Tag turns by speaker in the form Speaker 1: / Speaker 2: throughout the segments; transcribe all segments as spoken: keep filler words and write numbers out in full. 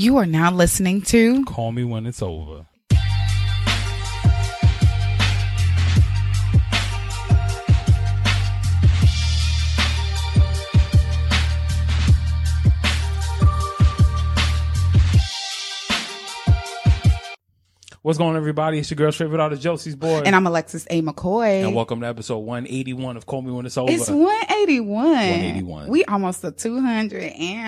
Speaker 1: You are now listening to
Speaker 2: Call Me When It's Over. What's going on, everybody? It's your girl's favorite artist, Josie's boy.
Speaker 1: And I'm Alexis A. McCoy.
Speaker 2: And welcome to episode one eighty-one of Call Me When It's Over.
Speaker 1: It's one eighty-one. one
Speaker 2: eighty-one.
Speaker 1: We almost at two hundred.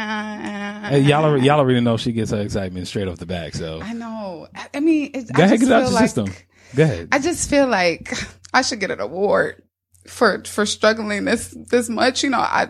Speaker 1: And
Speaker 2: Hey, y'all, already, y'all already know she gets her excitement straight off the back. So
Speaker 1: I know. I, I mean, it,
Speaker 2: go
Speaker 1: I
Speaker 2: ahead,
Speaker 1: just
Speaker 2: get it out
Speaker 1: feel
Speaker 2: your
Speaker 1: like,
Speaker 2: system. Go ahead.
Speaker 1: I just feel like I should get an award for for struggling this this much. You know, I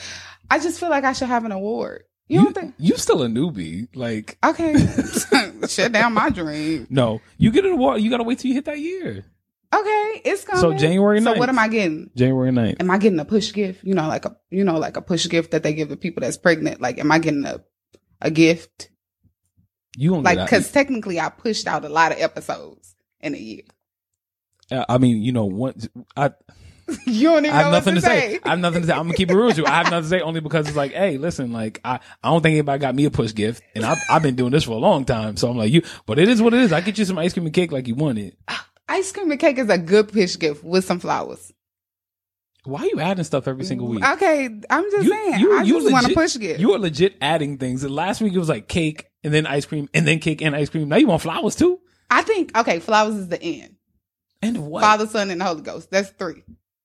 Speaker 1: I just feel like I should have an award. You,
Speaker 2: you
Speaker 1: don't think?
Speaker 2: You still a newbie. Like,
Speaker 1: okay, shut down my dream.
Speaker 2: No, you get an award. You got to wait till you hit that year.
Speaker 1: Okay, it's coming.
Speaker 2: So January ninth.
Speaker 1: So what am I getting?
Speaker 2: January ninth.
Speaker 1: Am I getting a push gift? You know, like a you know, like a push gift that they give to people that's pregnant. Like, am I getting a a gift?
Speaker 2: You don't
Speaker 1: like
Speaker 2: get
Speaker 1: because technically I pushed out a lot of episodes in a year.
Speaker 2: Uh, I mean, you know, what I.
Speaker 1: You don't even
Speaker 2: I have
Speaker 1: know
Speaker 2: nothing
Speaker 1: what
Speaker 2: to
Speaker 1: to
Speaker 2: say.
Speaker 1: say.
Speaker 2: I have nothing to say. I'm gonna keep it real with you. I have nothing to say only because it's like, hey, listen, like I, I don't think anybody got me a push gift, and I've I've been doing this for a long time. So I'm like you, but it is what it is. I get you some ice cream and cake like you wanted.
Speaker 1: Ice cream and cake is a good push gift with some flowers.
Speaker 2: Why are you adding stuff every single week?
Speaker 1: Okay, I'm just
Speaker 2: You-
Speaker 1: saying.
Speaker 2: you-
Speaker 1: I
Speaker 2: you
Speaker 1: just want to
Speaker 2: legit-
Speaker 1: push gift.
Speaker 2: You are legit adding things. Last week it was like cake and then ice cream and then cake and ice cream. Now you want flowers too?
Speaker 1: I think okay, flowers is the end.
Speaker 2: And what?
Speaker 1: Father, Son, and the Holy Ghost. That's three.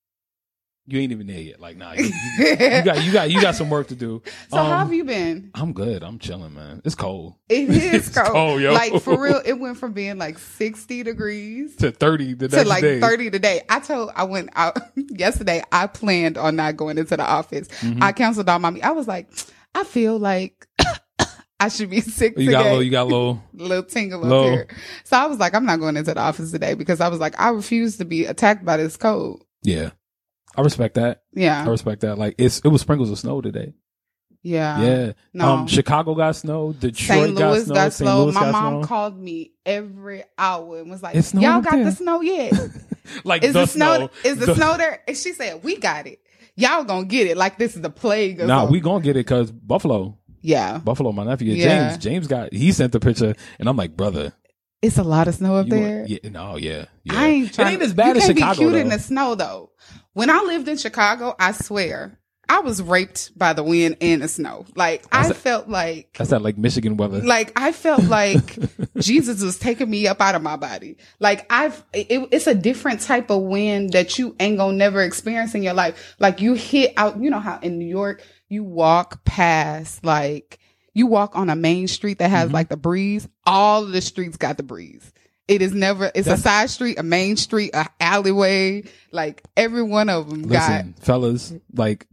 Speaker 2: You ain't even there yet. Like, nah, you, you, you got you got you got some work to do.
Speaker 1: So
Speaker 2: Um,
Speaker 1: how have you been?
Speaker 2: I'm good. I'm chilling, man. It's cold.
Speaker 1: It is
Speaker 2: It's
Speaker 1: cold.
Speaker 2: cold, yo.
Speaker 1: Like for real, it went from being like sixty degrees
Speaker 2: To thirty the
Speaker 1: to
Speaker 2: next
Speaker 1: like
Speaker 2: day.
Speaker 1: thirty today. I told I went out yesterday. I planned on not going into the office.
Speaker 2: Mhm.
Speaker 1: I canceled all my. I was like, I feel like I should be sick
Speaker 2: You
Speaker 1: today.
Speaker 2: got low. You got low.
Speaker 1: Little tingle
Speaker 2: Low.
Speaker 1: up here. So I was like, I'm not going into the office today because I was like, I refuse to be attacked by this cold.
Speaker 2: Yeah, I respect that. I
Speaker 1: Yeah,
Speaker 2: respect that. Like it's it was sprinkles of snow today.
Speaker 1: yeah.
Speaker 2: Yeah.
Speaker 1: No.
Speaker 2: Um, Chicago got snow. Detroit
Speaker 1: Saint
Speaker 2: got
Speaker 1: Louis
Speaker 2: snow.
Speaker 1: got
Speaker 2: Saint
Speaker 1: snow.
Speaker 2: Louis
Speaker 1: My
Speaker 2: got
Speaker 1: mom
Speaker 2: snow.
Speaker 1: called me every hour and was like,
Speaker 2: It's snowing
Speaker 1: y'all
Speaker 2: up
Speaker 1: got
Speaker 2: there.
Speaker 1: the snow yet?
Speaker 2: Like
Speaker 1: Is
Speaker 2: the,
Speaker 1: the snow,
Speaker 2: snow.
Speaker 1: is the,
Speaker 2: The-
Speaker 1: snow there? And she said, we got it. Y'all gonna get it like this is the plague or
Speaker 2: Nah,
Speaker 1: something.
Speaker 2: we gonna get it because Buffalo,
Speaker 1: Yeah.
Speaker 2: Buffalo, my nephew
Speaker 1: Yeah.
Speaker 2: James, James got he sent the picture, and I'm like, brother,
Speaker 1: It's a lot of snow up
Speaker 2: you are-
Speaker 1: there.
Speaker 2: yeah, no, yeah, yeah.
Speaker 1: I ain't trying
Speaker 2: It ain't as bad
Speaker 1: you
Speaker 2: as
Speaker 1: can't
Speaker 2: Chicago.
Speaker 1: be cute
Speaker 2: though.
Speaker 1: in the snow though. When I lived in Chicago, I swear, I was raped by the wind and the snow. Like
Speaker 2: That's
Speaker 1: I
Speaker 2: a-
Speaker 1: felt like
Speaker 2: That's that like Michigan weather.
Speaker 1: like I felt like Jesus was taking me up out of my body. Like I've, it, it's a different type of wind that you ain't gonna never experience in your life. Like you hit out, you know how in New York you walk past, like you walk on a main street that has
Speaker 2: Mhm.
Speaker 1: like the breeze. All of the streets got the breeze. It is never. It's
Speaker 2: That's-
Speaker 1: a side street, a main street, a alleyway. Like every one of them got.
Speaker 2: Listen, fellas, like,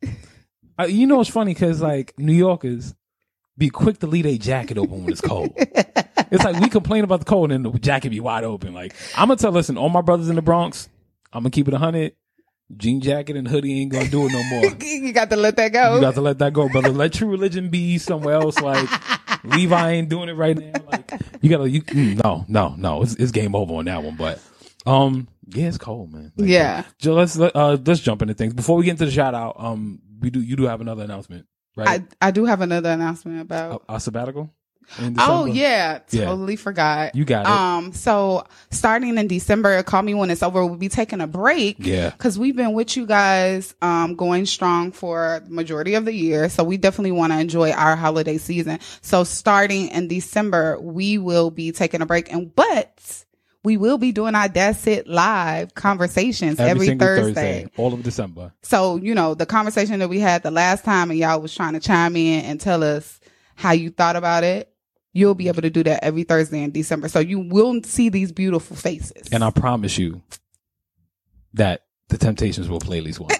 Speaker 2: uh, you know what's funny? Because like New Yorkers be quick to leave a jacket open when it's cold. It's like we complain about the cold and the jacket be wide open. Like I'm gonna tell, listen, all my brothers in the Bronx, I'm gonna keep it a hundred. Jean jacket and hoodie ain't gonna do it no more.
Speaker 1: You got to let that go.
Speaker 2: You got to let that go, brother. Let True Religion be somewhere else. Like Levi ain't doing it right now. Like you gotta, you mm, no, no, no. It's, it's game over on that one. But um, yeah, it's cold, man. Like,
Speaker 1: Yeah.
Speaker 2: So let's let, uh let's jump into things before we get into the shout out. Um, we do you do have another announcement, right?
Speaker 1: I I do have another announcement about.
Speaker 2: Our sabbatical. in
Speaker 1: Oh
Speaker 2: December?
Speaker 1: yeah,
Speaker 2: Yeah.
Speaker 1: totally forgot.
Speaker 2: You got it.
Speaker 1: Um, so starting in December, Call Me When It's Over, we'll be taking a break.
Speaker 2: Yeah.
Speaker 1: Because we've been with you guys, um, going strong for the majority of the year. So we definitely want to enjoy our holiday season. So starting in December, we will be taking a break, and but we will be doing our That's It live conversations every,
Speaker 2: single
Speaker 1: Thursday.
Speaker 2: all of December.
Speaker 1: So you know the conversation that we had the last time, and y'all was trying to chime in and tell us how you thought about it. You'll be able to do that every Thursday in December. So you will see these beautiful faces.
Speaker 2: And I promise you that the Temptations will play at least once.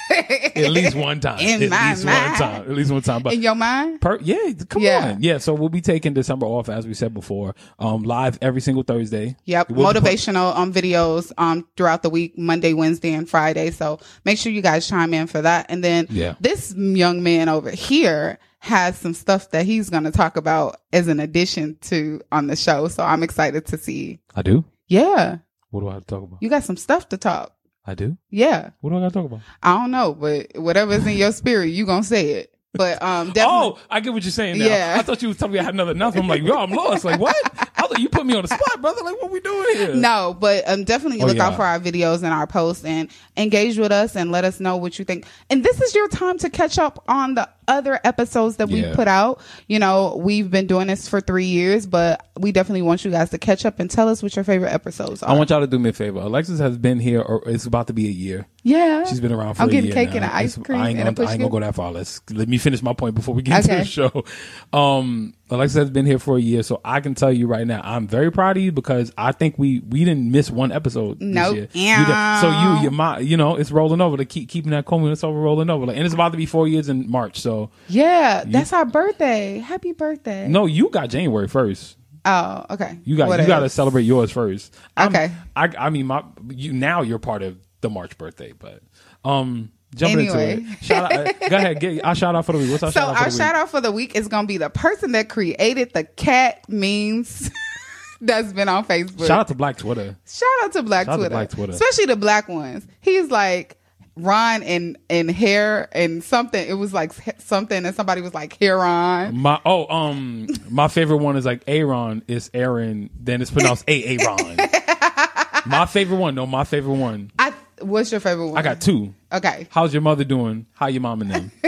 Speaker 2: At least one time.
Speaker 1: In
Speaker 2: at
Speaker 1: my
Speaker 2: least
Speaker 1: mind.
Speaker 2: one time. At least one time. But
Speaker 1: In your mind?
Speaker 2: per, yeah, come
Speaker 1: Yeah.
Speaker 2: on. Yeah. So we'll be taking December off, as we said before. Um, live every single Thursday.
Speaker 1: Yep.
Speaker 2: We will be put-
Speaker 1: Motivational um videos um throughout the week, Monday, Wednesday, and Friday. So make sure you guys chime in for that. And then
Speaker 2: Yeah.
Speaker 1: this young man over here has some stuff that he's going to talk about as an addition to on the show. So I'm excited to see.
Speaker 2: I do.
Speaker 1: Yeah.
Speaker 2: What do I have to talk about?
Speaker 1: You got some stuff to talk.
Speaker 2: I do.
Speaker 1: Yeah.
Speaker 2: What do I got to talk about?
Speaker 1: I don't know, but whatever's in your spirit, you going to say it. But um, definitely.
Speaker 2: Oh, I get what you're saying now.
Speaker 1: Yeah.
Speaker 2: I thought you was telling me I had another announcement. I'm like, yo, I'm lost. Like, what? I thought you put me on the spot, brother. Like, what we doing here?
Speaker 1: No, but um, definitely
Speaker 2: Oh,
Speaker 1: look
Speaker 2: yeah.
Speaker 1: out for our videos and our posts and engage with us and let us know what you think. And this is your time to catch up on the other episodes that we
Speaker 2: Yeah.
Speaker 1: put out. You know, we've been doing this for three years, but we definitely want you guys to catch up and tell us what your favorite episodes are.
Speaker 2: I want y'all to do me a favor. Alexis has been here, or it's about to be a year.
Speaker 1: yeah.
Speaker 2: She's been around for
Speaker 1: I'm
Speaker 2: a
Speaker 1: getting
Speaker 2: year
Speaker 1: cake
Speaker 2: now.
Speaker 1: and an ice
Speaker 2: It's-
Speaker 1: cream
Speaker 2: I ain't
Speaker 1: and a
Speaker 2: gonna, I ain't gonna
Speaker 1: push
Speaker 2: go that far. Let's let me finish my point before we get into
Speaker 1: Okay.
Speaker 2: the show. Um, Alexis has been here for a year, so I can tell you right now, I'm very proud of you because I think we we didn't miss one episode
Speaker 1: Nope.
Speaker 2: this year. You did- so you you my you know it's rolling over to keep keeping that coming. It's over rolling over, like, and it's about to be four years in March. So
Speaker 1: Yeah, that's our birthday. Happy birthday.
Speaker 2: no, you got January first.
Speaker 1: Oh, okay.
Speaker 2: You got
Speaker 1: What
Speaker 2: you got to
Speaker 1: else?
Speaker 2: celebrate yours first. I'm-
Speaker 1: Okay.
Speaker 2: I I mean my you now you're part of the March birthday, but um jumping
Speaker 1: Anyway.
Speaker 2: into it. Shout out, uh, go ahead. Get our shout out for the week. What's our
Speaker 1: So
Speaker 2: shout out for
Speaker 1: our
Speaker 2: the
Speaker 1: shout
Speaker 2: week?
Speaker 1: out for the week is going to be the person that created the cat memes that's been on Facebook.
Speaker 2: Shout out to Black Twitter.
Speaker 1: Shout out to Black
Speaker 2: Shout out to
Speaker 1: Twitter.
Speaker 2: Black Twitter.
Speaker 1: Especially the black ones. He's like Ron and and hair and something. It was like something and somebody was like Heron.
Speaker 2: My oh um my favorite one is like Aaron is Aaron. Then it's pronounced A Aaron. My favorite one. No, my favorite one.
Speaker 1: I what's your favorite one?
Speaker 2: I got two.
Speaker 1: Okay.
Speaker 2: How's your mother doing? How your mom and them?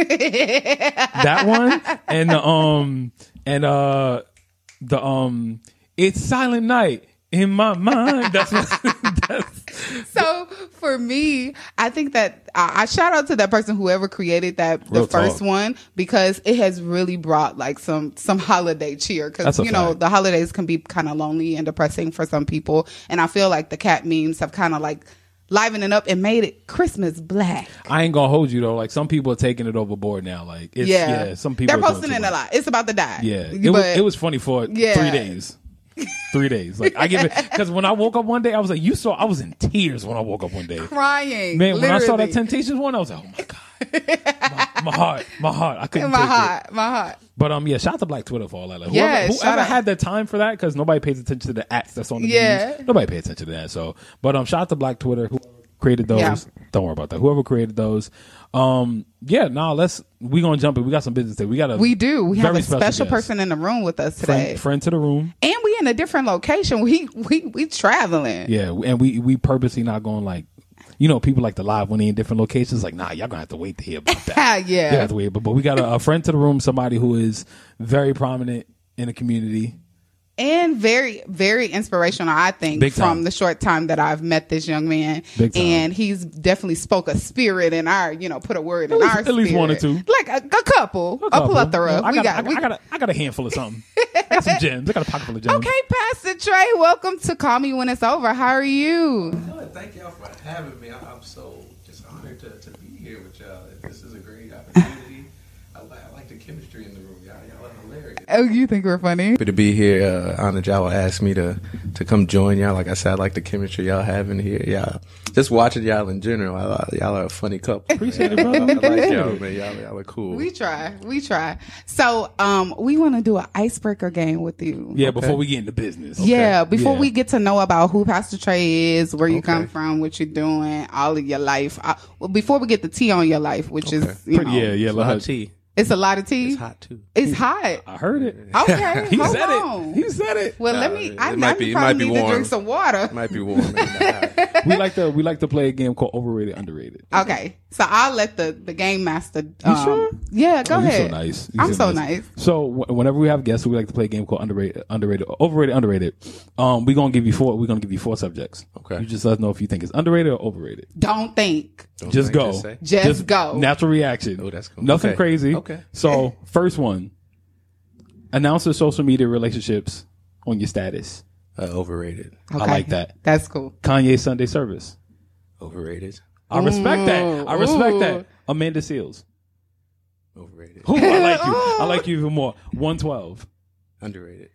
Speaker 2: That one and the um and uh the um it's Silent Night in my mind. That's what. That's,
Speaker 1: So for me, I think that I, I shout out to that person whoever created that the
Speaker 2: Real
Speaker 1: first
Speaker 2: talk.
Speaker 1: one because it has really brought like some some holiday cheer
Speaker 2: That's
Speaker 1: because
Speaker 2: a
Speaker 1: you know
Speaker 2: fact.
Speaker 1: the holidays can be kind of lonely and depressing for some people, and I feel like the cat memes have kind of like livened it up and made it Christmas black.
Speaker 2: I ain't gonna hold you though. Like some people are taking it overboard now. Like it's, yeah.
Speaker 1: Yeah,
Speaker 2: some people
Speaker 1: they're
Speaker 2: are doing
Speaker 1: posting
Speaker 2: too
Speaker 1: it a
Speaker 2: much.
Speaker 1: lot. It's about to die.
Speaker 2: Yeah, it was
Speaker 1: But-
Speaker 2: it was funny for
Speaker 1: Yeah.
Speaker 2: three days. Three days. Like I give it because when I woke up one day, I was like, "You saw?" I was in tears when I woke up one day.
Speaker 1: crying.
Speaker 2: Man, when I saw that
Speaker 1: literally.
Speaker 2: Temptations one, I was like, "Oh my god, my, my heart, my heart, I couldn't
Speaker 1: in my
Speaker 2: take it."
Speaker 1: heart, my heart.
Speaker 2: But um, yeah, shout out to Black Twitter for all that. Like,
Speaker 1: Yeah,
Speaker 2: whoever,
Speaker 1: shout
Speaker 2: whoever
Speaker 1: out.
Speaker 2: had the time for that, because nobody pays attention to the acts that's on the
Speaker 1: Yeah.
Speaker 2: news. Nobody pays attention to that. So, but um, shout out to Black Twitter who created those.
Speaker 1: Yeah.
Speaker 2: Don't worry about that. Whoever created those. Um, yeah, nah, let's we gonna jump in. We got some business today. We got a
Speaker 1: We do. We have
Speaker 2: very
Speaker 1: a special
Speaker 2: guest.
Speaker 1: person in the room with us today,
Speaker 2: friend, friend to the room.
Speaker 1: and we in a different location. We we we traveling.
Speaker 2: Yeah, and we we purposely not going like, you know, people like to live when they in different locations. Like, nah, y'all gonna have to wait to hear about that.
Speaker 1: Ah,
Speaker 2: You
Speaker 1: yeah.
Speaker 2: have to wait, but but we got a, a friend to the room, somebody who is very prominent in the community.
Speaker 1: And very, very inspirational, I think,
Speaker 2: Big time.
Speaker 1: from the short time that I've met this young man.
Speaker 2: Big time.
Speaker 1: And he's definitely spoke a spirit in our, you know, put a word in
Speaker 2: least-
Speaker 1: our
Speaker 2: at least one or
Speaker 1: spirit.
Speaker 2: two.
Speaker 1: Like a, a couple, a,
Speaker 2: couple.
Speaker 1: plethora.
Speaker 2: I
Speaker 1: we
Speaker 2: got,
Speaker 1: got,
Speaker 2: I, got,
Speaker 1: we-
Speaker 2: I got, a, I got a handful of something. I got some gems. I got a pocket full of gems.
Speaker 1: Okay, Pastor Trey, welcome to Call Me When It's Over. How are you?
Speaker 3: Good. Thank y'all for having me. I- I'm so just honored to, to be here with y'all. This is a great opportunity. I, li- I like the chemistry in the room. Y'all, y'all are hilarious.
Speaker 1: Oh, you think we're funny?
Speaker 3: Happy to be here. Uh, honored y'all asked me to to come join y'all. Like I said, I like the chemistry y'all having here. Yeah, just watching y'all in general. I, y'all are a funny couple.
Speaker 2: Appreciate it, brother.
Speaker 3: I like y'all, man. Y'all, y'all are cool.
Speaker 1: We try. We try. So, um, we want to do an icebreaker game with you.
Speaker 2: Yeah, before we get into business.
Speaker 1: Yeah, before
Speaker 2: Yeah.
Speaker 1: we get to know about who Pastor Trey is, where you
Speaker 3: Okay.
Speaker 1: come from, what you're doing, all of your life. Uh, well, before we get the tea on your life, which is,
Speaker 3: Okay.
Speaker 1: you
Speaker 2: Pretty,
Speaker 1: know,
Speaker 2: yeah, yeah.
Speaker 3: It's
Speaker 2: let her-
Speaker 3: hot tea.
Speaker 1: it's a lot of tea.
Speaker 3: It's hot too.
Speaker 1: It's hot.
Speaker 2: I heard it.
Speaker 1: Okay,
Speaker 2: He
Speaker 1: hold
Speaker 2: said
Speaker 1: on.
Speaker 2: it. He said it.
Speaker 1: Well,
Speaker 3: Nah,
Speaker 1: let me.
Speaker 3: it-
Speaker 1: I,
Speaker 3: it
Speaker 1: I
Speaker 3: might be- it
Speaker 1: probably
Speaker 3: might be
Speaker 1: need to
Speaker 3: warm.
Speaker 1: drink some water.
Speaker 3: Might be warm. maybe not hot.
Speaker 2: We like to we like to play a game called Overrated Underrated.
Speaker 1: Okay, so I'll let the the game master. Um,
Speaker 2: sure?
Speaker 1: Yeah, go
Speaker 2: Oh, you're
Speaker 1: ahead.
Speaker 2: so nice. You're
Speaker 1: I'm so nice.
Speaker 2: So w- whenever we have guests, we like to play a game called underrated, underrated, overrated, underrated. Um, we're gonna give you four. We're gonna give you four subjects.
Speaker 3: Okay.
Speaker 2: You just let us know if you think it's underrated or overrated.
Speaker 1: Don't think.
Speaker 3: Don't
Speaker 2: Just
Speaker 3: think,
Speaker 2: go.
Speaker 3: say.
Speaker 1: Just, go.
Speaker 2: Natural reaction.
Speaker 3: Oh, that's cool.
Speaker 2: Nothing
Speaker 3: Okay.
Speaker 2: crazy.
Speaker 3: Okay.
Speaker 2: So first one, announce your social media relationships on your status.
Speaker 3: Uh, overrated.
Speaker 2: I like that.
Speaker 1: That's cool.
Speaker 2: Kanye Sunday service.
Speaker 3: Overrated.
Speaker 2: I respect that. I respect
Speaker 1: Ooh.
Speaker 2: that. Amanda Seals.
Speaker 3: Overrated.
Speaker 2: Ooh, I like you. I like you even more. one twelve.
Speaker 3: Underrated.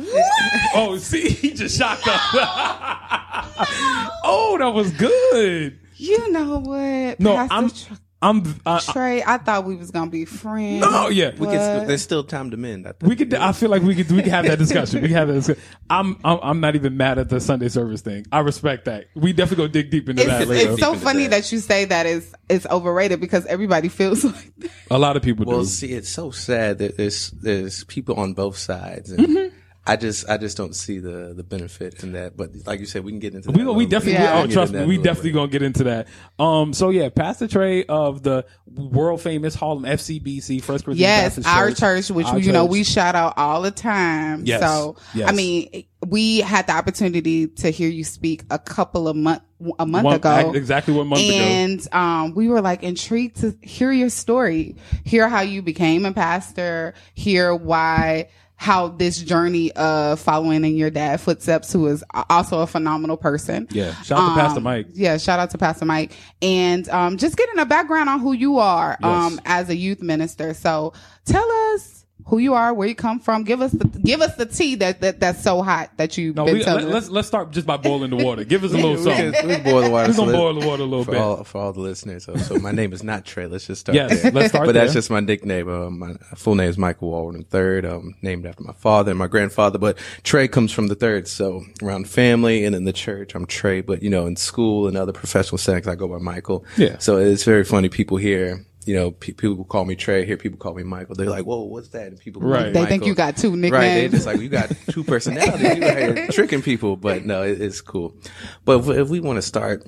Speaker 2: Oh, see, he just shocked us. Oh, that was good.
Speaker 1: You know what?
Speaker 2: No,
Speaker 1: Pastor
Speaker 2: I'm
Speaker 1: Trey-
Speaker 2: I'm. I,
Speaker 1: Trey, I thought we was gonna be friends.
Speaker 2: No, yeah.
Speaker 4: We can, there's still time to mend. I think.
Speaker 2: We could. I feel like we could. We could have that discussion. We can have that discussion. I'm. I'm. I'm not even mad at the Sunday service thing. I respect that. We definitely go dig deep into
Speaker 1: It's,
Speaker 2: that later.
Speaker 1: it's so
Speaker 4: Deep into
Speaker 1: funny
Speaker 4: that.
Speaker 1: that you say that is it's overrated because everybody feels like that.
Speaker 2: A lot of people
Speaker 4: Well,
Speaker 2: do.
Speaker 4: see, it's so sad that there's there's people on both sides, and
Speaker 2: Mm-hmm.
Speaker 4: I just I just don't see the the benefit in that. But like you said, we can get into
Speaker 2: We
Speaker 4: that. a
Speaker 2: we
Speaker 4: little
Speaker 2: definitely.
Speaker 4: bit.
Speaker 1: Yeah.
Speaker 2: We, oh,
Speaker 4: can get
Speaker 2: trust
Speaker 4: into
Speaker 2: me.
Speaker 4: that
Speaker 2: We
Speaker 4: a little
Speaker 2: definitely
Speaker 4: bit.
Speaker 2: gonna get into that. Um. So yeah, Pastor Trey of the world famous Harlem F C B C First Corinthians
Speaker 1: Yes,
Speaker 2: Baptist
Speaker 1: our
Speaker 2: Church,
Speaker 1: church, which
Speaker 2: Our
Speaker 1: we, you know
Speaker 2: church.
Speaker 1: we shout out all the time.
Speaker 2: Yes,
Speaker 1: So
Speaker 2: yes.
Speaker 1: I mean, we had the opportunity to hear you speak a couple of month a month
Speaker 2: One-
Speaker 1: ago.
Speaker 2: exactly one month ago.
Speaker 1: and um, we were like intrigued to hear your story, hear how you became a pastor, hear why. How this journey of following in your dad's footsteps, who is also a phenomenal person.
Speaker 2: Yeah. Shout out to Pastor
Speaker 1: Um,
Speaker 2: Mike.
Speaker 1: Yeah, shout out to Pastor Mike. And um, just getting a background on who you are um,
Speaker 2: Yes.
Speaker 1: as a youth minister. So tell us who you are, where you come from. Give us the give us the tea that, that that's so hot that you've
Speaker 2: No,
Speaker 1: been
Speaker 2: we,
Speaker 1: telling
Speaker 2: let,
Speaker 1: us.
Speaker 2: let's let's start just by boiling the water. Give us a little
Speaker 4: We
Speaker 2: something.
Speaker 4: can, we can boil the water.
Speaker 2: We're gonna
Speaker 4: so
Speaker 2: boil
Speaker 4: let-
Speaker 2: the water a little
Speaker 4: for
Speaker 2: bit.
Speaker 4: all for all the listeners. So, so my name is not Trey. Let's just start
Speaker 2: Yes,
Speaker 4: there.
Speaker 2: let's start
Speaker 4: But that's
Speaker 2: there.
Speaker 4: just my nickname. Uh, my full name is Michael Walden the third. Um, named after my father and my grandfather. But Trey comes from the third. So around family and in the church, I'm Trey. But you know, in school and other professional settings, I go by Michael.
Speaker 2: Yeah.
Speaker 4: So it's very funny. People here. You know, pe- people call me Trey. Here, people call me Michael. They're like, "Whoa, what's that?" And people, call me
Speaker 2: Right.
Speaker 1: They think
Speaker 4: Michael.
Speaker 1: you got two nicknames.
Speaker 4: Right, they just like, you got two personalities. You out here tricking people, but no, it, it's cool. But if, if we want to start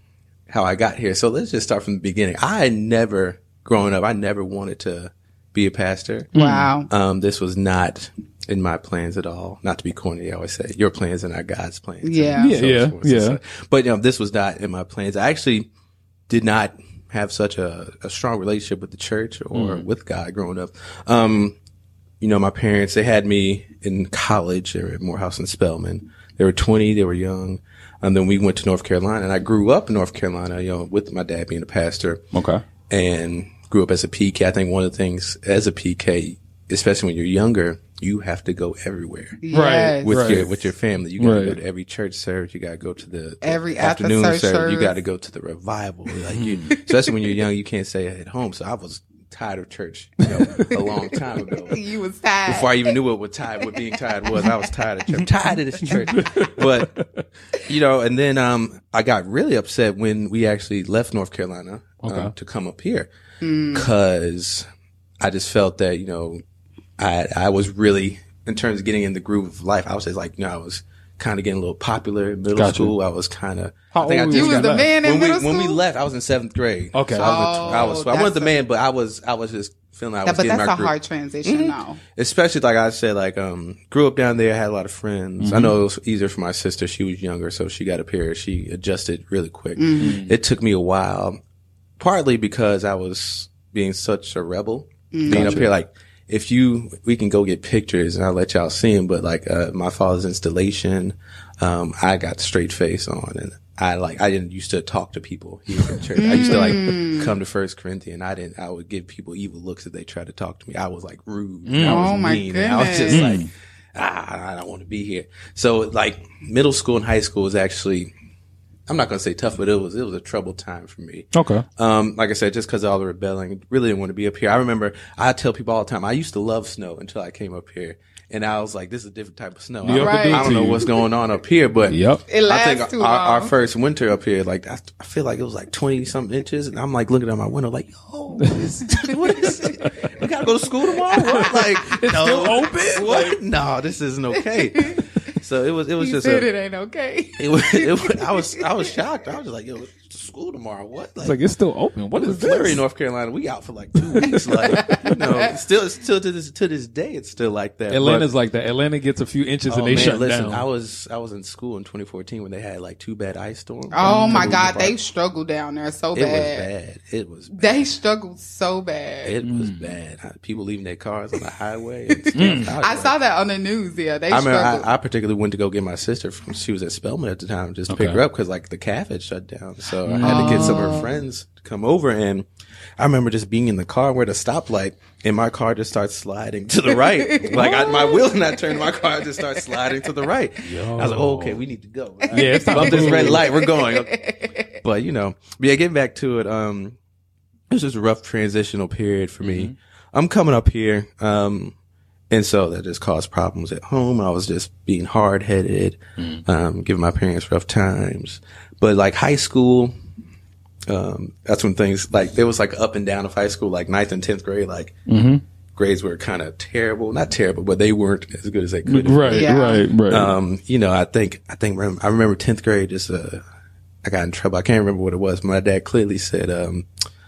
Speaker 4: how I got here, so let's just start from the beginning. I never, growing up, I never wanted to be a pastor.
Speaker 1: Wow.
Speaker 4: Um, this was not in my plans at all. Not to be corny, I always say, your plans are not God's plans.
Speaker 1: Yeah.
Speaker 4: And
Speaker 2: Yeah,
Speaker 4: so
Speaker 2: yeah,
Speaker 4: forth. So-
Speaker 2: yeah.
Speaker 4: so- But, you know, this was not in my plans. I actually did not have such a, a strong relationship with the church or with God growing up. Um, you know, my parents, they had me in college. They were at Morehouse and Spelman. They were twenty. They were young. And then we went to North Carolina, and I grew up in North Carolina, you know, with my dad being a pastor.
Speaker 2: Okay.
Speaker 4: And grew up as a P K. I think one of the things as a P K, especially when you're younger, you have to go everywhere
Speaker 1: Yes.
Speaker 4: with
Speaker 2: Right.
Speaker 4: your with your family. You got to
Speaker 2: Right.
Speaker 4: go to every church service. You got to go to the, the
Speaker 1: Every
Speaker 4: afternoon
Speaker 1: after-church
Speaker 4: service. You
Speaker 1: service.
Speaker 4: got to go to the revival. Like you, especially when you're young, you can't stay at home. So I was tired of church, you know, a long time ago.
Speaker 1: You was tired.
Speaker 4: Before I even knew what, what tired, what being tired was, I was tired of church. I'm tired of this church. But, you know, and then, um, I got really upset when we actually left North Carolina,
Speaker 2: Okay.
Speaker 4: um, to come up here. Cause I just felt that, you know, I, I was really, in terms of getting in the groove of life, I was just like, you know, I was kind of getting a little popular in middle
Speaker 2: Gotcha.
Speaker 4: school. I was kind of,
Speaker 2: How
Speaker 4: I think I
Speaker 2: old
Speaker 4: just
Speaker 2: were
Speaker 1: you was
Speaker 4: got
Speaker 1: the
Speaker 2: left?
Speaker 1: man in
Speaker 4: when we,
Speaker 1: middle
Speaker 4: when we
Speaker 1: school?
Speaker 4: left, I was in seventh grade.
Speaker 2: Okay.
Speaker 4: So I was,
Speaker 1: Oh,
Speaker 4: I was, I
Speaker 1: that's
Speaker 4: wasn't the
Speaker 1: a-
Speaker 4: man, but I was, I was just feeling I was
Speaker 1: Yeah, but
Speaker 4: getting
Speaker 1: that's
Speaker 4: my
Speaker 1: a
Speaker 4: groove.
Speaker 1: hard transition, though.
Speaker 4: Especially like I said, like um, grew up down there, had a lot of friends. I know it was easier for my sister; she was younger, so she got up here. She adjusted really quick. It took me a while, partly because I was being such a rebel, being up here. Like, if you, we can go get pictures, and I'll let y'all see them. But like uh, my father's installation, um, I got straight face on, and I like I didn't used to talk to people here in church. I used to like come to First Corinthians. I didn't. I would give people evil looks if they tried to talk to me. I was like rude. I was
Speaker 1: Oh, my
Speaker 4: mean. and I was just
Speaker 1: goodness.
Speaker 4: like, ah, I don't want to be here. So like middle school and high school was actually, I'm not gonna say tough, but it was it was a troubled time for me.
Speaker 2: Okay.
Speaker 4: Um, like I said, just because of all the rebelling, really didn't want to be up here. I remember I tell people all the time, I used to love snow until I came up here. And I was like, this is a different type of snow.
Speaker 2: New York
Speaker 4: I,
Speaker 1: will do
Speaker 4: I
Speaker 2: it
Speaker 4: don't
Speaker 2: to
Speaker 4: know
Speaker 2: you.
Speaker 4: what's going on up here, but
Speaker 2: Yep.
Speaker 1: It
Speaker 4: I
Speaker 1: lasts
Speaker 4: think
Speaker 1: too
Speaker 4: our, our
Speaker 1: long.
Speaker 4: first winter up here, like I, I feel like it was like twenty something inches, and I'm like looking at my window, like, yo, what is, what is it? We gotta go to school tomorrow. What? Like, it's no,
Speaker 2: still open?
Speaker 4: What? No, this isn't okay. So it was, it was
Speaker 1: He
Speaker 4: just
Speaker 1: said
Speaker 4: a,
Speaker 1: it ain't okay.
Speaker 4: it was, it was, I was, I was shocked. I was just like, yo, it's school tomorrow. What?
Speaker 2: It's like it's still open. What is
Speaker 4: Flurry,
Speaker 2: this?
Speaker 4: North Carolina, we out for like two weeks. Like, you know, it's still, it's still to this to this day, it's still like that.
Speaker 2: Atlanta's
Speaker 4: But-
Speaker 2: like that. Atlanta gets a few inches
Speaker 4: oh,
Speaker 2: and they
Speaker 4: man,
Speaker 2: shut
Speaker 4: listen,
Speaker 2: down.
Speaker 4: I was I was in school in twenty fourteen when they had like two bad ice storms.
Speaker 1: Oh
Speaker 4: Like,
Speaker 1: my
Speaker 4: couple
Speaker 1: God,
Speaker 4: weeks apart.
Speaker 1: they struggled down there so
Speaker 4: it was
Speaker 1: bad.
Speaker 4: bad. It was bad.
Speaker 1: They struggled so bad.
Speaker 4: It was
Speaker 2: Mm.
Speaker 4: bad. People leaving their cars on the highway. And stuff. was
Speaker 1: I
Speaker 4: like-
Speaker 1: saw that on the news. Yeah, they
Speaker 4: I remember
Speaker 1: struggled.
Speaker 4: I, I particularly went to go get my sister from, she was at Spelman at the time, just to pick
Speaker 2: Okay.
Speaker 4: her up because like the cafe had shut down. So I had to get some of her friends to come over, and I remember just being in the car, we're at a stoplight, and my car just starts sliding to the right. Like I, my wheel not turning, my car just starts sliding to the right. I was like, oh, okay, we need to go.
Speaker 2: Yeah, it's time
Speaker 4: Bump
Speaker 2: to
Speaker 4: this
Speaker 2: move.
Speaker 4: red light, we're going. But you know, but yeah, getting back to it, um, it was just a rough transitional period for me. I'm coming up here, um, and so that just caused problems at home. I was just being hard headed, mm. um, giving my parents rough times. But like high school, um, that's when things like there was like up and down of high school, like ninth and tenth grade, like mm-hmm. grades were kind of terrible, not terrible, but they weren't as good as they could have.
Speaker 2: Right, yeah. right, right.
Speaker 4: Um, you know, I think, I think, I remember tenth grade, just, uh, I got in trouble. I can't remember what it was. My dad clearly said, um,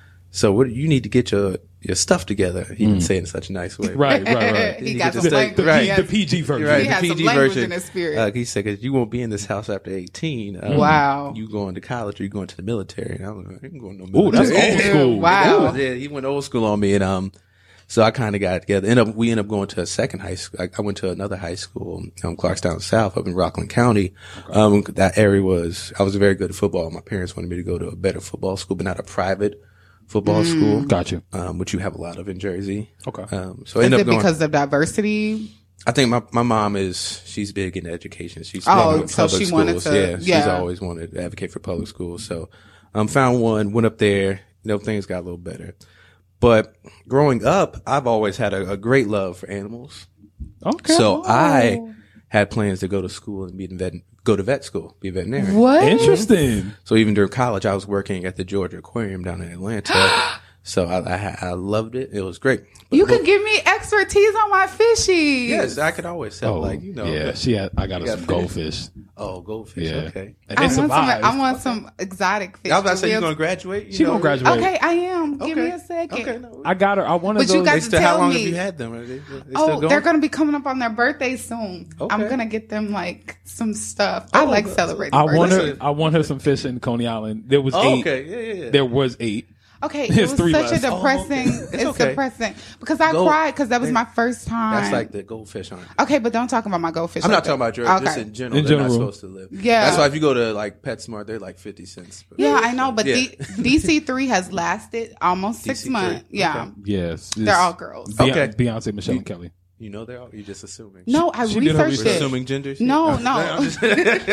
Speaker 4: so what, you need to get your, your stuff together. He didn't mm. say it in such a nice way.
Speaker 2: Right, right, right.
Speaker 1: he, he got some language.
Speaker 2: Right. The P G version.
Speaker 4: Right,
Speaker 1: he
Speaker 4: the
Speaker 1: had
Speaker 4: P G
Speaker 1: some language
Speaker 4: version.
Speaker 1: in his spirit.
Speaker 4: Uh, he said, cause you won't be in this house after eighteen. Um,
Speaker 1: wow.
Speaker 4: You going to college or you going to the military? And I was like, I ain't going to no
Speaker 2: military. Ooh, that's old school.
Speaker 1: Wow.
Speaker 4: Yeah, he went old school on me. And, um, so I kind of got together. End up, we ended up going to a second high school. I, I went to another high school, um, Clarkstown South up in Rockland County. Okay. Um, that area was, I was very good at football. My parents wanted me to go to a better football school, but not a private football mm. school.
Speaker 2: Gotcha.
Speaker 4: Um, which you have a lot of in Jersey.
Speaker 2: Okay.
Speaker 4: Um, so
Speaker 1: I
Speaker 4: end
Speaker 1: Is
Speaker 4: up
Speaker 1: it
Speaker 4: going,
Speaker 1: because of diversity?
Speaker 4: I think my, my mom is, she's big in education. She's
Speaker 1: oh,
Speaker 4: big in
Speaker 1: so
Speaker 4: public
Speaker 1: she
Speaker 4: schools.
Speaker 1: wanted to,
Speaker 4: yeah,
Speaker 1: yeah.
Speaker 4: She's always wanted to advocate for public schools. So, um, found one, went up there, you know, things got a little better. But growing up, I've always had a, a great love for animals.
Speaker 2: Okay.
Speaker 4: So
Speaker 1: oh.
Speaker 4: I had plans to go to school and be in vet, go to vet school, be a veterinarian.
Speaker 1: What?
Speaker 2: Interesting.
Speaker 4: So even during college, I was working at the Georgia Aquarium down in Atlanta. So I, I, I loved it. It was great. But,
Speaker 1: you could
Speaker 4: but,
Speaker 1: give me expertise on my fishies.
Speaker 4: Yes, I could always help.
Speaker 2: Oh,
Speaker 4: like, you know.
Speaker 2: Yeah, she had, I got her some goldfish.
Speaker 4: Oh, goldfish. Yeah. Okay.
Speaker 2: And
Speaker 1: I,
Speaker 2: they
Speaker 1: want some, I want
Speaker 4: okay.
Speaker 1: some exotic fish.
Speaker 4: I was about to say, you're going to graduate? You
Speaker 2: she going to graduate.
Speaker 1: Okay, I am. Give
Speaker 4: okay.
Speaker 1: me a second.
Speaker 4: Okay. No,
Speaker 2: I got her. I wanted
Speaker 1: but
Speaker 2: those.
Speaker 1: You got
Speaker 4: they
Speaker 1: to
Speaker 4: still,
Speaker 1: tell
Speaker 4: how long
Speaker 1: me.
Speaker 4: have you had them? Are they, are they
Speaker 1: oh,
Speaker 4: still going?
Speaker 1: They're going to be coming up on their birthday soon.
Speaker 4: Okay.
Speaker 1: I'm going to get them like some stuff.
Speaker 4: Oh,
Speaker 1: I like
Speaker 4: so,
Speaker 1: celebrating
Speaker 2: I
Speaker 1: birthdays.
Speaker 2: want her. I want her some fish in Coney Island. There was
Speaker 4: oh,
Speaker 2: eight.
Speaker 4: Okay. Yeah, yeah, yeah.
Speaker 2: There was eight.
Speaker 1: Okay, it
Speaker 2: It's
Speaker 1: was
Speaker 2: three
Speaker 1: such
Speaker 2: less.
Speaker 1: a depressing.
Speaker 4: Oh, okay. It's
Speaker 1: It's
Speaker 4: okay.
Speaker 1: depressing because I
Speaker 4: Go-
Speaker 1: cried because that was my first time.
Speaker 4: That's like the goldfish, aren't
Speaker 1: Okay, but don't talk about my goldfish.
Speaker 4: I'm
Speaker 1: like
Speaker 4: not talking
Speaker 1: that.
Speaker 4: about yours.
Speaker 1: Okay.
Speaker 4: Just in general,
Speaker 2: In
Speaker 4: they're
Speaker 2: general.
Speaker 4: not supposed to live.
Speaker 1: Yeah.
Speaker 4: That's why if you go to like PetSmart, they're like fifty cents.
Speaker 1: Yeah, I know, but
Speaker 4: Yeah.
Speaker 1: D- D C three has lasted almost six
Speaker 4: D C three.
Speaker 1: months. Yeah,
Speaker 4: Okay.
Speaker 2: Yes.
Speaker 1: they're all girls.
Speaker 2: Beyonce,
Speaker 4: Okay.
Speaker 2: Beyonce, Michelle, and Kelly.
Speaker 4: You know they're all, you're just assuming.
Speaker 1: No, I
Speaker 2: She did her
Speaker 1: researched
Speaker 2: research.
Speaker 1: it.
Speaker 4: Assuming gender? shit?
Speaker 1: No, no.
Speaker 4: I'm just-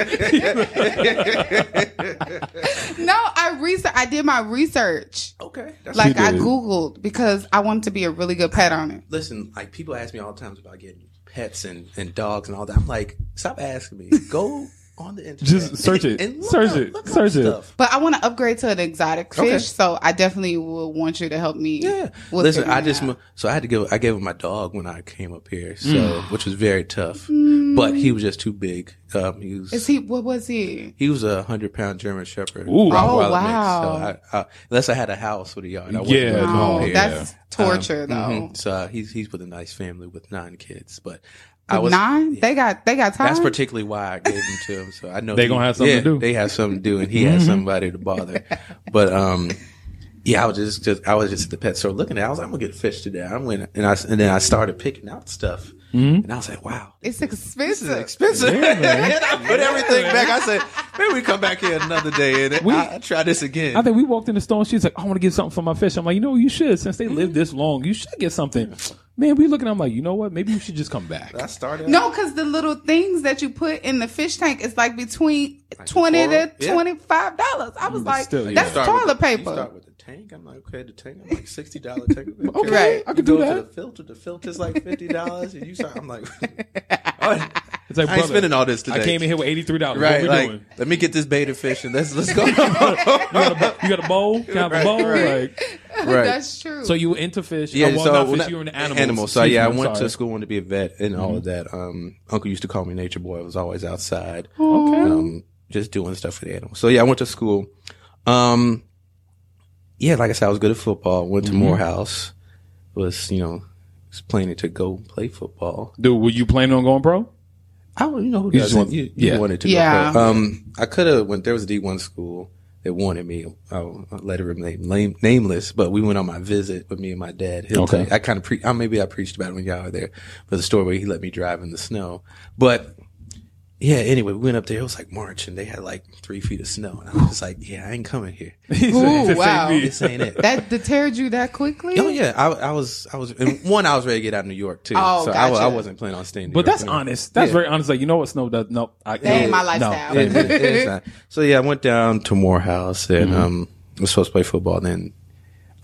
Speaker 1: No, I research. I did my research.
Speaker 4: okay. That's
Speaker 1: Like I
Speaker 2: did.
Speaker 1: Googled because I wanted to be a really good pet owner.
Speaker 4: Listen, like people ask me all the times about getting pets and, and dogs and all that. I'm like, stop asking me. Go on the internet.
Speaker 2: Just search
Speaker 4: and-
Speaker 2: it.
Speaker 4: and look
Speaker 2: Search
Speaker 4: up-
Speaker 2: it.
Speaker 4: look up
Speaker 2: Search it.
Speaker 4: stuff.
Speaker 1: But I want to upgrade to an exotic fish,
Speaker 4: Okay.
Speaker 1: so I definitely will want you to help me.
Speaker 4: Yeah.
Speaker 1: with
Speaker 4: Listen,
Speaker 1: figuring
Speaker 4: I just
Speaker 1: it out.
Speaker 4: mo- so I had to give I gave him my dog when I came up here, so
Speaker 2: Mm.
Speaker 4: which was very tough. But he was just too big. Um, he was
Speaker 1: Is he? What was he?
Speaker 4: he was a hundred pound German Shepherd.
Speaker 2: Ooh.
Speaker 4: Rottweiler
Speaker 1: Oh, wow.
Speaker 4: mix. So I, I, unless I had a house with a yard, I wouldn't
Speaker 2: Yeah,
Speaker 4: let him
Speaker 1: Oh,
Speaker 4: come here.
Speaker 1: that's torture,
Speaker 4: Um,
Speaker 1: though.
Speaker 4: mhm. So uh, he's he's with a nice family with nine kids, but I
Speaker 1: With
Speaker 4: was
Speaker 1: nine? They got. They got time.
Speaker 4: That's particularly why I gave him to him. So I know
Speaker 2: They
Speaker 4: he-
Speaker 2: gonna have something
Speaker 4: yeah,
Speaker 2: to do.
Speaker 4: They have something to do, and he has somebody to bother. But um, yeah, I was just, just I was just at the pet store looking at it. I was like, I'm gonna get a fish today. I went and I and then I started picking out stuff, and I was like, wow,
Speaker 1: It's
Speaker 4: this
Speaker 1: expensive.
Speaker 4: is expensive.
Speaker 2: Yeah, man.
Speaker 4: And I put everything back. I said, maybe we come back here another day and
Speaker 2: We-
Speaker 4: I, I try this again.
Speaker 2: I think we walked in the store and she's like, I want to get something for my fish. I'm like, you know, you should. Since they live this long, you should get something. Man, we looking, I'm like, you know what? Maybe you should just come back.
Speaker 4: I started.
Speaker 1: No, because the little things that you put in the fish tank is like between
Speaker 4: Like
Speaker 1: twenty
Speaker 4: coral?
Speaker 1: to
Speaker 4: Yeah.
Speaker 1: twenty five dollars. I was
Speaker 2: But
Speaker 1: like,
Speaker 2: still, yeah.
Speaker 1: that's
Speaker 4: Start with
Speaker 1: toilet
Speaker 4: the- You
Speaker 1: paper.
Speaker 4: start with the tank. I'm like, okay, the tank. I'm like sixty dollar tank.
Speaker 2: Okay,
Speaker 1: Right.
Speaker 2: I
Speaker 4: You
Speaker 2: could
Speaker 4: go
Speaker 2: do
Speaker 4: to
Speaker 2: that.
Speaker 4: the filter. The filter's like fifty dollars, and you start. I'm like, all right.
Speaker 2: It's like,
Speaker 4: I ain't
Speaker 2: brother,
Speaker 4: spending all this today.
Speaker 2: I came in here with eighty-three dollars.
Speaker 4: Right,
Speaker 2: What we
Speaker 4: like,
Speaker 2: doing?
Speaker 4: let me get this beta fish and let's let's go.
Speaker 2: You got, a, you got a bowl? Can I have a
Speaker 4: Right,
Speaker 2: bowl?
Speaker 4: right.
Speaker 2: Like,
Speaker 4: Right.
Speaker 1: That's true.
Speaker 2: so you were into fish?
Speaker 4: Yeah,
Speaker 2: oh, well,
Speaker 4: so
Speaker 2: not
Speaker 4: well,
Speaker 2: fish, you were into animals.
Speaker 4: Animals. So
Speaker 2: Excuse
Speaker 4: yeah, I
Speaker 2: me, I'm
Speaker 4: went
Speaker 2: sorry.
Speaker 4: to school, wanted to be a vet, and all of that. Um, Uncle used to call me Nature Boy. I was always outside,
Speaker 2: Okay.
Speaker 4: um, just doing stuff for the animals. So yeah, I went to school. Um, yeah, like I said, I was good at football. Went to
Speaker 2: Mm-hmm.
Speaker 4: Morehouse. Was you know, was planning to go play football.
Speaker 2: Dude, were you planning on going pro?
Speaker 4: I don't, you know who
Speaker 2: You just
Speaker 4: doesn't.
Speaker 2: want-
Speaker 4: you, you
Speaker 2: yeah.
Speaker 4: wanted to
Speaker 1: Yeah.
Speaker 4: go play. Um, I could have went. There was a D one school that wanted me. I'll, I'll let it remain name, nameless. But we went on my visit with me and my dad. He'll
Speaker 2: Okay.
Speaker 4: tell you- I kind of pre. Uh, maybe I preached about it when y'all were there. But the story where he let me drive in the snow. But yeah. Anyway, we went up there. It was like March, and they had like three feet of snow. And I was just like, yeah, I ain't coming here.
Speaker 2: He
Speaker 1: Ooh,
Speaker 2: said, "This ain't
Speaker 1: wow.
Speaker 2: me."
Speaker 4: This ain't it.
Speaker 1: that deterred you that quickly?
Speaker 4: Oh yeah, I, I was, I was, and one, I was ready to get out of New York too.
Speaker 1: Oh,
Speaker 4: so I, wa- I
Speaker 1: gotcha.
Speaker 4: wasn't planning on staying. in New
Speaker 2: But
Speaker 4: York
Speaker 2: that's
Speaker 4: anyway.
Speaker 2: honest. That's
Speaker 4: Yeah.
Speaker 2: very honest. Like, you know what? Snow does. No. I,
Speaker 1: That ain't my
Speaker 2: no,
Speaker 1: lifestyle.
Speaker 2: No,
Speaker 4: It- it- it's not. So yeah, I went down to Morehouse and um was supposed to play football. Then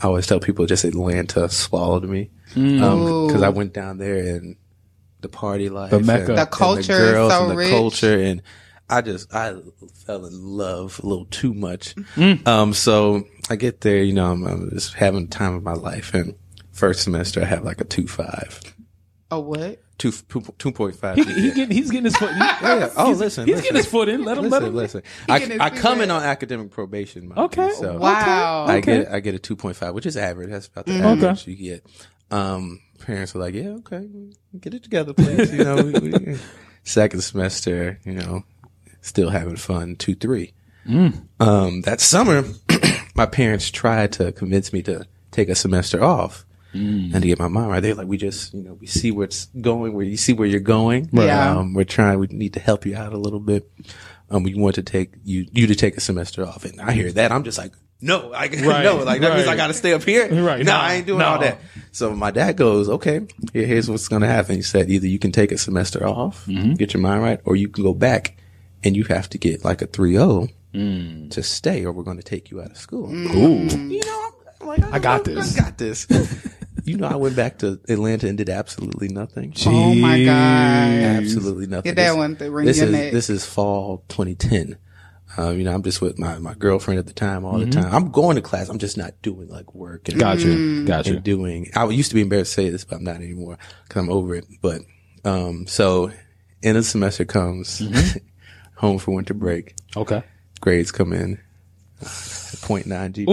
Speaker 4: I always tell people just Atlanta swallowed me.
Speaker 2: Mm.
Speaker 4: Um, cause I went down there and the party life,
Speaker 2: The Mecca.
Speaker 4: and,
Speaker 1: The culture
Speaker 4: and the girls
Speaker 1: is so
Speaker 4: and the
Speaker 1: rich.
Speaker 4: culture. And I just, I fell in love a little too much.
Speaker 2: Mm.
Speaker 4: Um, so I get there, you know, I'm, I'm just having the time of my life. And first semester I have like a two five.
Speaker 1: A what?
Speaker 4: Two, two point five.
Speaker 2: He, he getting, he's getting his foot. He,
Speaker 4: yeah. Oh,
Speaker 2: he's,
Speaker 4: listen,
Speaker 2: he's
Speaker 4: listen.
Speaker 2: getting his foot in. Let him, let
Speaker 4: Listen,
Speaker 2: him.
Speaker 4: listen.
Speaker 1: He
Speaker 4: I,
Speaker 1: getting his
Speaker 4: I
Speaker 1: feet
Speaker 4: come in
Speaker 1: wet.
Speaker 4: on academic probation. mind
Speaker 2: Okay.
Speaker 4: you, so
Speaker 1: Wow.
Speaker 4: I
Speaker 2: Okay.
Speaker 4: get I get a two point five, which is average. That's about the
Speaker 2: Okay.
Speaker 4: average you get. Um, parents were like, "Yeah, okay, get it together, please." You know, we, we, second semester, you know, still having fun. Two three.
Speaker 2: Mm.
Speaker 4: Um, that summer, my parents tried to convince me to take a semester off.
Speaker 2: Mm.
Speaker 4: And to get my mom right, they're like, we just, you know, we see where it's going, where you see where you're going.
Speaker 1: Yeah.
Speaker 4: Um, we're trying, we need to help you out a little bit. Um, we want to take you, you to take a semester off. And I hear that. I'm just like, no, I,
Speaker 2: Right,
Speaker 4: no, like that means I
Speaker 2: right.
Speaker 4: got to stay up here.
Speaker 2: Right,
Speaker 4: No,
Speaker 2: no,
Speaker 4: I ain't doing
Speaker 2: no.
Speaker 4: all that. So my dad goes, okay, here, here's what's going to happen. He said, either you can take a semester off,
Speaker 2: Mm-hmm.
Speaker 4: get your mind right, or you can go back and you have to get like a three oh
Speaker 2: Mm.
Speaker 4: to stay, or we're going to take you out of school.
Speaker 2: Ooh.
Speaker 4: You know, I'm like,
Speaker 2: I got this.
Speaker 4: I got this. You know, I went back to Atlanta and did absolutely nothing.
Speaker 1: Oh my God.
Speaker 4: Absolutely nothing.
Speaker 1: Your dad
Speaker 4: This-
Speaker 1: wanted to wring
Speaker 4: this
Speaker 1: your
Speaker 4: is,
Speaker 1: neck.
Speaker 4: This is fall twenty ten. Um, you know, I'm just with my, my girlfriend at the time all
Speaker 2: Mm-hmm.
Speaker 4: the time. I'm going to class. I'm just not doing like work and,
Speaker 2: Got you.
Speaker 1: Mm.
Speaker 2: Got you.
Speaker 4: and doing. I used to be embarrassed to say this, but I'm not anymore because I'm over it. But um, so end of the semester comes,
Speaker 2: Mm-hmm.
Speaker 4: home for winter break.
Speaker 2: Okay.
Speaker 4: Grades come in, uh, point nine G P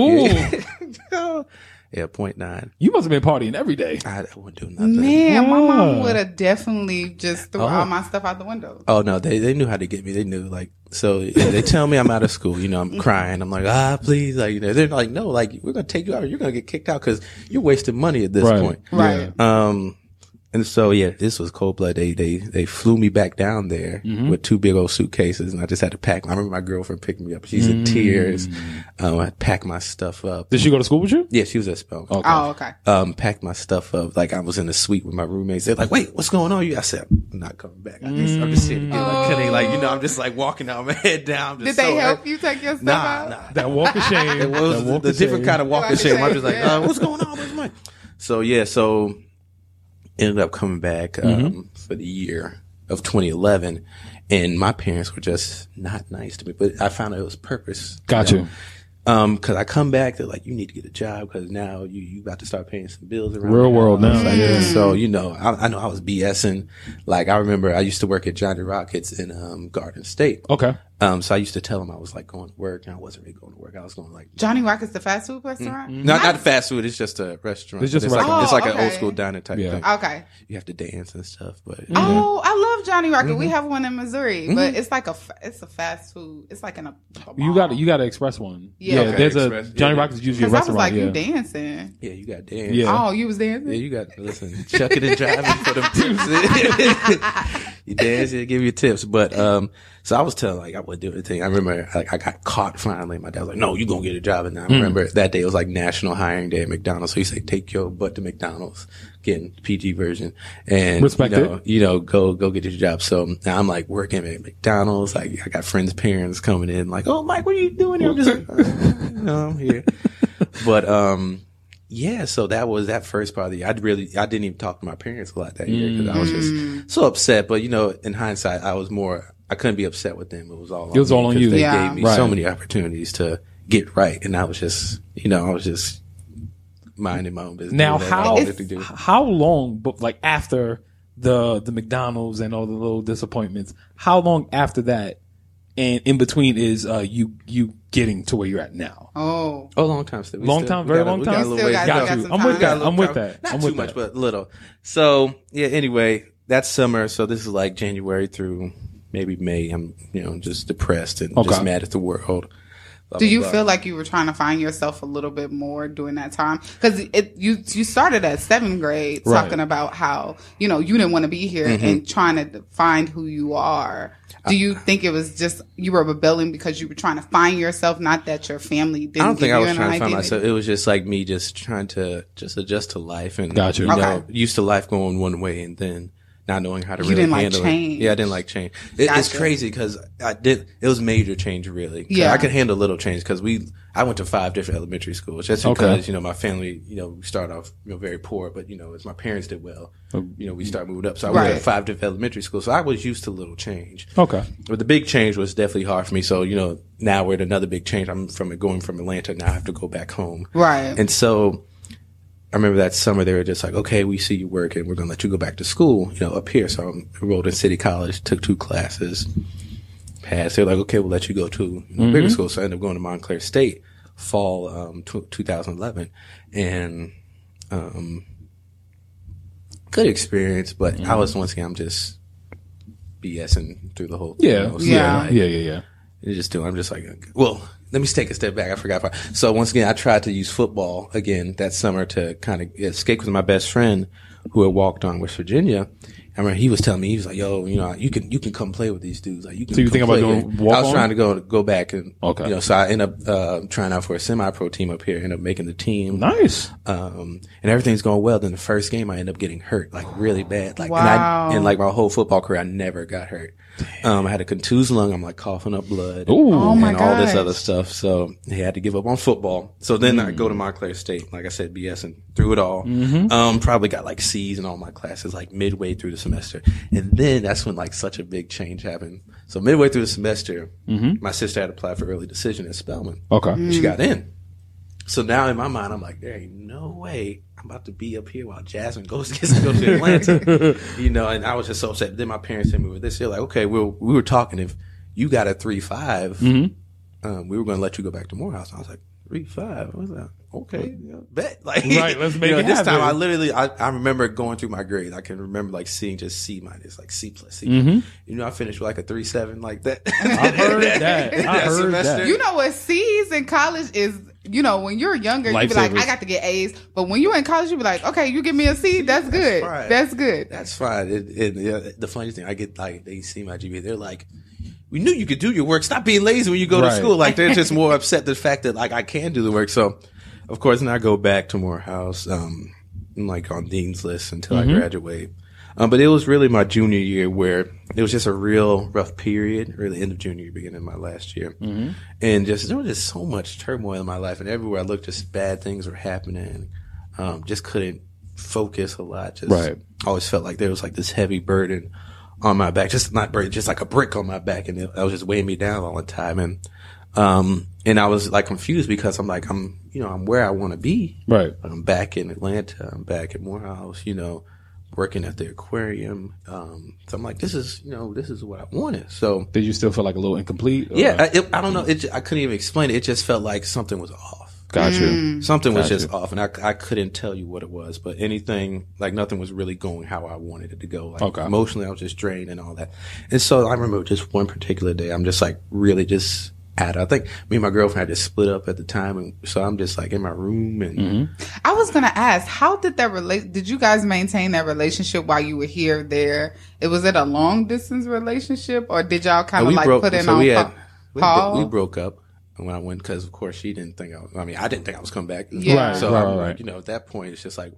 Speaker 4: A. Yeah, point nine.
Speaker 2: You must have been partying every day.
Speaker 4: I, I wouldn't do nothing.
Speaker 1: Man, my mom
Speaker 2: Yeah.
Speaker 1: would have definitely just threw
Speaker 4: Oh.
Speaker 1: all my stuff out the window.
Speaker 4: Oh no, they they knew how to get me. They knew like so. Yeah, they tell me I'm out of school. You know, I'm crying. I'm like, ah, please, like you know. They're like, no, like we're gonna take you out. You're gonna get kicked out because you're wasting money at this
Speaker 2: Right.
Speaker 4: point.
Speaker 1: Right.
Speaker 4: Um, and so yeah, this was cold blood. They they they flew me back down there with two big old suitcases, and I just had to pack. I remember my girlfriend picking me up. She's in tears. Um, I had to pack my stuff up.
Speaker 2: Did she go to school with you?
Speaker 4: Yeah, she was at Spelman.
Speaker 2: Okay.
Speaker 1: Oh, okay.
Speaker 4: Um, packed my stuff up. Like I was in the suite with my roommates. They're like, "Wait, what's going on?" You, I said, "I'm not coming back. I just, I'm just sitting here, like, cutting, like you know, I'm just like walking out, my head down. I'm
Speaker 1: Did
Speaker 4: just
Speaker 1: they
Speaker 4: so
Speaker 1: help
Speaker 4: hurt.
Speaker 1: you take your stuff
Speaker 4: Nah,
Speaker 1: out?
Speaker 4: nah.
Speaker 2: That walk of shame.
Speaker 4: It was
Speaker 2: That
Speaker 4: the,
Speaker 2: walk
Speaker 4: the
Speaker 2: of
Speaker 4: different
Speaker 2: shame.
Speaker 4: kind of walk
Speaker 1: Walk
Speaker 4: of
Speaker 1: of
Speaker 4: shame. I'm
Speaker 1: shame,
Speaker 4: just like,
Speaker 1: yeah.
Speaker 4: uh, what's going on? Where's mine? So yeah, so ended up coming back um,
Speaker 2: Mm-hmm.
Speaker 4: for the year of twenty eleven, and my parents were just not nice to me. But I found out it was purpose.
Speaker 2: Got you.
Speaker 4: Um, cause I come back, they're like, you need to get a job because now you, you about to start paying some bills around
Speaker 2: Real
Speaker 4: the
Speaker 2: world
Speaker 4: house.
Speaker 2: now,
Speaker 4: Like,
Speaker 2: yeah.
Speaker 4: So, you know, I, I know I was BSing. Like, I remember I used to work at Johnny Rockets in, um, Garden State.
Speaker 2: Okay.
Speaker 4: Um, so I used to tell them I was like going to work and I wasn't really going to work. I was going like,
Speaker 1: Johnny Rockets, the fast food restaurant?
Speaker 4: not, not fast food. It's just a restaurant.
Speaker 2: It's just a
Speaker 4: like,
Speaker 1: restaurant.
Speaker 4: it's like
Speaker 1: Oh,
Speaker 4: an old
Speaker 1: okay.
Speaker 4: school diner type
Speaker 2: Yeah.
Speaker 4: thing.
Speaker 1: Okay.
Speaker 4: You have to dance and stuff, but
Speaker 1: Oh, I love Johnny Rocket.
Speaker 4: Mm-hmm.
Speaker 1: We have one in Missouri, but it's like a fa- it's a fast food. It's like in a, a
Speaker 2: You got you got to express one.
Speaker 1: Yeah. Okay,
Speaker 2: there's
Speaker 4: express.
Speaker 2: a Johnny
Speaker 4: Yeah.
Speaker 2: Rockets is usually a
Speaker 1: Because I was
Speaker 2: restaurant.
Speaker 1: like,
Speaker 2: yeah.
Speaker 1: you dancing?
Speaker 4: yeah, you got to dance.
Speaker 2: Yeah.
Speaker 1: Oh, you was dancing?
Speaker 4: Yeah, you got to listen. Chuck it and driving for them tips. You dance, you give you tips. But um, so I was telling like I wouldn't do anything. I remember like I got caught finally. My dad was like, "No, you gonna get a job." And I remember that day it was like National Hiring Day at McDonald's. So he said, "Take your butt to McDonald's, getting P G version, and
Speaker 2: Respect
Speaker 4: you know,
Speaker 2: it.
Speaker 4: you know, go go get your job." So now I'm like working at McDonald's. Like I got friends' parents coming in, like, "Oh, Mike, what are you doing here?" I'm just like, uh, you know, I'm here. But um. Yeah, so that was that first part of the year. I really, I didn't even talk to my parents a lot that year because I was just so upset. But you know, in hindsight, I was more, I couldn't be upset with them. It was all, on
Speaker 2: It was
Speaker 4: me
Speaker 2: all on
Speaker 4: 'cause
Speaker 2: you.
Speaker 4: They
Speaker 1: Yeah.
Speaker 4: gave me
Speaker 2: Right.
Speaker 4: so many opportunities to get right, and I was just, you know, I was just minding my own business.
Speaker 2: Now,
Speaker 4: doing what I
Speaker 2: how
Speaker 4: wanted to do.
Speaker 2: how long, but like after the the McDonald's and all the little disappointments, how long after that and in between is uh, you you getting to where you're at now?
Speaker 1: Oh,
Speaker 4: Oh, long time still. We
Speaker 2: Long
Speaker 4: still-
Speaker 2: time,
Speaker 4: we
Speaker 2: very
Speaker 4: got a-
Speaker 2: long
Speaker 4: we got
Speaker 2: time?
Speaker 4: a little
Speaker 1: Still
Speaker 4: ways
Speaker 1: got-
Speaker 4: to
Speaker 1: got
Speaker 4: go.
Speaker 2: Got you.
Speaker 1: some
Speaker 2: I'm
Speaker 1: time.
Speaker 2: with
Speaker 1: We
Speaker 2: that.
Speaker 1: got a
Speaker 2: I'm
Speaker 4: little
Speaker 2: with
Speaker 4: time.
Speaker 2: that.
Speaker 4: Not
Speaker 2: I'm
Speaker 4: too
Speaker 2: with
Speaker 4: much,
Speaker 2: that.
Speaker 4: but little. So yeah. Anyway, that summer. So this is like January through maybe May. I'm you know just depressed and
Speaker 2: Okay.
Speaker 4: just mad at the world. Blah,
Speaker 1: do
Speaker 4: blah,
Speaker 1: you
Speaker 4: blah.
Speaker 1: feel like you were trying to find yourself a little bit more during that time? Because it you you started at seventh grade
Speaker 2: Right.
Speaker 1: talking about how you know you didn't want to be here
Speaker 4: Mm-hmm.
Speaker 1: and trying to find who you are. Do you think it was just you were rebelling because you were trying to find yourself, not that your family didn't
Speaker 4: I don't
Speaker 1: give
Speaker 4: think
Speaker 1: you
Speaker 4: I was
Speaker 1: an
Speaker 4: trying to
Speaker 1: identity?
Speaker 4: find myself. It was just like me just trying to just adjust to life and
Speaker 2: Gotcha.
Speaker 4: you know,
Speaker 1: Okay.
Speaker 4: used to life going one way and then not knowing how to
Speaker 1: You
Speaker 4: really
Speaker 1: didn't like
Speaker 4: handle
Speaker 1: change.
Speaker 4: it. Yeah, I didn't like change. It, It's
Speaker 1: Gotcha.
Speaker 4: crazy because I did. It was major change, really. 'Cause
Speaker 1: Yeah.
Speaker 4: I could handle little change because we. I went to five different elementary schools. Just
Speaker 2: Okay.
Speaker 4: because you know my family, you know, we started off you know very poor, but you know as my parents did well, you know we started moving up. So I went
Speaker 1: Right.
Speaker 4: to five different elementary schools. So I was used to little change.
Speaker 2: Okay.
Speaker 4: But the big change was definitely hard for me. So you know now we're at another big change. I'm from going from Atlanta. Now I have to go back home.
Speaker 1: Right.
Speaker 4: And so I remember that summer they were just like, okay, we see you work and we're going to let you go back to school, you know, up here. So I enrolled in City College, took two classes, passed. They're like, okay, we'll let you go to you know, bigger school. So I ended up going to Montclair State fall um, t- twenty eleven. And um, good experience, but mm-hmm. I was once again, I'm just BSing through the whole thing.
Speaker 2: Yeah.
Speaker 4: You know, so
Speaker 2: Yeah.
Speaker 4: like,
Speaker 2: Yeah. Yeah. Yeah.
Speaker 4: you just do. I'm just like, well, let me take a step back. I forgot. If I, so once again, I tried to use football again that summer to kind of escape with my best friend who had walked on West Virginia. I remember he was telling me, he was like, yo, you know, you can, you can come play with these dudes. Like, you can
Speaker 2: So you
Speaker 4: come
Speaker 2: think about
Speaker 4: play.
Speaker 2: doing
Speaker 4: And
Speaker 2: walk
Speaker 4: I was
Speaker 2: on?
Speaker 4: trying to go, go back and,
Speaker 2: Okay.
Speaker 4: you know, so I ended up, uh, trying out for a semi-pro team up here, ended up making the team.
Speaker 2: Nice.
Speaker 4: Um, and everything's going well. Then the first game, I ended up getting hurt, like really bad. Like,
Speaker 1: Wow.
Speaker 4: and I, and like my whole football career, I never got hurt. Um, I had a contused lung. I'm like coughing up blood.
Speaker 2: Ooh.
Speaker 1: Oh my
Speaker 4: and all this
Speaker 1: gosh.
Speaker 4: other stuff. So he had to give up on football. So then I go to Montclair State, like I said, BSing through it all.
Speaker 2: Mm-hmm.
Speaker 4: Um, probably got like C's in all my classes, like midway through the semester. And then that's when like such a big change happened. So midway through the semester,
Speaker 2: Mm-hmm.
Speaker 4: my sister had applied for early decision at Spelman.
Speaker 2: Okay.
Speaker 4: And she got in. So now in my mind, I'm like, there ain't no way I'm about to be up here while Jasmine goes gets to go to Atlanta. You know, and I was just so upset. Then my parents hit me with this. They're like, okay, we were, we were talking. If you got a three five,
Speaker 2: Mm-hmm.
Speaker 4: um, we were going to let you go back to Morehouse. I was like, three five? I was like, okay, yeah, bet. Like,
Speaker 2: Right, let's make
Speaker 4: you know,
Speaker 2: it
Speaker 4: this
Speaker 2: happen.
Speaker 4: time I literally, I, I remember going through my grades. I can remember like seeing just C minus, like C plus C.
Speaker 2: Mm-hmm.
Speaker 4: You know, I finished with like a three seven like that.
Speaker 2: I heard that. I
Speaker 4: That
Speaker 2: heard
Speaker 4: semester.
Speaker 2: that.
Speaker 1: You know what C's in college is, you know, when you're younger, you be like,
Speaker 2: Lifesavers.
Speaker 1: I got to get A's. But when you're in college, you be like, okay, you give me a C, that's good.
Speaker 4: fine.
Speaker 1: That's good.
Speaker 4: That's fine. It, it, yeah, the funny thing, I get like they see my G P A, they're like, "We knew you could do your work. Stop being lazy when you go
Speaker 2: Right.
Speaker 4: to school." Like they're just more upset the fact that like I can do the work. So, of course, now I go back to Morehouse, um, I'm, like on dean's list until
Speaker 2: Mm-hmm.
Speaker 4: I graduate. Um, but it was really my junior year where it was just a real rough period, really end of junior year, beginning of my last year.
Speaker 2: Mm-hmm.
Speaker 4: And just, there was just so much turmoil in my life, and everywhere I looked, just bad things were happening. Um, just couldn't focus a lot. Just
Speaker 2: Right.
Speaker 4: always felt like there was like this heavy burden on my back, just not burden, just like a brick on my back. And it, that was just weighing me down all the time. And, um, and I was like confused because I'm like, I'm, you know, I'm where I want to be.
Speaker 2: Right.
Speaker 4: I'm back in Atlanta. I'm back at Morehouse, you know, working at the aquarium. Um, so I'm like, this is, you know, this is what I wanted. So
Speaker 2: Did you still feel like a little incomplete? or-
Speaker 4: yeah, I, it, I don't know. It, ju- I couldn't even explain it. It just felt like something was off.
Speaker 2: Got you.
Speaker 1: Mm.
Speaker 4: Something was
Speaker 2: Gotcha.
Speaker 4: just off, and I, I couldn't tell you what it was. But anything, like nothing was really going how I wanted it to go. Like
Speaker 2: Okay.
Speaker 4: emotionally, I was just drained and all that. And so I remember just one particular day, I'm just like really just at it. I think me and my girlfriend had just split up at the time, and so I'm just like in my room and.
Speaker 2: Mm-hmm.
Speaker 1: I was going to ask, how did that relate? Did you guys maintain that relationship while you were here, there? It was it a long distance relationship, or did y'all kind of
Speaker 4: we
Speaker 1: like
Speaker 4: broke-
Speaker 1: put in
Speaker 4: so
Speaker 1: on
Speaker 4: we had-
Speaker 1: pa-
Speaker 4: we,
Speaker 1: pause?
Speaker 4: we broke up when I went because, of course, she didn't think I. Was, I mean, I didn't think I was coming back.
Speaker 1: Yeah. Right,
Speaker 4: so
Speaker 2: right,
Speaker 4: I'm
Speaker 2: right.
Speaker 4: like, you know, at that point, it's just like.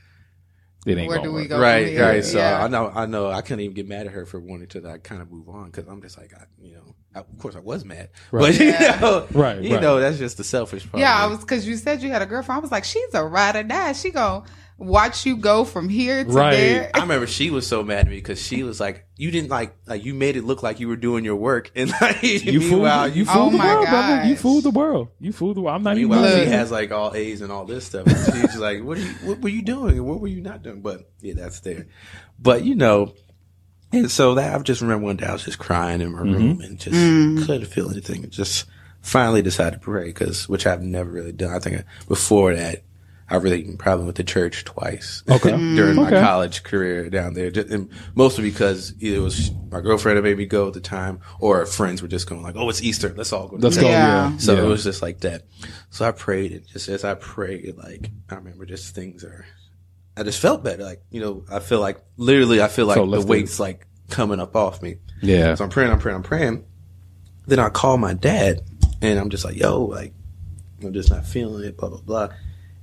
Speaker 2: It ain't
Speaker 1: Where
Speaker 2: gonna
Speaker 1: do we
Speaker 2: work.
Speaker 1: go?
Speaker 4: Right,
Speaker 1: from here?
Speaker 4: right. So
Speaker 1: Yeah.
Speaker 4: I know, I know, I couldn't even get mad at her for wanting to like, kind of move on because I'm just like, I, you know, I, of course I was mad,
Speaker 2: Right.
Speaker 4: but you
Speaker 1: Yeah.
Speaker 4: know,
Speaker 2: Right,
Speaker 4: you
Speaker 2: right.
Speaker 4: know, that's just the selfish part.
Speaker 1: Yeah, I
Speaker 4: of it.
Speaker 1: was because you said you had a girlfriend. I was like, she's a ride or die. She gonna watch you go from here to
Speaker 2: Right.
Speaker 1: there.
Speaker 4: I remember she was so mad at me because she was like, "You didn't like, like you made it look like you were doing your work, and like,
Speaker 2: You fooled,
Speaker 4: meanwhile,
Speaker 2: you
Speaker 4: you,
Speaker 2: fooled
Speaker 1: Oh
Speaker 2: the
Speaker 1: my
Speaker 2: world, brother. You
Speaker 1: gosh.
Speaker 2: fooled the world. You fooled the world. I'm not even.
Speaker 4: meanwhile, she
Speaker 1: Look.
Speaker 4: has like all A's and all this stuff. And she's just like, "What are you? What were you doing? And what were you not doing?" But yeah, that's there. But you know. And so that I just remember one day I was just crying in my room and just couldn't feel anything. Just finally decided to pray because, which I've never really done. I think I, before that, I really probably went to church twice.
Speaker 2: Okay.
Speaker 4: during my
Speaker 2: Okay.
Speaker 4: college career down there, just, and mostly because either it was my girlfriend that made me go at the time, or friends were just going like, "Oh, it's Easter, let's all go." To
Speaker 2: Let's
Speaker 4: church."
Speaker 2: go.
Speaker 1: Yeah.
Speaker 2: Yeah.
Speaker 4: So
Speaker 2: yeah.
Speaker 4: it was just like that. So I prayed, and just as I prayed, like I remember, just things are. I just felt better. Like you know, I feel like literally, I feel like
Speaker 2: So
Speaker 4: the
Speaker 2: lifted.
Speaker 4: weight's like coming up off me.
Speaker 2: Yeah.
Speaker 4: So I'm praying, I'm praying, I'm praying. Then I call my dad, and I'm just like, "Yo, like, I'm just not feeling it." Blah blah blah.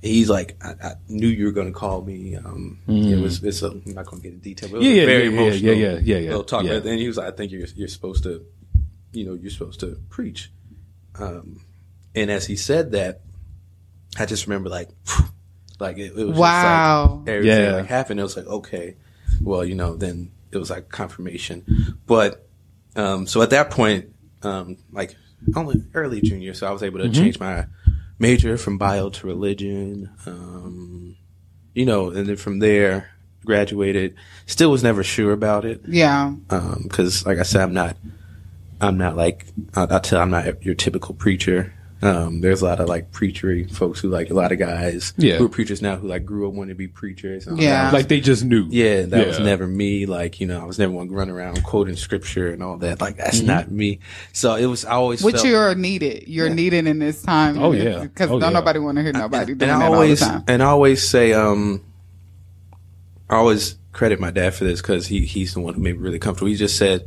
Speaker 4: he's like, I, I knew you were going to call me. Um,
Speaker 2: Mm.
Speaker 4: It was, it's a, I'm not going to get into detail, but it was
Speaker 2: Yeah,
Speaker 4: a
Speaker 2: yeah,
Speaker 4: very
Speaker 2: yeah, yeah,
Speaker 4: emotional
Speaker 2: yeah, yeah, yeah,
Speaker 4: little talk.
Speaker 2: yeah.
Speaker 4: And he was like, I think you're, you're supposed to, you know, you're supposed to preach. Um, and as he said that, I just remember like, like it, it was
Speaker 1: Wow.
Speaker 4: just like everything
Speaker 2: Yeah.
Speaker 4: like happened. It was like, okay, well, you know, then it was like confirmation. But, um, so at that point, um, like only early junior, so I was able to
Speaker 2: Mm-hmm.
Speaker 4: change my major from bio to religion. Um, you know, and then from there, graduated. Still was never sure about it.
Speaker 1: Yeah.
Speaker 4: Um, cause like I said, I'm not, I'm not like, I'll, I'll tell, I'm not your typical preacher. Um, there's a lot of like preachery folks who like a lot of guys
Speaker 2: Yeah.
Speaker 4: who are preachers now who like grew up wanting to be preachers. And all
Speaker 1: Yeah.
Speaker 4: that.
Speaker 2: Like they just knew.
Speaker 4: Yeah, that was
Speaker 2: Yeah.
Speaker 4: never me. Like, you know, I was never one to run around quoting scripture and all that. Like, that's
Speaker 2: Mm-hmm.
Speaker 4: not me. So it was, I always
Speaker 1: Which
Speaker 4: felt,
Speaker 1: you're needed. You're needed in this time.
Speaker 2: Oh, yeah.
Speaker 1: Because
Speaker 2: Oh,
Speaker 1: don't
Speaker 2: yeah.
Speaker 1: nobody want to hear nobody doing
Speaker 4: and
Speaker 1: that
Speaker 4: I always,
Speaker 1: all the time.
Speaker 4: and I always say, um, I always credit my dad for this because he, he's the one who made me really comfortable. He just said,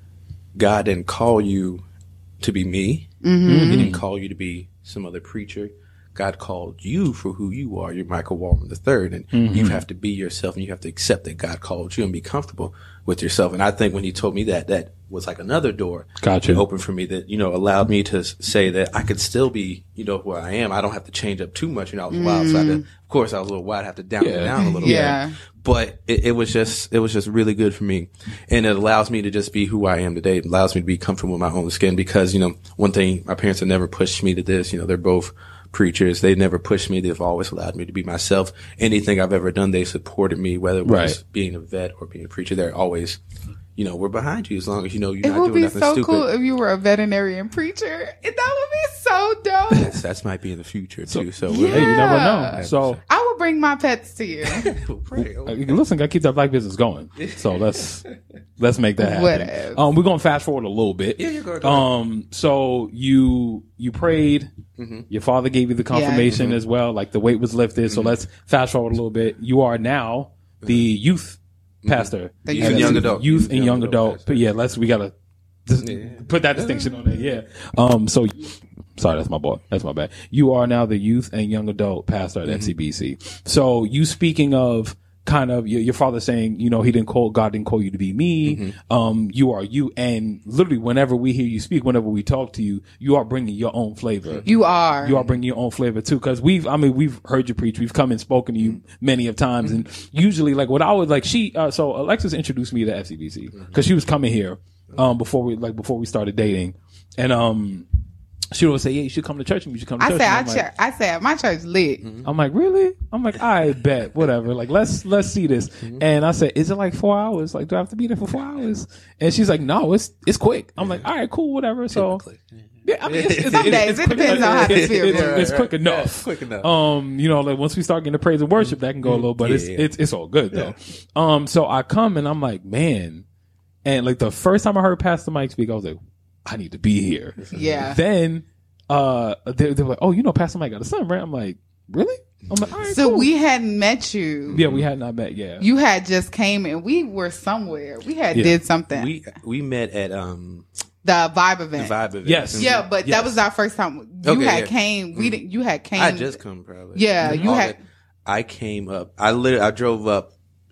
Speaker 4: God didn't call you to be me.
Speaker 1: Mm-hmm.
Speaker 4: He didn't call you to be some other preacher. God called you for who you are. You're Michael Walton the third, and you have to be yourself, and you have to accept that God called you and be comfortable with yourself. And I think when he told me that, that was like another door
Speaker 2: Gotcha.
Speaker 4: to open for me that, you know, allowed me to s- say that I could still be, you know, who I am. I don't have to change up too much. You know, I was wild, so I had to, of course, I was a little wild. I have to down it
Speaker 2: Yeah.
Speaker 4: down a little
Speaker 1: Yeah.
Speaker 4: bit. But it, it was just, it was just really good for me. And it allows me to just be who I am today. It allows me to be comfortable with my own skin because, you know, one thing, my parents have never pushed me to this. You know, they're both preachers. They never pushed me. They've always allowed me to be myself. Anything I've ever done, they supported me, whether it was
Speaker 2: Right.
Speaker 4: being a vet or being a preacher. They're always, you know, we're behind you as long as you know you're
Speaker 1: It
Speaker 4: not
Speaker 1: would
Speaker 4: doing
Speaker 1: be
Speaker 4: nothing
Speaker 1: so
Speaker 4: stupid.
Speaker 1: cool if you were a veterinarian preacher. That would be so dope.
Speaker 4: That's, that's might be in the future too. So,
Speaker 1: Yeah.
Speaker 2: Hey, you never know.
Speaker 1: Yeah.
Speaker 2: So
Speaker 1: I would bring my pets to you.
Speaker 4: we'll pray.
Speaker 2: uh, listen, gotta keep that black business going. So let's let's make that happen.
Speaker 1: Whatever.
Speaker 2: Um, we're gonna fast forward a little bit.
Speaker 4: Yeah, you're good. Go ahead.
Speaker 2: Um, so you you prayed.
Speaker 4: Mm-hmm.
Speaker 2: Your father gave you the confirmation as well. Like the weight was lifted. So let's fast forward a little bit. You are now the youth pastor,
Speaker 1: The
Speaker 4: Youth
Speaker 1: youth.
Speaker 4: and young adult.
Speaker 2: youth and young adult.
Speaker 4: pastor.
Speaker 2: But yeah, let's we gotta just
Speaker 4: Yeah.
Speaker 2: put that distinction on there. Yeah. Um. So. Sorry, that's my boy. That's my bad. You are now the youth and young adult pastor at F C B C. So you speaking of kind of your, your father saying, you know, he didn't call, God didn't call you to be me. Um, you are you. And literally whenever we hear you speak, whenever we talk to you, you are bringing your own flavor.
Speaker 1: You are.
Speaker 2: You are bringing your own flavor too. Cause we've, I mean, we've heard you preach. We've come and spoken to you many of times. And usually like what I would like, she, uh, so Alexis introduced me to F C B C cause she was coming here, um, before we, like, before we started dating. And, um, she would say, yeah, you should come to church. You should come to
Speaker 1: I
Speaker 2: church.
Speaker 1: say,
Speaker 2: And
Speaker 1: I,
Speaker 2: I'm like,
Speaker 1: church, I say, my church lit.
Speaker 2: I'm like, really? I'm like, I bet, whatever. Like, let's let's see this. And I said, is it like four hours? Like, do I have to be there for four hours? And she's like, no, it's it's quick. I'm like, all right, cool, whatever. So, yeah, I mean, it's, it's,
Speaker 1: Some
Speaker 2: it's,
Speaker 1: days,
Speaker 2: it's
Speaker 1: it
Speaker 2: quick
Speaker 1: depends
Speaker 2: enough.
Speaker 1: on how the
Speaker 2: It's-
Speaker 1: spirit
Speaker 2: it's,
Speaker 1: moves.
Speaker 2: it's quick enough.
Speaker 4: quick enough.
Speaker 2: Um, you know, like once we start getting the praise and worship, that can go a little, but it's
Speaker 4: Yeah.
Speaker 2: it's it's all good though. Um, so I come and I'm like, man, and like the first time I heard Pastor Mike speak, I was like, I need to be here.
Speaker 1: Yeah.
Speaker 2: Then, uh, they, they were like, oh, you know, Pastor Mike got a son, right? I'm like, really? I'm like, all right,
Speaker 1: So
Speaker 2: cool.
Speaker 1: we hadn't met you.
Speaker 2: Yeah, we had not met. Yeah,
Speaker 1: You had just came and we were somewhere. We had
Speaker 2: Yeah.
Speaker 1: did something.
Speaker 4: We we met at um
Speaker 1: the Vibe
Speaker 4: the
Speaker 1: event.
Speaker 4: Vibe event.
Speaker 2: Yes.
Speaker 1: Yeah, but
Speaker 2: Yes.
Speaker 1: that was our first time. You
Speaker 4: Okay,
Speaker 1: had
Speaker 4: yeah.
Speaker 1: came. We didn't. You had came.
Speaker 4: I just come probably.
Speaker 1: Yeah, you
Speaker 4: All
Speaker 1: had-
Speaker 4: that- I came up. I literally I drove up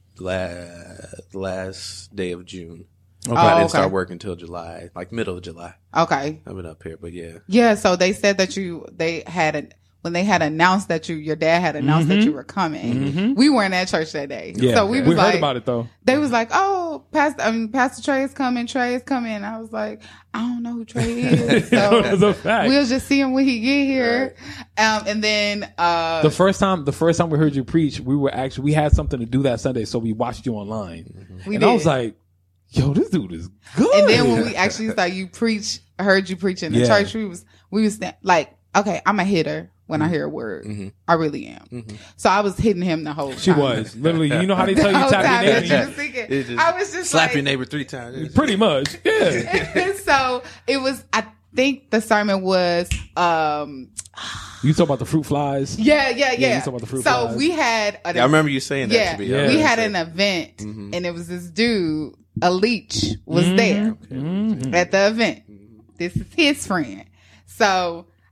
Speaker 4: last last day of June.
Speaker 2: Okay.
Speaker 4: I
Speaker 1: Oh,
Speaker 4: didn't start
Speaker 1: okay.
Speaker 4: working until July, like middle of July.
Speaker 1: Okay.
Speaker 4: I've been up here, but yeah.
Speaker 1: Yeah. So they said that you. They had a when they had announced that you. Your dad had announced that you were coming. We weren't at church that day.
Speaker 2: yeah.
Speaker 1: So we was
Speaker 2: we
Speaker 1: like,
Speaker 2: heard about it though.
Speaker 1: They was like, oh, Pastor, I mean, Pastor Trey is coming. Trey is coming. I was like, I don't know who Trey is.
Speaker 2: That's
Speaker 1: So
Speaker 2: a fact.
Speaker 1: we'll just see him when he get here. Um, and then, uh,
Speaker 2: The first time, the first time we heard you preach, we were actually we had something to do that Sunday, so we watched you online,
Speaker 1: we
Speaker 2: and
Speaker 1: did.
Speaker 2: I was like, "Yo, this dude is good."
Speaker 1: and then when we actually saw you preach, heard you preach in the
Speaker 2: Yeah.
Speaker 1: church, we was, we was sta- like, okay, I'm a hitter when I hear a word. I really am. So I was hitting him the whole time.
Speaker 2: she was literally, you know how they
Speaker 1: The
Speaker 2: tell you
Speaker 1: whole
Speaker 2: tap
Speaker 1: time
Speaker 2: your
Speaker 1: that
Speaker 2: name,
Speaker 1: you
Speaker 2: you-
Speaker 1: was thinking,
Speaker 4: It just
Speaker 1: I was just
Speaker 4: slap
Speaker 1: like,
Speaker 4: your neighbor three times.
Speaker 2: pretty much, yeah.
Speaker 1: so it was, I think the sermon was, um,
Speaker 2: You talk about the fruit flies.
Speaker 1: yeah, yeah, yeah.
Speaker 2: you talk about the fruit
Speaker 1: so
Speaker 2: flies.
Speaker 1: we had, an,
Speaker 4: Yeah, I remember you saying that
Speaker 1: yeah,
Speaker 4: to me.
Speaker 2: Yeah.
Speaker 1: we had an event and it was this dude, a leech was there
Speaker 2: Mhm.
Speaker 1: at the event. This is his friend. So I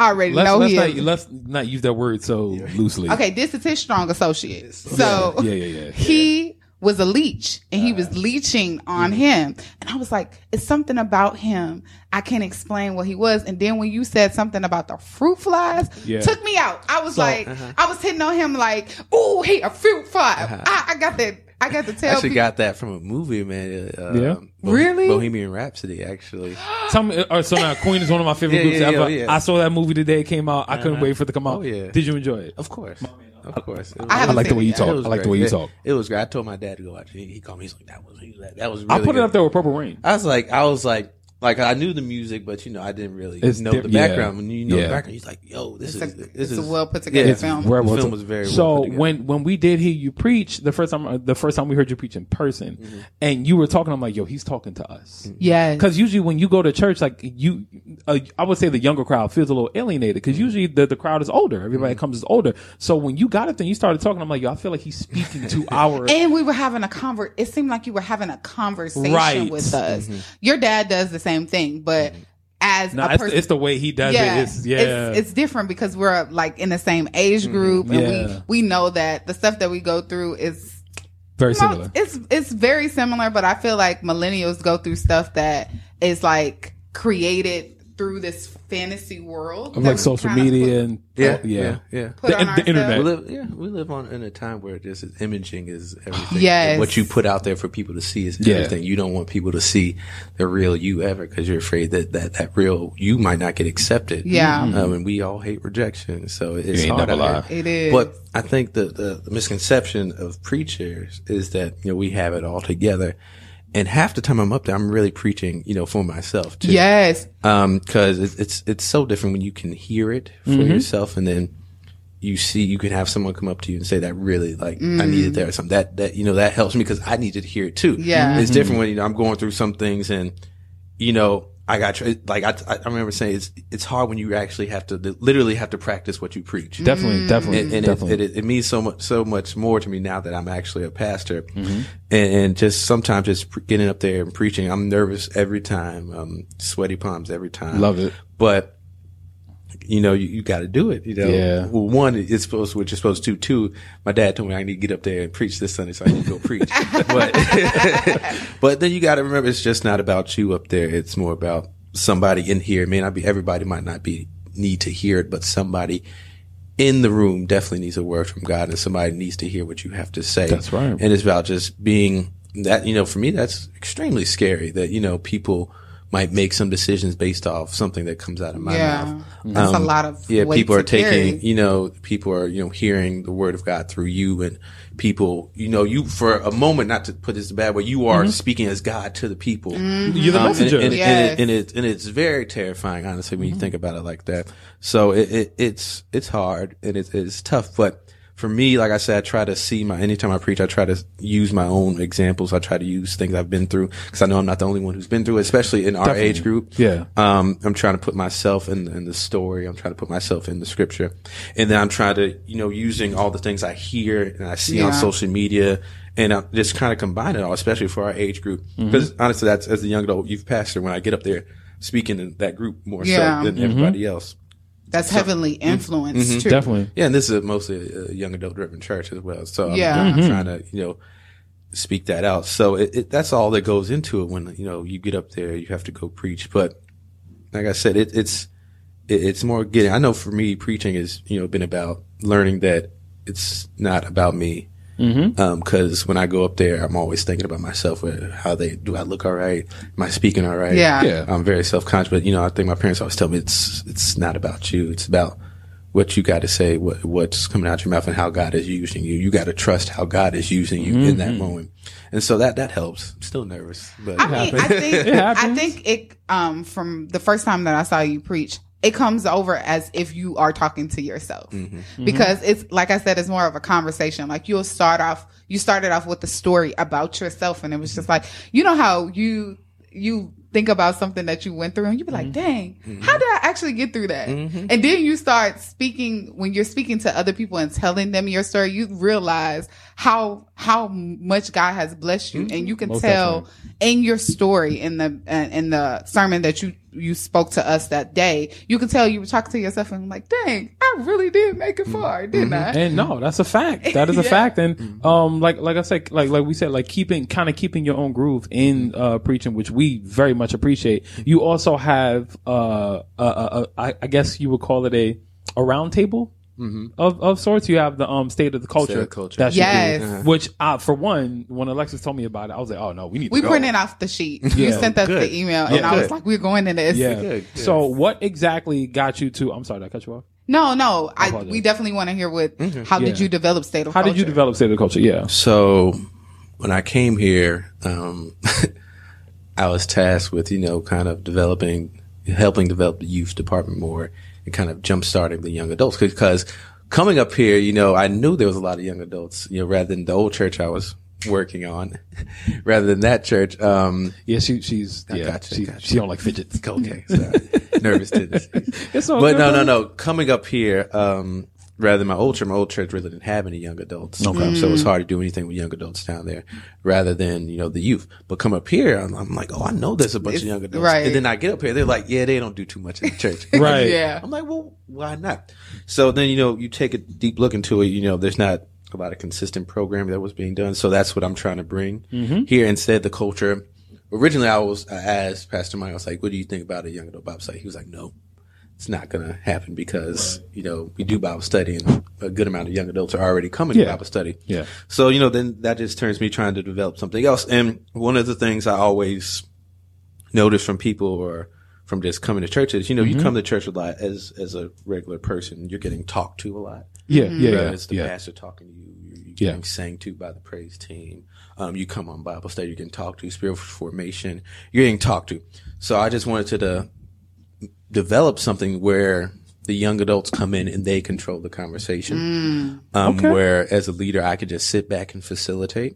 Speaker 1: I already
Speaker 2: let's,
Speaker 1: know
Speaker 2: let's
Speaker 1: he
Speaker 2: not,
Speaker 1: is.
Speaker 2: let's not use that word so loosely.
Speaker 1: Okay, this is his strong associate. So
Speaker 2: Yeah, yeah, yeah.
Speaker 1: he was a leech and he was leeching on him. And I was like, it's something about him. I can't explain what he was. And then when you said something about the fruit flies,
Speaker 2: Yeah.
Speaker 1: took me out. I was
Speaker 2: So-
Speaker 1: like,
Speaker 4: uh-huh.
Speaker 1: I was hitting on him like, ooh, he a fruit fly.
Speaker 4: Uh-huh.
Speaker 1: I, I got that. I got to
Speaker 4: I
Speaker 1: tell
Speaker 4: actually
Speaker 1: people.
Speaker 4: got that from a movie, man. Uh,
Speaker 2: Yeah?
Speaker 4: Bo-
Speaker 1: Really?
Speaker 4: Bohemian Rhapsody, actually.
Speaker 2: Tell me, uh, so now Queen is one of my favorite
Speaker 4: Yeah,
Speaker 2: groups
Speaker 4: yeah,
Speaker 2: ever.
Speaker 4: yeah, yeah.
Speaker 2: I saw that movie the day it came out. I couldn't wait for it to come out.
Speaker 4: Oh, yeah.
Speaker 2: Did you enjoy it?
Speaker 4: Of course. Of course. It was-
Speaker 1: I
Speaker 2: I
Speaker 1: haven't
Speaker 2: like the
Speaker 1: seen
Speaker 2: way
Speaker 1: it
Speaker 2: you
Speaker 1: yet.
Speaker 2: talk.
Speaker 4: It was
Speaker 2: I like the
Speaker 4: great.
Speaker 2: way you
Speaker 4: It-
Speaker 2: talk.
Speaker 4: It was great. I told my dad to go watch it. He, he called me. He's like, "That was that, that was." Really
Speaker 2: I put it
Speaker 4: good.
Speaker 2: up there with Purple Rain.
Speaker 4: I was like, I was like, like I knew the music, but you know, I didn't really
Speaker 2: It's
Speaker 4: know
Speaker 2: di-
Speaker 4: the
Speaker 2: yeah.
Speaker 4: background. When you know
Speaker 2: Yeah.
Speaker 4: the background, he's like, "Yo, this
Speaker 1: It's
Speaker 4: is
Speaker 1: a,
Speaker 4: this
Speaker 1: it's
Speaker 4: is
Speaker 1: a well put together
Speaker 4: yeah,
Speaker 1: film.
Speaker 2: Very
Speaker 4: The
Speaker 2: well
Speaker 4: film
Speaker 2: done.
Speaker 4: was very well
Speaker 2: so
Speaker 4: put together.
Speaker 2: when when we did hear you preach the first time, uh, the first time we heard you preach in person,
Speaker 4: Mm-hmm.
Speaker 2: and you were talking, I'm like, yo, he's talking to us.
Speaker 1: Yes.
Speaker 2: Because usually when you go to church, like you, uh, I would say the younger crowd feels a little alienated because usually the, the crowd is older. Everybody that comes is older. So when you got up there and you started talking, I'm like, yo, I feel like he's speaking to our.
Speaker 1: And we were having a conver. It seemed like you were having a conversation
Speaker 2: Right.
Speaker 1: with us.
Speaker 4: Mm-hmm.
Speaker 1: Your dad does the same thing, but as
Speaker 2: Nah,
Speaker 1: a
Speaker 2: it's,
Speaker 1: person,
Speaker 2: it's the way he does
Speaker 1: yeah,
Speaker 2: it. It's, yeah.
Speaker 1: It's, it's different because we're like in the same age group, and
Speaker 2: Yeah.
Speaker 1: we we know that the stuff that we go through is
Speaker 2: very
Speaker 1: you know,
Speaker 2: similar.
Speaker 1: it's it's very similar. But I feel like millennials go through stuff that is like created through this fantasy world
Speaker 2: Of
Speaker 1: that
Speaker 2: like
Speaker 1: we
Speaker 2: social
Speaker 1: kinda
Speaker 2: media
Speaker 1: put-
Speaker 2: and
Speaker 4: yeah,
Speaker 2: yeah.
Speaker 4: yeah, yeah.
Speaker 1: put
Speaker 2: The,
Speaker 1: on
Speaker 2: the
Speaker 1: ourselves.
Speaker 2: internet.
Speaker 4: We live, yeah, we live on in a time where this is, imaging is everything.
Speaker 1: Yes.
Speaker 4: What you put out there for people to see is
Speaker 2: Yeah.
Speaker 4: everything. You don't want people to see the real you ever because you're afraid that, that that real you might not get accepted.
Speaker 1: Yeah.
Speaker 4: Um, and we all hate rejection, so it's
Speaker 2: ain't
Speaker 4: hard.
Speaker 2: never
Speaker 4: out
Speaker 2: lie.
Speaker 4: here.
Speaker 1: It is.
Speaker 4: But I think the, the the misconception of preachers is that you know we have it all together. And half the time I'm up there, I'm really preaching, you know, for myself too.
Speaker 1: Yes.
Speaker 4: Um, cause it's, it's, it's so different when you can hear it for
Speaker 1: Mm-hmm.
Speaker 4: yourself and then you see, you can have someone come up to you and say that really, like,
Speaker 1: Mm.
Speaker 4: I needed that or something. That, that, you know, that helps me because I needed to hear it too.
Speaker 1: Yeah.
Speaker 4: It's different when, you know, I'm going through some things and, you know, I got, tr- like, I, I remember saying it's, it's hard when you actually have to, literally have to practice what you preach.
Speaker 2: Definitely, definitely,
Speaker 4: And, and
Speaker 2: definitely.
Speaker 4: it, it, it means so much, so much more to me now that I'm actually a pastor.
Speaker 2: Mm-hmm.
Speaker 4: And, and just sometimes just pre- getting up there and preaching, I'm nervous every time, um, sweaty palms every time.
Speaker 2: Love it.
Speaker 4: But, you know, you, you got to do it. You know,
Speaker 2: Yeah.
Speaker 4: well, one, it's supposed what you're supposed to. Two, my dad told me I need to get up there and preach this Sunday, so I need to go preach. but, but then you got to remember, it's just not about you up there. It's more about somebody in here. It may not be everybody. Might not be need to hear it, but somebody in the room definitely needs a word from God, and somebody needs to hear what you have to say.
Speaker 2: That's right.
Speaker 4: And it's about just being that. You know, for me, that's extremely scary. That you know, people might make some decisions based off something that comes out of my
Speaker 1: Yeah.
Speaker 4: mouth.
Speaker 1: That's a lot of
Speaker 4: yeah.
Speaker 1: weight
Speaker 4: People
Speaker 1: to
Speaker 4: are taking,
Speaker 1: carry.
Speaker 4: you know, people are you know hearing the word of God through you, and people, you know, you for a moment, not to put this in a bad way, you are speaking as God to the people.
Speaker 2: You're the
Speaker 4: Um,
Speaker 2: messenger.
Speaker 4: and, and,
Speaker 1: Yes.
Speaker 4: and, it, and, it, and it's very terrifying, honestly, when you think about it like that. So it, it, it's it's hard and it, it's tough, but. For me, like I said, I try to see my, anytime I preach, I try to use my own examples. I try to use things I've been through because I know I'm not the only one who's been through it, especially in our
Speaker 2: Definitely.
Speaker 4: age group.
Speaker 2: Yeah.
Speaker 4: Um, I'm trying to put myself in, in the story. I'm trying to put myself in the scripture. And then I'm trying to, you know, using all the things I hear and I see on
Speaker 1: Yeah.
Speaker 4: social media and I'm just kind of combine it all, especially for our age group. Because honestly, that's as a young adult youth pastor, when I get up there speaking in that group more
Speaker 1: Yeah.
Speaker 4: so than everybody else.
Speaker 1: That's heavily influenced too.
Speaker 2: Definitely.
Speaker 4: Yeah, and this is mostly a young adult driven church as well. So I'm,
Speaker 1: Yeah.
Speaker 4: I'm trying to, you know, speak that out. So it, it, that's all that goes into it when, you know, you get up there, you have to go preach. But like I said, it, it's, it, it's more getting, I know for me, preaching has, you know, been about learning that it's not about me.
Speaker 2: Mm-hmm.
Speaker 4: Um, cause when I go up there, I'm always thinking about myself, uh, how they, do I look all right? Am I speaking all right?
Speaker 1: Yeah.
Speaker 2: Yeah.
Speaker 4: I'm very self-conscious, but you know, I think my parents always tell me it's, it's not about you. It's about what you got to say, what, what's coming out your mouth and how God is using you. You got to trust how God is using you in that moment. And so that, that helps. I'm still nervous, but
Speaker 1: I mean, I think
Speaker 2: It
Speaker 1: I
Speaker 2: happens.
Speaker 1: think it um from the first time that I saw you preach, it comes over as if you are talking to yourself.
Speaker 4: Mm-hmm.
Speaker 1: Because it's like I said, it's more of a conversation. Like you'll start off you started off with the story about yourself and it was just like, you know how you you think about something that you went through and you be like,
Speaker 2: Mm-hmm.
Speaker 1: dang,
Speaker 4: Mm-hmm.
Speaker 1: how did I actually get through that?
Speaker 4: Mm-hmm.
Speaker 1: And then you start speaking, when you're speaking to other people and telling them your story, you realize how, how much God has blessed you. And you can
Speaker 2: Most
Speaker 1: tell
Speaker 2: definitely.
Speaker 1: in your story, in the, uh, in the sermon that you, you spoke to us that day, you can tell you were talking to yourself and like, dang, I really did make it far, didn't I?
Speaker 2: And no, that's a fact. That is a
Speaker 1: Yeah.
Speaker 2: fact. And um, like like I said, like like we said, like keeping kind of keeping your own groove in uh preaching, which we very much appreciate. You also have uh, uh, uh I, I guess you would call it a a round table. Of of sorts, you have the um state of the culture,
Speaker 4: State of the culture.
Speaker 2: that you
Speaker 1: Yes.
Speaker 2: do,
Speaker 1: Uh-huh.
Speaker 2: which uh, for one, when Alexis told me about it, I was like, oh no, we need
Speaker 1: We
Speaker 2: to go.
Speaker 1: printed off the sheet. You
Speaker 2: Yeah.
Speaker 1: sent us
Speaker 4: Good.
Speaker 1: the email, and
Speaker 4: Yeah,
Speaker 1: I was
Speaker 4: good.
Speaker 1: like, "We're going in this."
Speaker 2: Yeah.
Speaker 4: Good, good.
Speaker 2: So what exactly got you to? I'm sorry, did I cut you off?
Speaker 1: No, no. I
Speaker 2: apologize.
Speaker 1: we definitely want to hear what. How did
Speaker 2: Yeah.
Speaker 1: you develop state of
Speaker 2: How
Speaker 1: culture?
Speaker 2: did you develop state of the culture? Yeah.
Speaker 4: So when I came here, um, I was tasked with, you know, kind of developing, helping develop the youth department more and kind of jump starting the young adults. Because coming up here, you know, I knew there was a lot of young adults, you know, rather than the old church I was working on, rather than that church. Um,
Speaker 2: Yeah, she she's
Speaker 4: I
Speaker 2: yeah,
Speaker 4: gotcha,
Speaker 2: she,
Speaker 4: gotcha.
Speaker 2: she don't like fidgets.
Speaker 4: okay, sorry. Nervous tendencies.
Speaker 2: It's all
Speaker 4: But
Speaker 2: good,
Speaker 4: no, no,
Speaker 2: though.
Speaker 4: no. Coming up here, um, rather than my old church, my old church really didn't have any young adults.
Speaker 2: Okay.
Speaker 4: Um, so it was hard to do anything with young adults down there rather than, you know, the youth. But come up here, I'm, I'm like, oh, I know there's a bunch
Speaker 1: It's-
Speaker 4: of young adults.
Speaker 1: right.
Speaker 4: And then I get up here, they're like, yeah, they don't do too much in the church.
Speaker 2: Right.
Speaker 1: Yeah.
Speaker 4: I'm like, well, why not? So then, you know, you take a deep look into it, you know, there's not a lot of consistent programming that was being done. So that's what I'm trying to bring here. Instead, the culture. Originally, I was, I asked Pastor Mike, I was like, what do you think about a young adult Bible study? He was like, no, it's not going to happen because, you know, we do Bible study and a good amount of young adults are already coming
Speaker 2: Yeah.
Speaker 4: to Bible study.
Speaker 2: Yeah.
Speaker 4: So, you know, then that just turns me trying to develop something else. And one of the things I always notice from people or from just coming to churches, you know, you come to church a lot as, as a regular person, you're getting talked to a lot.
Speaker 2: Yeah, yeah,
Speaker 4: Whether
Speaker 2: yeah.
Speaker 4: it's the
Speaker 2: yeah.
Speaker 4: pastor talking to you, you're, you're
Speaker 2: Yeah.
Speaker 4: getting sang to by the praise team. Um, you come on Bible study, you're getting talked to, spiritual formation, you're getting talked to. So I just wanted to, to develop something where the young adults come in and they control the conversation. Um,
Speaker 2: Okay.
Speaker 4: where as a leader, I could just sit back and facilitate.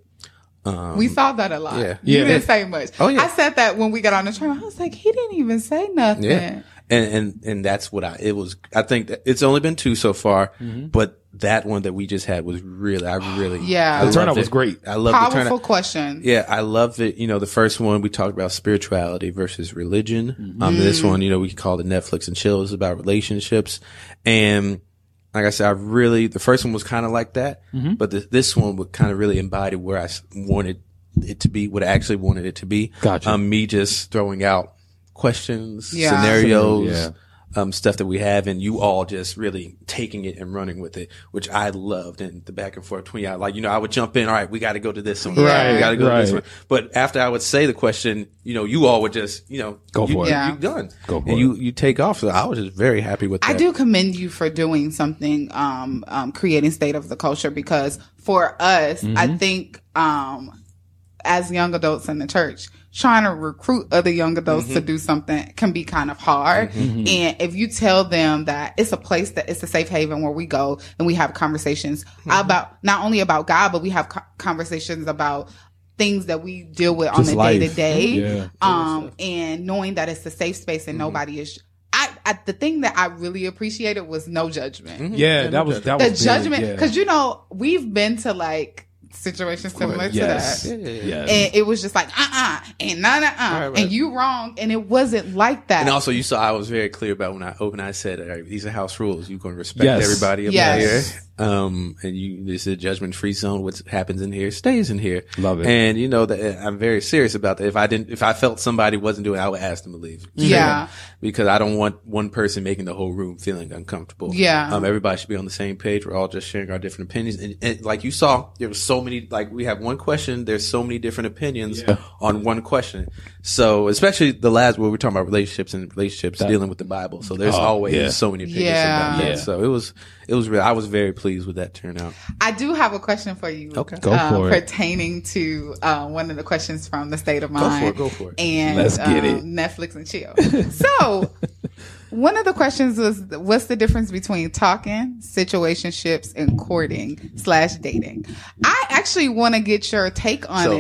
Speaker 1: We saw that a lot.
Speaker 4: yeah.
Speaker 1: You
Speaker 2: Yeah.
Speaker 1: didn't say much.
Speaker 4: Oh, yeah.
Speaker 1: I said that when we got on the train. I was like, he didn't even say nothing.
Speaker 4: Yeah. And, and, and that's what I, it was, I think that it's only been two so far, but that one that we just had was really, I really,
Speaker 1: Yeah.
Speaker 4: I
Speaker 1: The
Speaker 4: loved
Speaker 2: turnout
Speaker 4: it.
Speaker 2: was great.
Speaker 4: I love the
Speaker 1: Powerful
Speaker 4: turnout.
Speaker 1: question.
Speaker 4: Yeah, I love it. You know, the first one we talked about spirituality versus religion. Um, this one, you know, we called it Netflix and Chill. It's about relationships. And like I said, I really, the first one was kind of like that, but the, this one would kind of really embody where I s- wanted it to be, what I actually wanted it to be.
Speaker 2: Gotcha.
Speaker 4: Um, me just throwing out questions,
Speaker 1: Yeah.
Speaker 4: scenarios,
Speaker 2: Yeah.
Speaker 4: um, stuff that we have, and you all just really taking it and running with it, which I loved. And the back and forth between y'all, like, you know, I would jump in, all right, we got to go to this one.
Speaker 1: Right,
Speaker 4: We got to go to this
Speaker 2: right.
Speaker 4: one. But after I would say the question, you know, you all would just, you know,
Speaker 2: Go
Speaker 4: you,
Speaker 2: for it.
Speaker 1: Yeah.
Speaker 4: You done.
Speaker 2: Go for
Speaker 4: and
Speaker 2: it.
Speaker 4: you, you take off. So I was just very happy with that.
Speaker 1: I do commend you for doing something, um, um, creating state of the culture, because for us,
Speaker 2: Mm-hmm.
Speaker 1: I think, um, as young adults in the church, trying to recruit other young adults
Speaker 2: Mm-hmm.
Speaker 1: to do something can be kind of hard. And if you tell them that it's a place that it's a safe haven where we go and we have conversations
Speaker 2: Mm-hmm.
Speaker 1: about not only about God, but we have co- conversations about things that we deal with on
Speaker 2: Just
Speaker 1: the
Speaker 2: life.
Speaker 1: day to day.
Speaker 2: Yeah.
Speaker 1: Um, and knowing that it's a safe space and nobody is, I, I, the thing that I really appreciated was no judgment.
Speaker 2: Yeah, that was that
Speaker 1: The
Speaker 2: was
Speaker 1: judgment,
Speaker 2: big, yeah.
Speaker 1: because you know, we've been to like situations similar
Speaker 2: yes.
Speaker 1: to that.
Speaker 4: Yeah, yeah, yeah.
Speaker 2: Yes.
Speaker 1: And it was just like, uh uh and nah, nah, uh,
Speaker 4: Right, right.
Speaker 1: and you wrong. And it wasn't like that.
Speaker 4: And also, you saw I was very clear about when I opened. I said, all right, "These are house rules. You're going to respect
Speaker 2: Yes.
Speaker 4: everybody up
Speaker 1: Yes.
Speaker 4: here, um, and you. This is a judgment-free zone. What happens in here stays in here.
Speaker 2: Love it.
Speaker 4: And you know that I'm very serious about that. If I didn't, if I felt somebody wasn't doing it, I would ask them to leave.
Speaker 1: Yeah.
Speaker 4: because I don't want one person making the whole room feeling uncomfortable.
Speaker 1: Yeah.
Speaker 4: Um, everybody should be on the same page. We're all just sharing our different opinions. And, and like you saw, there was so many, like we have one question, there's so many different opinions
Speaker 2: Yeah.
Speaker 4: on one question. So especially the last where we're talking about relationships and relationships
Speaker 2: That-
Speaker 4: dealing with the Bible. So there's
Speaker 2: Oh,
Speaker 4: always
Speaker 2: yeah.
Speaker 4: so many opinions
Speaker 1: Yeah.
Speaker 4: about that.
Speaker 2: Yeah.
Speaker 4: So it was, it was real. I was very pleased with that turnout.
Speaker 1: I do have a question for you.
Speaker 4: Okay.
Speaker 2: Go
Speaker 1: uh,
Speaker 2: for it.
Speaker 1: Pertaining to uh, one of the questions from the State of
Speaker 4: Go
Speaker 1: Mind.
Speaker 4: for it, go for it.
Speaker 1: And
Speaker 2: Let's get
Speaker 1: um,
Speaker 2: it.
Speaker 1: Netflix and chill. So, one of the questions was, what's the difference between talking, situationships, and courting slash dating? I actually want to get your take on
Speaker 4: So,
Speaker 1: it.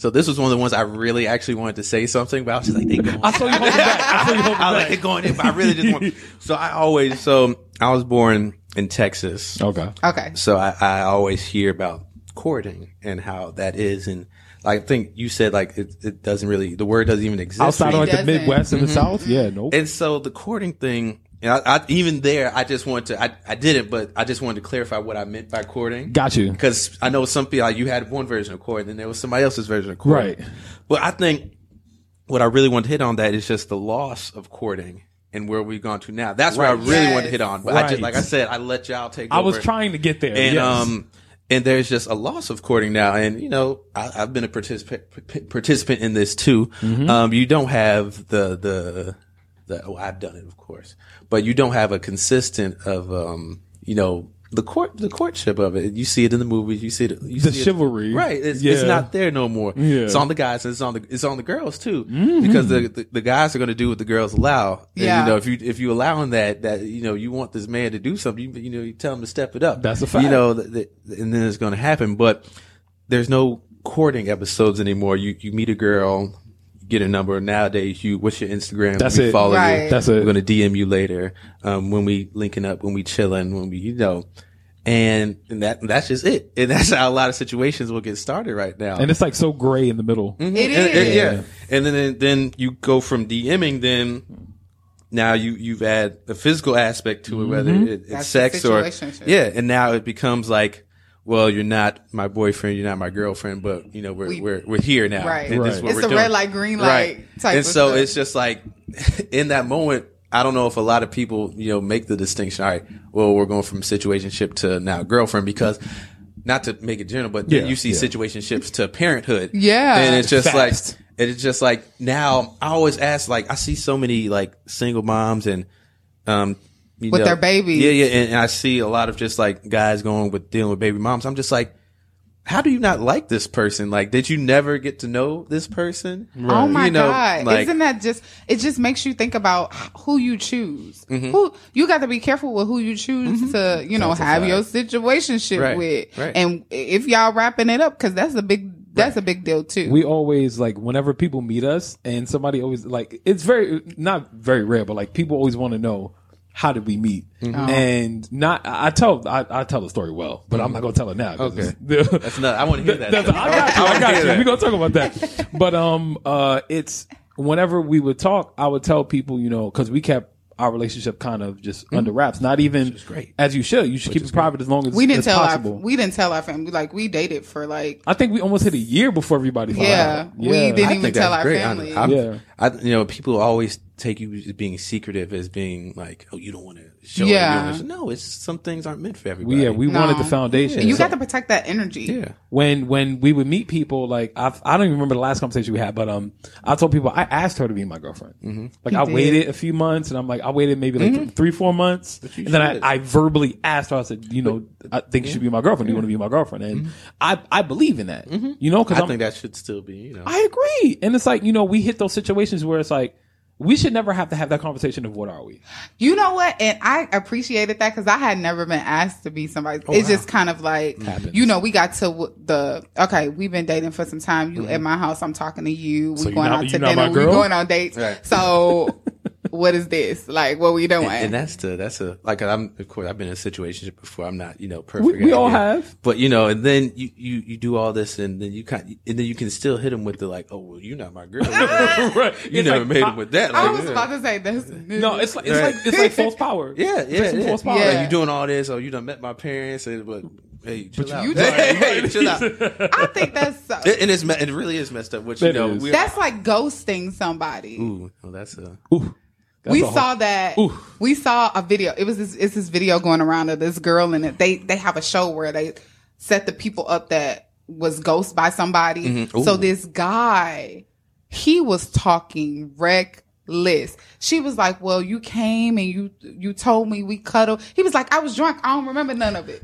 Speaker 4: So this was one of the ones I really actually wanted to say something, but I was just like, they going.
Speaker 2: I saw you holding back. I saw you holding
Speaker 4: I was like,
Speaker 2: back.
Speaker 4: they're going in, but I really just want. So I always, so I was born in Texas.
Speaker 2: Okay.
Speaker 1: Okay.
Speaker 4: So I, I always hear about courting and how that is. And I think you said like it, it doesn't really, the word doesn't even exist.
Speaker 2: Outside of like the
Speaker 1: doesn't.
Speaker 2: Midwest and the South? Yeah, nope.
Speaker 4: And so the courting thing, and I, I, even there, I just want to, I, I didn't, but I just wanted to clarify what I meant by courting.
Speaker 2: Got you.
Speaker 4: Because I know some people, like you had one version of courting, and there was somebody else's version of courting.
Speaker 2: Right.
Speaker 4: But I think what I really want to hit on that is just the loss of courting and where we've gone to now. That's what I really
Speaker 1: Yes.
Speaker 4: want to hit on. But I just,
Speaker 2: Right.
Speaker 4: like I said, I let y'all take
Speaker 2: I
Speaker 4: over.
Speaker 2: was trying to get there.
Speaker 4: And,
Speaker 2: yes.
Speaker 4: um, and there's just a loss of courting now. And, you know, I, I've been a participant, p- participant in this too.
Speaker 2: Mm-hmm.
Speaker 4: Um, you don't have the, the, the, oh, I've done it, of course, but you don't have a consistent of, um, you know, the court, the courtship of it. You see it in the movies. You see it, you
Speaker 2: The
Speaker 4: see it-
Speaker 2: chivalry.
Speaker 4: right? It's,
Speaker 2: Yeah.
Speaker 4: it's not there no more.
Speaker 2: Yeah.
Speaker 4: It's on the guys and it's on the, it's on the girls too, because the, the, the guys are going to do what the girls allow. And,
Speaker 1: Yeah.
Speaker 4: you know, if you, if you allowing that, that, you know, you want this man to do something, you, you know, you tell him to step it up.
Speaker 2: That's a fact.
Speaker 4: You know, th- th- and then it's going to happen, but there's no courting episodes anymore. You, you meet a girl, get a number. Nowadays, you, what's your Instagram?
Speaker 2: That's
Speaker 4: we
Speaker 2: it.
Speaker 4: Follow
Speaker 1: Right.
Speaker 4: you.
Speaker 2: That's
Speaker 4: We're
Speaker 2: it.
Speaker 4: going to D M you later. Um, when we linking up, when we chilling, when we, you know, and, and that, that's just it. And that's how a lot of situations will get started right now.
Speaker 2: And it's like so gray in the middle.
Speaker 4: Mhm.
Speaker 1: It
Speaker 4: And- and-
Speaker 1: is.
Speaker 4: yeah. And then, then you go from DMing, then now you, you've add a physical aspect to it, whether it, it's
Speaker 1: That's the
Speaker 4: sex or,
Speaker 1: situationship.
Speaker 4: yeah. And now it becomes like, well, you're not my boyfriend, you're not my girlfriend, but you know, we're,
Speaker 1: We-
Speaker 4: we're, we're here now.
Speaker 1: Right.
Speaker 4: And this is
Speaker 2: Right.
Speaker 4: what
Speaker 1: It's
Speaker 4: we're
Speaker 1: a
Speaker 4: doing.
Speaker 1: red light, green light
Speaker 4: Right.
Speaker 1: type
Speaker 4: And
Speaker 1: of
Speaker 4: so
Speaker 1: stuff.
Speaker 4: it's just like, in that moment, I don't know if a lot of people, you know, make the distinction. All right, well, we're going from situationship to now girlfriend, because not to make it general, but then
Speaker 2: Yeah,
Speaker 4: you see
Speaker 2: yeah.
Speaker 4: situationships to parenthood.
Speaker 1: Yeah.
Speaker 4: And it's just
Speaker 2: Fast.
Speaker 4: like, it's just like now I always ask, like, I see so many like single moms and, um, you
Speaker 1: With
Speaker 4: know-
Speaker 1: their babies.
Speaker 4: Yeah, yeah. And, and I see a lot of just like guys going with dealing with baby moms. I'm just like, how do you not like this person? Like, did you never get to know this person?
Speaker 1: Oh my
Speaker 4: You know,
Speaker 1: God.
Speaker 4: like-
Speaker 1: Isn't that just, it just makes you think about who you choose.
Speaker 4: Mm-hmm.
Speaker 1: Who, you got to be careful with who you choose to, you know,
Speaker 4: That's a
Speaker 1: have
Speaker 4: fact.
Speaker 1: your situationship
Speaker 4: Right,
Speaker 1: with.
Speaker 4: right.
Speaker 1: And if y'all wrapping it up, cause that's a big, that's a big deal too.
Speaker 2: We always like whenever people meet us and somebody always like it's very not very rare, but like people always want to know how did we meet,
Speaker 4: Mm-hmm.
Speaker 2: and not I I tell I, I tell the story well, but I'm not gonna tell it now. 'cause
Speaker 4: Okay.
Speaker 2: it's-
Speaker 4: That's not, I want to hear that.
Speaker 2: That's- I got you. I
Speaker 4: wanna
Speaker 2: got
Speaker 4: hear
Speaker 2: you.
Speaker 4: that.
Speaker 2: We're gonna talk about that. But um, uh, it's whenever we would talk, I would tell people, you know, because we kept our relationship kind of just under wraps. Not even
Speaker 4: great.
Speaker 2: as you should. You should keep it private as long as
Speaker 1: we didn't
Speaker 2: as
Speaker 1: tell
Speaker 2: possible.
Speaker 1: our, we didn't tell our family. Like we dated for like,
Speaker 2: I think we almost hit a year before everybody found
Speaker 1: yeah,
Speaker 2: out.
Speaker 1: we didn't
Speaker 4: I
Speaker 1: even
Speaker 4: think
Speaker 1: tell
Speaker 4: that's
Speaker 1: our
Speaker 4: great.
Speaker 1: family.
Speaker 4: I, I'm-
Speaker 2: Yeah.
Speaker 4: I, you know, people always take you as being secretive as being like, oh, you don't want to show.
Speaker 1: Yeah.
Speaker 4: it. You don't wanna- no, it's some things aren't meant for everybody.
Speaker 2: We, yeah, we
Speaker 1: No.
Speaker 2: wanted the foundation.
Speaker 1: You
Speaker 2: So-
Speaker 1: got to protect that energy.
Speaker 4: yeah.
Speaker 2: when when we would meet people, like I've, I don't even remember the last conversation we had, but um, I told people I asked her to be my girlfriend. Mm-hmm. Like
Speaker 1: You
Speaker 2: I
Speaker 1: did.
Speaker 2: waited a few months, and I'm like I waited maybe like three four months,
Speaker 4: you
Speaker 2: and then
Speaker 4: should.
Speaker 2: I, I verbally asked her. I said, you know, I think you should be my girlfriend. Do you want to be my girlfriend? And I I believe in that, you know, because
Speaker 4: I think that should still be, you know.
Speaker 2: I agree. And it's like, you know, we hit those situations where it's like, we should never have to have that conversation of what are we?
Speaker 1: You know what? And I appreciated that because I had never been asked to be somebody.
Speaker 2: Oh,
Speaker 1: it's just kind of like,
Speaker 2: Happens.
Speaker 1: you know, we got to w- the, okay, we've been dating for some time. You at my house, I'm talking to you. We
Speaker 2: So you're
Speaker 1: going
Speaker 2: not-
Speaker 1: out to
Speaker 2: you're not my
Speaker 1: dinner. We
Speaker 2: girl?
Speaker 1: going on dates.
Speaker 4: Right.
Speaker 1: So what is this? Like, what we doing?
Speaker 4: And, and that's the, that's a, like, I'm, of course, I've been in a situation before. I'm not, you know, perfect.
Speaker 2: We, we
Speaker 4: at
Speaker 2: all
Speaker 4: it.
Speaker 2: have.
Speaker 4: But, you know, and then you, you, you do all this and then you kind and then you can still hit them with the like, oh, well, you're not my girl.
Speaker 2: Right.
Speaker 4: You
Speaker 2: It's
Speaker 4: never
Speaker 2: like,
Speaker 4: made
Speaker 2: I-
Speaker 4: them with that.
Speaker 1: I
Speaker 4: Like,
Speaker 1: was
Speaker 4: yeah.
Speaker 1: about to say this.
Speaker 2: No, it's like it's
Speaker 4: Right.
Speaker 2: like it's like false power.
Speaker 4: Yeah,
Speaker 2: It's
Speaker 4: yeah,
Speaker 2: like some
Speaker 4: yeah.
Speaker 2: false power.
Speaker 1: Yeah.
Speaker 4: Like, you doing all this, or you done met my parents, and, but hey, chill out.
Speaker 1: you
Speaker 4: hey,
Speaker 1: done-
Speaker 4: hey, chill out.
Speaker 1: I think that's so,
Speaker 4: It- and it's me- it really is messed up. Which you
Speaker 2: It
Speaker 4: know,
Speaker 2: is.
Speaker 4: we
Speaker 1: that's like ghosting somebody.
Speaker 4: ooh, well, that's a
Speaker 2: Ooh, that's
Speaker 1: we
Speaker 2: a whole-
Speaker 1: saw that.
Speaker 2: Ooh.
Speaker 1: We saw a video. It was this, it's this video going around of this girl, and it, they they have a show where they set the people up that was ghosted by somebody.
Speaker 4: Mhm. Ooh.
Speaker 1: So this guy, he was talking reckless. She was like, "Well, you came and you you told me we cuddled." He was like, "I was drunk. I don't remember none of it.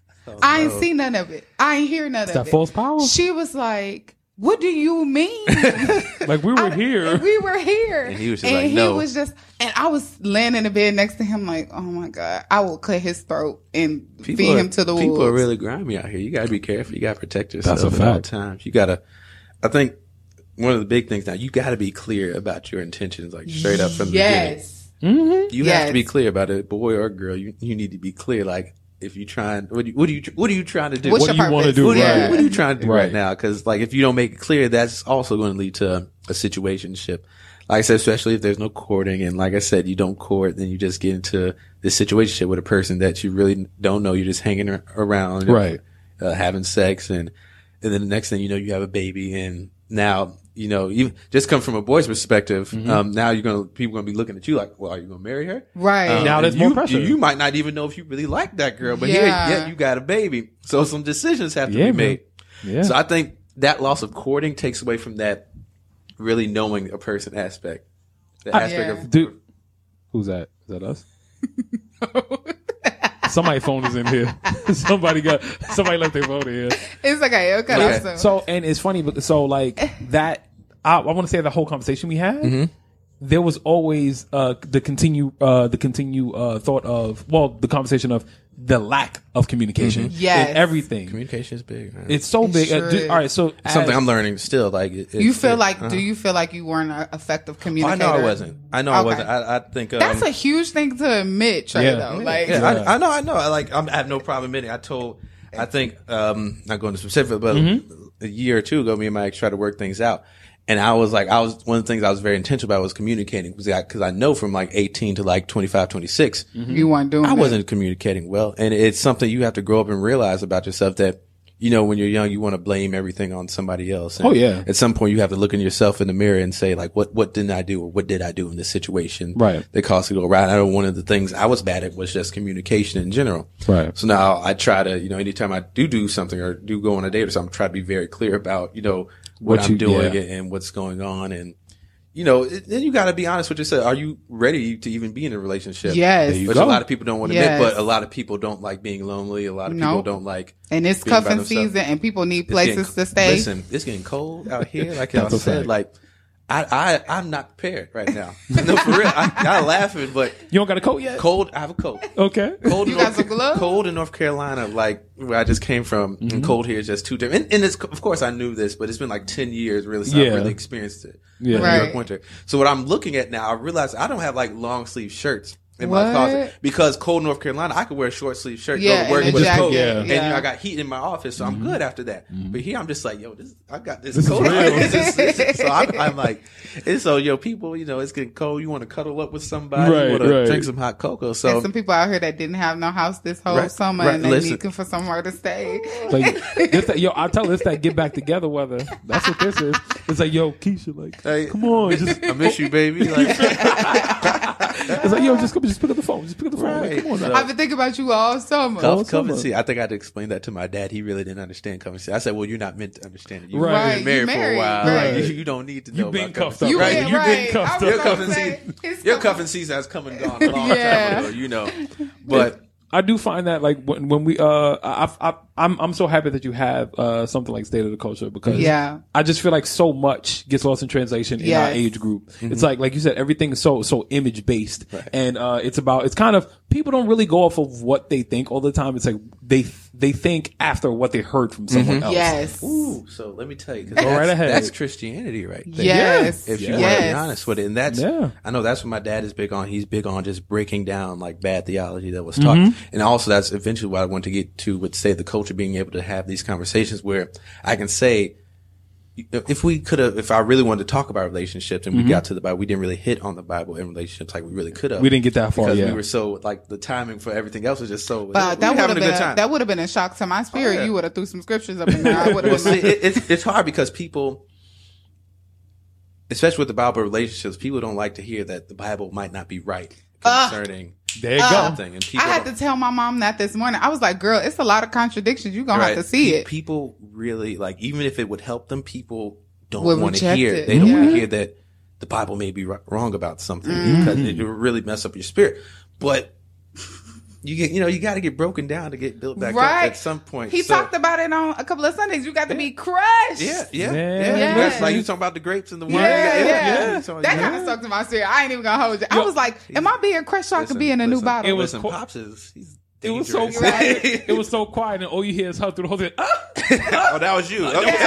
Speaker 1: I ain't
Speaker 4: no.
Speaker 1: see none of it. I ain't hear none
Speaker 2: It's
Speaker 1: of
Speaker 2: that
Speaker 1: it."
Speaker 2: false power.
Speaker 1: She was like, "What do you mean?"
Speaker 2: Like we were
Speaker 1: I-
Speaker 2: here.
Speaker 1: We were here.
Speaker 4: And he was just
Speaker 1: And
Speaker 4: like,
Speaker 1: he
Speaker 4: no.
Speaker 1: was just, and I was laying in the bed next to him, like, oh my God, I will cut his throat and
Speaker 4: people
Speaker 1: feed
Speaker 4: are,
Speaker 1: him to the wolves.
Speaker 4: people are really grimy out here. You gotta be careful. You gotta protect yourself
Speaker 2: That's a
Speaker 4: at all
Speaker 2: fact.
Speaker 4: times. You gotta. I think one of the big things now, you got to be clear about your intentions, like straight up from the
Speaker 1: yes.
Speaker 4: beginning.
Speaker 2: Mm-hmm.
Speaker 4: You
Speaker 1: Yes.
Speaker 4: have to be clear about it, boy or girl. You you need to be clear. Like if you trying, what do you, what do you what are you trying to do?
Speaker 1: What's
Speaker 2: What
Speaker 1: your
Speaker 2: do you wanna
Speaker 1: purpose?
Speaker 2: do,
Speaker 4: what, do you,
Speaker 1: Yeah.
Speaker 4: what are you trying to do right,
Speaker 2: Right.
Speaker 4: now? Because like if you don't make it clear, that's also going to lead to a situationship. Like I said, especially if there's no courting, and like I said, you don't court, then you just get into this situationship with a person that you really don't know. You're just hanging ar- around,
Speaker 2: Right.
Speaker 4: Uh, having sex, and and then the next thing you know, you have a baby, and now you know, even just come from a boy's perspective.
Speaker 2: Mm-hmm.
Speaker 4: Um, now you're gonna people gonna be looking at you like, well, are you gonna marry her?
Speaker 1: Right.
Speaker 4: Um,
Speaker 2: Now
Speaker 4: and
Speaker 2: there's
Speaker 4: you,
Speaker 2: more pressure.
Speaker 4: You might not even know if you really like that girl, but
Speaker 1: Yeah.
Speaker 4: here, yeah, you got a baby. So some decisions have to
Speaker 2: Yeah,
Speaker 4: be
Speaker 2: man.
Speaker 4: made.
Speaker 2: Yeah.
Speaker 4: So I think that loss of courting takes away from that really knowing a person aspect. The
Speaker 2: I-
Speaker 4: aspect
Speaker 1: Yeah.
Speaker 4: of
Speaker 2: Dude, who's that? Is that us? Somebody's phone is in here. somebody got somebody left their phone in here.
Speaker 1: It's okay. It'll cut
Speaker 4: Okay.
Speaker 1: off soon.
Speaker 2: So, and it's funny, because so like that, I, I want to say the whole conversation we had,
Speaker 4: Mm-hmm.
Speaker 2: there was always uh, the continue, uh, the continue uh, thought of, well, the conversation of the lack of communication
Speaker 1: Yes.
Speaker 2: in everything.
Speaker 4: communication is big. Man.
Speaker 2: It's so
Speaker 1: It
Speaker 2: big.
Speaker 1: sure
Speaker 2: Uh, ju-
Speaker 1: is.
Speaker 2: all right, so
Speaker 4: It's something
Speaker 2: as-
Speaker 4: I'm learning still. Like it,
Speaker 1: you
Speaker 4: it's-
Speaker 1: feel
Speaker 4: it-
Speaker 1: like?
Speaker 4: uh-huh.
Speaker 1: Do you feel like you weren't an effective
Speaker 4: Oh, I
Speaker 1: communicator?
Speaker 4: know I wasn't. I know I
Speaker 1: Okay.
Speaker 4: wasn't. I, I think um,
Speaker 1: That's a huge thing to admit, Trey.
Speaker 2: Yeah.
Speaker 1: Though,
Speaker 2: Yeah.
Speaker 1: like,
Speaker 4: Yeah,
Speaker 2: Yeah.
Speaker 4: I, I know, I know. I like, I'm, I have no problem admitting. I told, I think, um, not going to specific, but
Speaker 2: Mm-hmm.
Speaker 4: a year or two ago, me and my ex tried to work things out. And I was like, I was, one of the things I was very intentional about was communicating, because I, cause I know from like eighteen to like twenty-five, twenty-six,
Speaker 1: you weren't doing.
Speaker 4: I
Speaker 1: that.
Speaker 4: wasn't communicating well. And it's something you have to grow up and realize about yourself that, you know, when you're young, you want to blame everything on somebody else. And
Speaker 2: Oh, yeah.
Speaker 4: At some point, you have to look in yourself in the mirror and say, like, what, what didn't I do, or what did I do in this situation?
Speaker 2: Right.
Speaker 4: That caused it to go right. I know one of the things I was bad at was just communication in general.
Speaker 2: Right.
Speaker 4: So now I try to, you know, anytime I do do something or do go on a date or something, try to be very clear about, you know, what,
Speaker 2: What
Speaker 4: I'm
Speaker 2: you-
Speaker 4: doing
Speaker 2: yeah.
Speaker 4: and what's going on. And, you know, it, then you got to be honest with yourself. Are you ready to even be in a relationship?
Speaker 1: Yes.
Speaker 2: There you
Speaker 4: Which
Speaker 2: go.
Speaker 4: a lot of people don't want to
Speaker 1: Yes.
Speaker 4: admit, but a lot of people don't like being lonely. A lot of people
Speaker 1: Nope.
Speaker 4: don't like.
Speaker 1: And it's
Speaker 4: being by
Speaker 1: cuffing
Speaker 4: themselves.
Speaker 1: season, and people need
Speaker 4: It's
Speaker 1: places
Speaker 4: getting-
Speaker 1: to stay.
Speaker 4: Listen, it's getting cold out here. Like y'all
Speaker 2: That's a
Speaker 4: said,
Speaker 2: fact.
Speaker 4: like I, I, I'm not prepared right now. No, for real. I, I'm laughing, but
Speaker 2: You don't got a coat yet?
Speaker 4: cold. I have a coat.
Speaker 2: Okay.
Speaker 4: Cold, in
Speaker 1: You got
Speaker 4: North,
Speaker 1: some gloves?
Speaker 4: cold in North Carolina, like where I just came from,
Speaker 2: Mm-hmm.
Speaker 4: and cold here is just too different. And, and it's, of course, I knew this, but it's been like ten years really since
Speaker 2: Yeah.
Speaker 4: I really experienced it.
Speaker 2: Yeah.
Speaker 4: New
Speaker 1: Right.
Speaker 4: York winter. So what I'm looking at now, I realize I don't have like long sleeve shirts in
Speaker 1: What?
Speaker 4: my closet because cold North Carolina, I could wear a short sleeve shirt,
Speaker 1: Yeah,
Speaker 4: go to work
Speaker 1: and a
Speaker 4: with a
Speaker 1: jacket,
Speaker 4: coat,
Speaker 2: yeah.
Speaker 4: and
Speaker 1: yeah.
Speaker 4: you know, I got heat in my office, so I'm good after that. But here I'm just like, yo, this I got this,
Speaker 2: Mm-hmm. This is
Speaker 4: coat.
Speaker 2: real.
Speaker 4: This is- this is- so I'm, I'm like, and so yo, people, you know, it's getting cold. You want to cuddle up with somebody,
Speaker 2: Right,
Speaker 4: you want to
Speaker 2: right.
Speaker 4: drink some hot cocoa. So
Speaker 1: and some people out here that didn't have no house this whole
Speaker 4: Right,
Speaker 1: summer,
Speaker 4: right,
Speaker 1: and they
Speaker 4: listen.
Speaker 1: looking for somewhere to stay.
Speaker 2: Like, this, yo, I tell this that get back together weather. That's what this is. It's like, yo, Keisha, like,
Speaker 4: Hey,
Speaker 2: come on, just
Speaker 4: I miss you, baby. Like,
Speaker 2: it's like, yo, just come, just pick up the phone, just pick up the phone. Like,
Speaker 4: Right.
Speaker 2: come on now.
Speaker 4: So-
Speaker 1: I've been thinking about you all summer.
Speaker 2: All
Speaker 4: Cuff, cuff and
Speaker 2: summer.
Speaker 4: see. I think I had to explain that to my dad. He really didn't understand cuff and see. I said, "Well, you're not meant to understand it. You've
Speaker 2: Right.
Speaker 4: been married
Speaker 1: You
Speaker 4: for a
Speaker 1: married,
Speaker 4: while.
Speaker 1: right.
Speaker 4: Like, you, you don't need to know
Speaker 2: You've been
Speaker 4: about cuff
Speaker 2: cuffed
Speaker 4: and
Speaker 2: up,
Speaker 4: see.
Speaker 1: You
Speaker 2: right?
Speaker 1: been
Speaker 2: You've been
Speaker 1: right.
Speaker 2: cuffed
Speaker 1: I
Speaker 2: up.
Speaker 1: was
Speaker 4: Your
Speaker 1: gonna
Speaker 4: cuff and
Speaker 1: say,
Speaker 4: see.
Speaker 1: it's
Speaker 4: Your
Speaker 1: coming.
Speaker 4: cuff and season has come and gone a long
Speaker 1: Yeah.
Speaker 4: time ago. You know, but
Speaker 2: I do find that like when, when we uh I, I I'm I'm so happy that you have uh something like State of the Culture, because
Speaker 1: Yeah.
Speaker 2: I just feel like so much gets lost in translation in our
Speaker 1: Yes.
Speaker 2: age group. It's like like you said, everything is so so image based, and uh it's about it's kind of people don't really go off of what they think all the time. It's like they they think after what they heard from someone else.
Speaker 1: Yes.
Speaker 4: ooh, so let me tell you, 'cause
Speaker 2: Go
Speaker 4: that's,
Speaker 2: right ahead.
Speaker 4: that's Christianity right there.
Speaker 1: Yes.
Speaker 4: If you
Speaker 2: Yeah.
Speaker 4: want to be
Speaker 1: Yes.
Speaker 4: honest with it, and that's
Speaker 2: Yeah.
Speaker 4: I know that's what my dad is big on. He's big on just breaking down like bad theology that was taught,
Speaker 2: Mm-hmm.
Speaker 4: and also that's eventually what I want to get to with Save the Culture, being able to have these conversations where I can say, if we could have, if I really wanted to talk about relationships and we got to the Bible, we didn't really hit on the Bible and relationships like we really could have.
Speaker 2: We didn't get that far,
Speaker 4: because
Speaker 2: yeah.
Speaker 4: we were so like the timing for everything else was just so.
Speaker 1: But
Speaker 4: we
Speaker 1: that
Speaker 4: were
Speaker 1: would have
Speaker 4: having a
Speaker 1: been
Speaker 4: good
Speaker 1: a,
Speaker 4: time.
Speaker 1: that would have been a shock to my spirit.
Speaker 4: Oh, yeah.
Speaker 1: You would have threw some scriptures up in there. I would have
Speaker 4: Well,
Speaker 1: been
Speaker 4: see,
Speaker 1: like,
Speaker 4: it, it's it's hard because people, especially with the Bible relationships, people don't like to hear that the Bible might not be right concerning
Speaker 2: There you
Speaker 1: Uh,
Speaker 2: go.
Speaker 4: something. And people
Speaker 1: I had
Speaker 4: don't-
Speaker 1: to tell my mom that this morning. I was like, girl, it's a lot of contradictions. You're going to have
Speaker 4: right.
Speaker 1: to see
Speaker 4: Pe-
Speaker 1: it.
Speaker 4: People really like, even if it would help them, people don't
Speaker 1: Would
Speaker 4: want to
Speaker 1: reject
Speaker 4: hear.
Speaker 1: it.
Speaker 4: They don't want
Speaker 1: Yeah.
Speaker 4: to hear that the Bible may be ri- wrong about something
Speaker 1: Mm-hmm.
Speaker 4: because it will really mess up your spirit. But you get, you know, you got to get broken down to get built back
Speaker 1: Right.
Speaker 4: up at some point.
Speaker 1: He
Speaker 4: So-
Speaker 1: talked about it on a couple of Sundays. You got to be crushed.
Speaker 4: Yeah, yeah,
Speaker 2: Yeah.
Speaker 4: yeah.
Speaker 1: Yeah.
Speaker 4: That's like you talking about the grapes and the wine.
Speaker 1: Yeah, yeah.
Speaker 4: You talking-
Speaker 1: That
Speaker 4: yeah.
Speaker 1: kind of stuck to my spirit. I ain't even gonna hold you. I
Speaker 2: Yo,
Speaker 1: was like, am I being crushed so I could
Speaker 4: Listen,
Speaker 1: be in a new
Speaker 4: listen,
Speaker 1: bottle?
Speaker 2: It was
Speaker 4: listen,
Speaker 2: co-
Speaker 4: Pops is he's
Speaker 2: It was so
Speaker 4: dangerous.
Speaker 2: quiet. It was so quiet, and all you hear is her through the whole thing. Ah!
Speaker 4: Oh, that was you.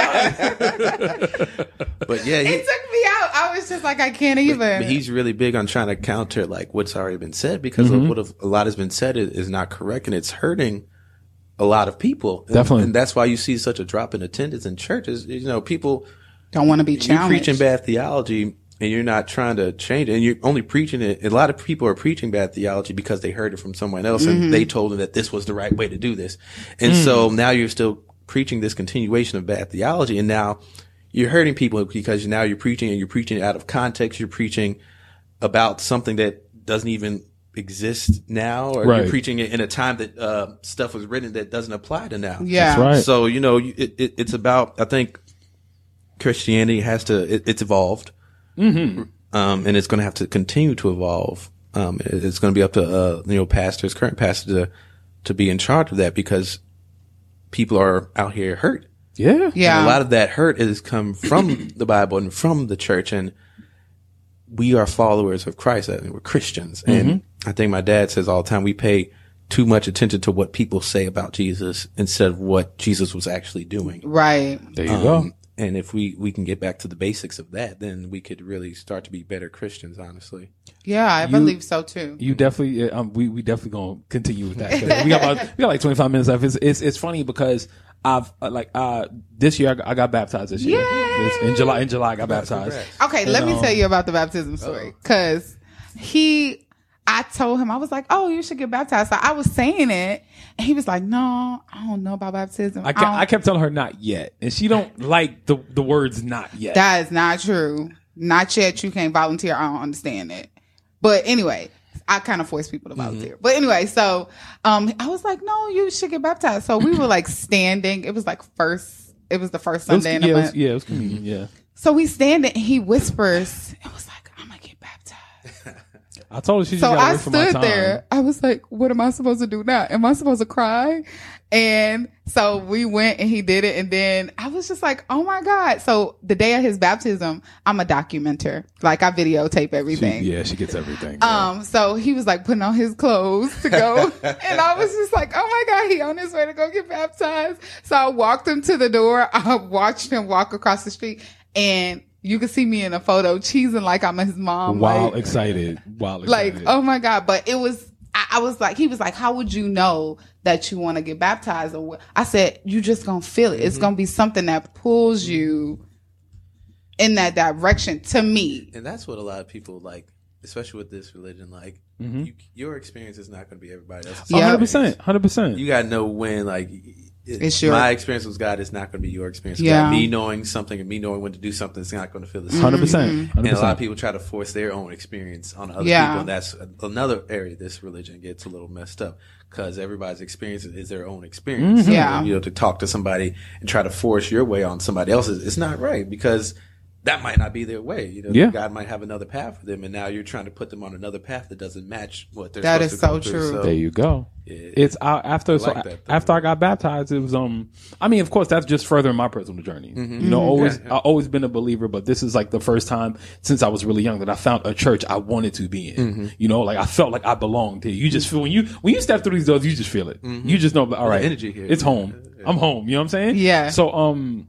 Speaker 4: Okay. But yeah, he,
Speaker 1: It took me out. I was just like, I can't even.
Speaker 4: but he's really big on trying to counter like what's already been said because
Speaker 2: Mm-hmm.
Speaker 4: of what have, a lot has been said is, is not correct and it's hurting a lot of people. And,
Speaker 2: Definitely.
Speaker 4: and that's why you see such a drop in attendance in churches. You know, people
Speaker 1: Don't want to be
Speaker 4: you're
Speaker 1: challenged.
Speaker 4: preaching bad theology and you're not trying to change it and you're only preaching it. A lot of people are preaching bad theology because they heard it from someone else
Speaker 1: Mm-hmm.
Speaker 4: and they told them that this was the right way to do this. And so now you're still preaching this continuation of bad theology. And now you're hurting people because now you're preaching and you're preaching out of context. You're preaching about something that doesn't even exist now, or
Speaker 2: Right.
Speaker 4: you're preaching it in a time that uh, stuff was written that doesn't apply to now.
Speaker 1: Yeah.
Speaker 2: That's right.
Speaker 4: So, you know, it, it, it's about, I think Christianity has to, it, it's evolved. Mm-hmm. Um, and it's going to have to continue to evolve. Um, it, it's going to be up to, uh, you know, pastors, current pastors to, to be in charge of that because people are out here hurt.
Speaker 2: Yeah.
Speaker 1: Yeah.
Speaker 4: And a lot of that hurt has come from the Bible and from the church. And we are followers of Christ. I mean, we're Christians. And I think my dad says all the time, we pay too much attention to what people say about Jesus instead of what Jesus was actually doing.
Speaker 1: Right.
Speaker 2: There you go.
Speaker 4: Um, and if we, we can get back to the basics of that, then we could really start to be better Christians, honestly.
Speaker 1: Yeah, I believe so too.
Speaker 2: You definitely, uh, um, we we definitely gonna continue with that. 'Cause We got about, we got like twenty five minutes left. It's it's, it's funny because I've uh, like uh this year I got, I got baptized this year.
Speaker 1: Yay!
Speaker 2: It's in July. In July I got baptized.
Speaker 1: Okay, let me
Speaker 2: um,
Speaker 1: tell you about the baptism story. Cause he, I told him, I was like, oh, you should get baptized. So I was saying it and he was like, no, I don't know about baptism.
Speaker 2: I,
Speaker 1: I
Speaker 2: kept,
Speaker 1: don't-
Speaker 2: I kept telling her not yet, and she don't like the the words not yet.
Speaker 1: That is not true. Not yet. You can't volunteer. I don't understand it. But anyway, I kind of force people to volunteer. But anyway, so um, I was like, no, you should get baptized. So we were like standing. It was like first, it was the first
Speaker 2: It was-
Speaker 1: Sunday in
Speaker 2: yeah,
Speaker 1: the
Speaker 2: it was,
Speaker 1: month.
Speaker 2: yeah, it was communion. Yeah,
Speaker 1: So we standing and he whispers, it was like, I'm going to get baptized.
Speaker 2: I told her she just
Speaker 1: So
Speaker 2: gotta
Speaker 1: I
Speaker 2: wait for my
Speaker 1: stood
Speaker 2: time.
Speaker 1: there. I was like, what am I supposed to do now? Am I supposed to cry? And so we went and he did it. And then I was just like, oh my God. So the day of his baptism, I'm a documenter. Like I videotape
Speaker 2: She,
Speaker 1: everything.
Speaker 2: yeah, she gets everything. yeah.
Speaker 1: Um, so he was like putting on his clothes to go. And I was just like, oh my God, he on his way to go get baptized. So I walked him to the door. I watched him walk across the street and you can see me in a photo cheesing like I'm his mom.
Speaker 2: Wild
Speaker 1: like,
Speaker 2: excited. Wild
Speaker 1: like,
Speaker 2: excited.
Speaker 1: oh my God. But it was, I, I was like, he was like, how would you know that you want to get baptized? Or what? I said, you just gonna feel it. It's
Speaker 2: Mm-hmm.
Speaker 1: gonna be something that pulls you in that direction to me.
Speaker 4: And that's what a lot of people like, especially with this religion. Like,
Speaker 2: Mm-hmm.
Speaker 4: you, your experience is not going to be everybody else's.
Speaker 1: Yeah.
Speaker 2: one hundred
Speaker 4: experience.
Speaker 2: percent. one hundred percent.
Speaker 4: You got to know when, like, it,
Speaker 1: It's your-
Speaker 4: my experience with God is not going to be your experience. with
Speaker 1: Yeah.
Speaker 4: God. Me knowing something and me knowing when to do something is not going to feel the same.
Speaker 2: one hundred percent. one hundred
Speaker 4: And a lot of
Speaker 2: percent.
Speaker 4: people try to force their own experience on other
Speaker 1: Yeah.
Speaker 4: people. And that's another area this religion gets a little messed up because everybody's experience is their own experience. So,
Speaker 1: Yeah.
Speaker 4: you know, to talk to somebody and try to force your way on somebody else's, it's not right because that might not be their way. You know,
Speaker 2: Yeah.
Speaker 4: God might have another path for them, and now you're trying to put them on another path that doesn't match what they're
Speaker 1: That
Speaker 4: supposed
Speaker 1: is
Speaker 4: to
Speaker 1: so
Speaker 4: go through.
Speaker 1: true.
Speaker 2: There you go.
Speaker 4: Yeah.
Speaker 2: It's uh, after so
Speaker 4: like that, though.
Speaker 2: after I got baptized, it was um. I mean, of course, that's just furthering my personal journey.
Speaker 4: Mm-hmm.
Speaker 2: You know, always
Speaker 4: Yeah, yeah.
Speaker 2: I've always been a believer, but this is like the first time since I was really young that I found a church I wanted to be in.
Speaker 4: Mm-hmm.
Speaker 2: You know, like I felt like I belonged here. You just feel when you when you step through these doors, you just feel it. You just know, all right,
Speaker 4: energy here.
Speaker 2: it's home. I'm home. You know what I'm saying?
Speaker 1: Yeah.
Speaker 2: So um.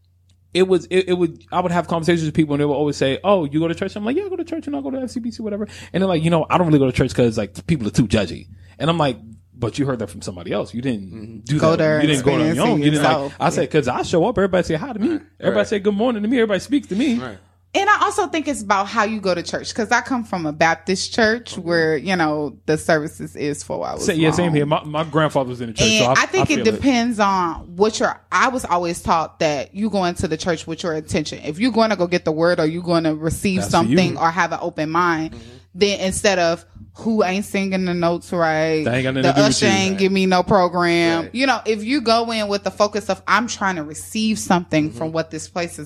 Speaker 2: It was, it, it would, I would have conversations with people and they would always say, oh, you go to church? I'm like, yeah, I go to church and I go to F C B C, whatever. And they're like, you know, I don't really go to church because like people are too judgy. And I'm like, but you heard that from somebody else. You didn't do
Speaker 1: Go
Speaker 2: that.
Speaker 1: there
Speaker 2: You didn't go on your
Speaker 1: experiencing
Speaker 2: own. You didn't like,
Speaker 1: yourself.
Speaker 2: I said, cause I show up, everybody say hi to me. Everybody
Speaker 4: right.
Speaker 2: say good morning to me. Everybody speaks to me.
Speaker 4: Right.
Speaker 1: And I also think it's about how you go to church because I come from a Baptist church where, you know, the services is four hours.
Speaker 2: Say, yeah, same
Speaker 1: long.
Speaker 2: here. My, my grandfather was in the church.
Speaker 1: And
Speaker 2: so I,
Speaker 1: I think it
Speaker 2: feel
Speaker 1: depends on what your, I was always taught that you go into the church with your intention. If you're going to go get the word or you're going to receive
Speaker 2: That's for
Speaker 1: something
Speaker 2: you.
Speaker 1: or have an open mind, then instead of who ain't singing the notes right,
Speaker 2: That ain't got nothing
Speaker 1: the
Speaker 2: to do with
Speaker 1: usher
Speaker 2: you.
Speaker 1: ain't give me no program.
Speaker 4: Right.
Speaker 1: You know, if you go in with the focus of I'm trying to receive something from what this place is,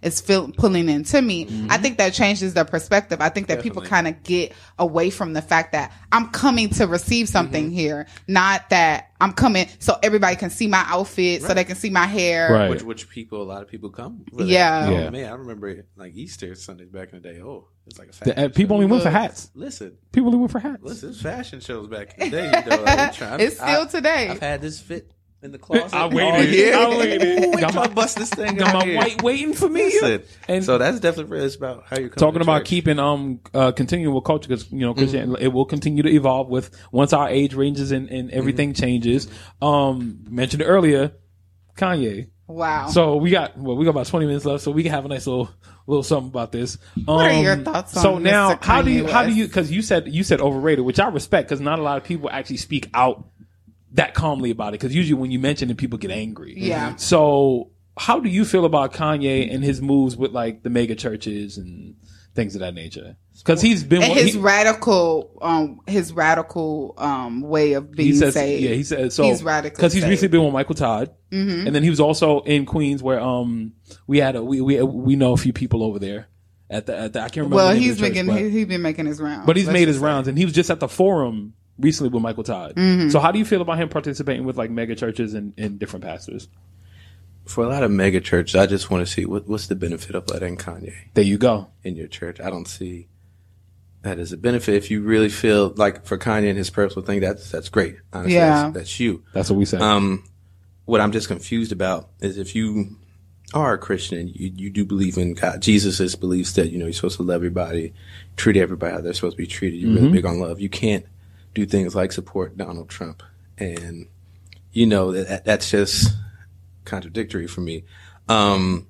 Speaker 1: is feel, pulling into me. Mm-hmm. I think that changes the perspective. I think that Definitely. people kind of get away from the fact that I'm coming to receive something mm-hmm. here, not that I'm coming so everybody can see my outfit, right. so they can see my hair.
Speaker 4: Right. Which, which people, a lot of people come with
Speaker 1: yeah.
Speaker 4: it.
Speaker 1: yeah.
Speaker 4: Oh, man, I remember like Easter Sundays back in the day. Oh, it's like a
Speaker 2: fashion the, uh, People only went for hats.
Speaker 4: Listen.
Speaker 2: People only went for hats.
Speaker 4: Listen, it's fashion shows back in the day. You know, like, trying,
Speaker 1: it's still
Speaker 4: I,
Speaker 1: today.
Speaker 4: I've had this fit in the closet.
Speaker 2: I waited. I waited.
Speaker 4: Got my bust this thing.
Speaker 2: Got my
Speaker 4: here.
Speaker 2: white waiting for me.
Speaker 4: Listen, and so that's definitely it's about how you
Speaker 2: talking about church. keeping um uh continuing with culture because you know Christian mm-hmm. it will continue to evolve with once our age ranges and, and everything mm-hmm. changes. Um, mentioned earlier, Kanye.
Speaker 1: Wow.
Speaker 2: So we got well we got about twenty minutes left, so we can have a nice little little something about this. Um,
Speaker 1: what are your thoughts on
Speaker 2: So now,
Speaker 1: Mister
Speaker 2: how do you
Speaker 1: Kanye
Speaker 2: how do
Speaker 1: West?
Speaker 2: you because you said you said overrated, which I respect because not a lot of people actually speak out that calmly about it because usually when you mention it, people get angry.
Speaker 1: Yeah.
Speaker 2: So how do you feel about Kanye and his moves with like the mega churches and things of that nature? Because he's been
Speaker 1: and his
Speaker 2: he,
Speaker 1: radical, um, his radical um way of being
Speaker 2: he says,
Speaker 1: saved.
Speaker 2: Yeah, he said so.
Speaker 1: He's radical
Speaker 2: because he's
Speaker 1: saved.
Speaker 2: recently been with Michael Todd,
Speaker 1: mm-hmm.
Speaker 2: and then he was also in Queens where um we had a we we we know a few people over there. At the, at the I can't remember.
Speaker 1: Well,
Speaker 2: the name
Speaker 1: he's
Speaker 2: of the church,
Speaker 1: making
Speaker 2: but,
Speaker 1: he, he's been making his rounds,
Speaker 2: but he's
Speaker 1: Let's
Speaker 2: made his
Speaker 1: say.
Speaker 2: rounds, and he was just at the Forum recently with Michael Todd.
Speaker 1: Mm-hmm.
Speaker 2: So how do you feel about him participating with like mega churches and, and different pastors?
Speaker 4: For a lot of mega churches, I just want to see what, what's the benefit of letting Kanye.
Speaker 2: There you go.
Speaker 4: In your church, I don't see that as a benefit. If you really feel like for Kanye and his personal thing, that's that's great. Honestly,
Speaker 1: yeah,
Speaker 4: that's, that's you.
Speaker 2: That's what we say.
Speaker 4: Um, what I'm just confused about is if you are a Christian and you, you do believe in God, Jesus' beliefs that, you know, you're supposed to love everybody, treat everybody how they're supposed to be treated. You're
Speaker 2: mm-hmm.
Speaker 4: really big on love. You can't do things like support Donald Trump. And, you know, that that's just contradictory for me. Um,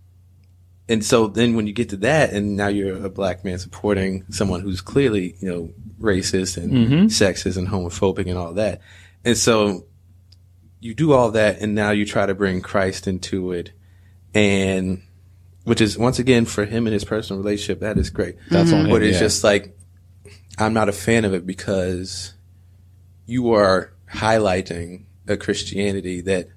Speaker 4: and so then when you get to that and now you're a black man supporting someone who's clearly, you know, racist and
Speaker 2: mm-hmm.
Speaker 4: sexist and homophobic and all that. And so you do all that and now you try to bring Christ into it. And which is once again for him and his personal relationship, that is great.
Speaker 2: That's mm-hmm. on him,
Speaker 4: but it's
Speaker 2: yeah.
Speaker 4: just like, I'm not a fan of it because you are highlighting a Christianity that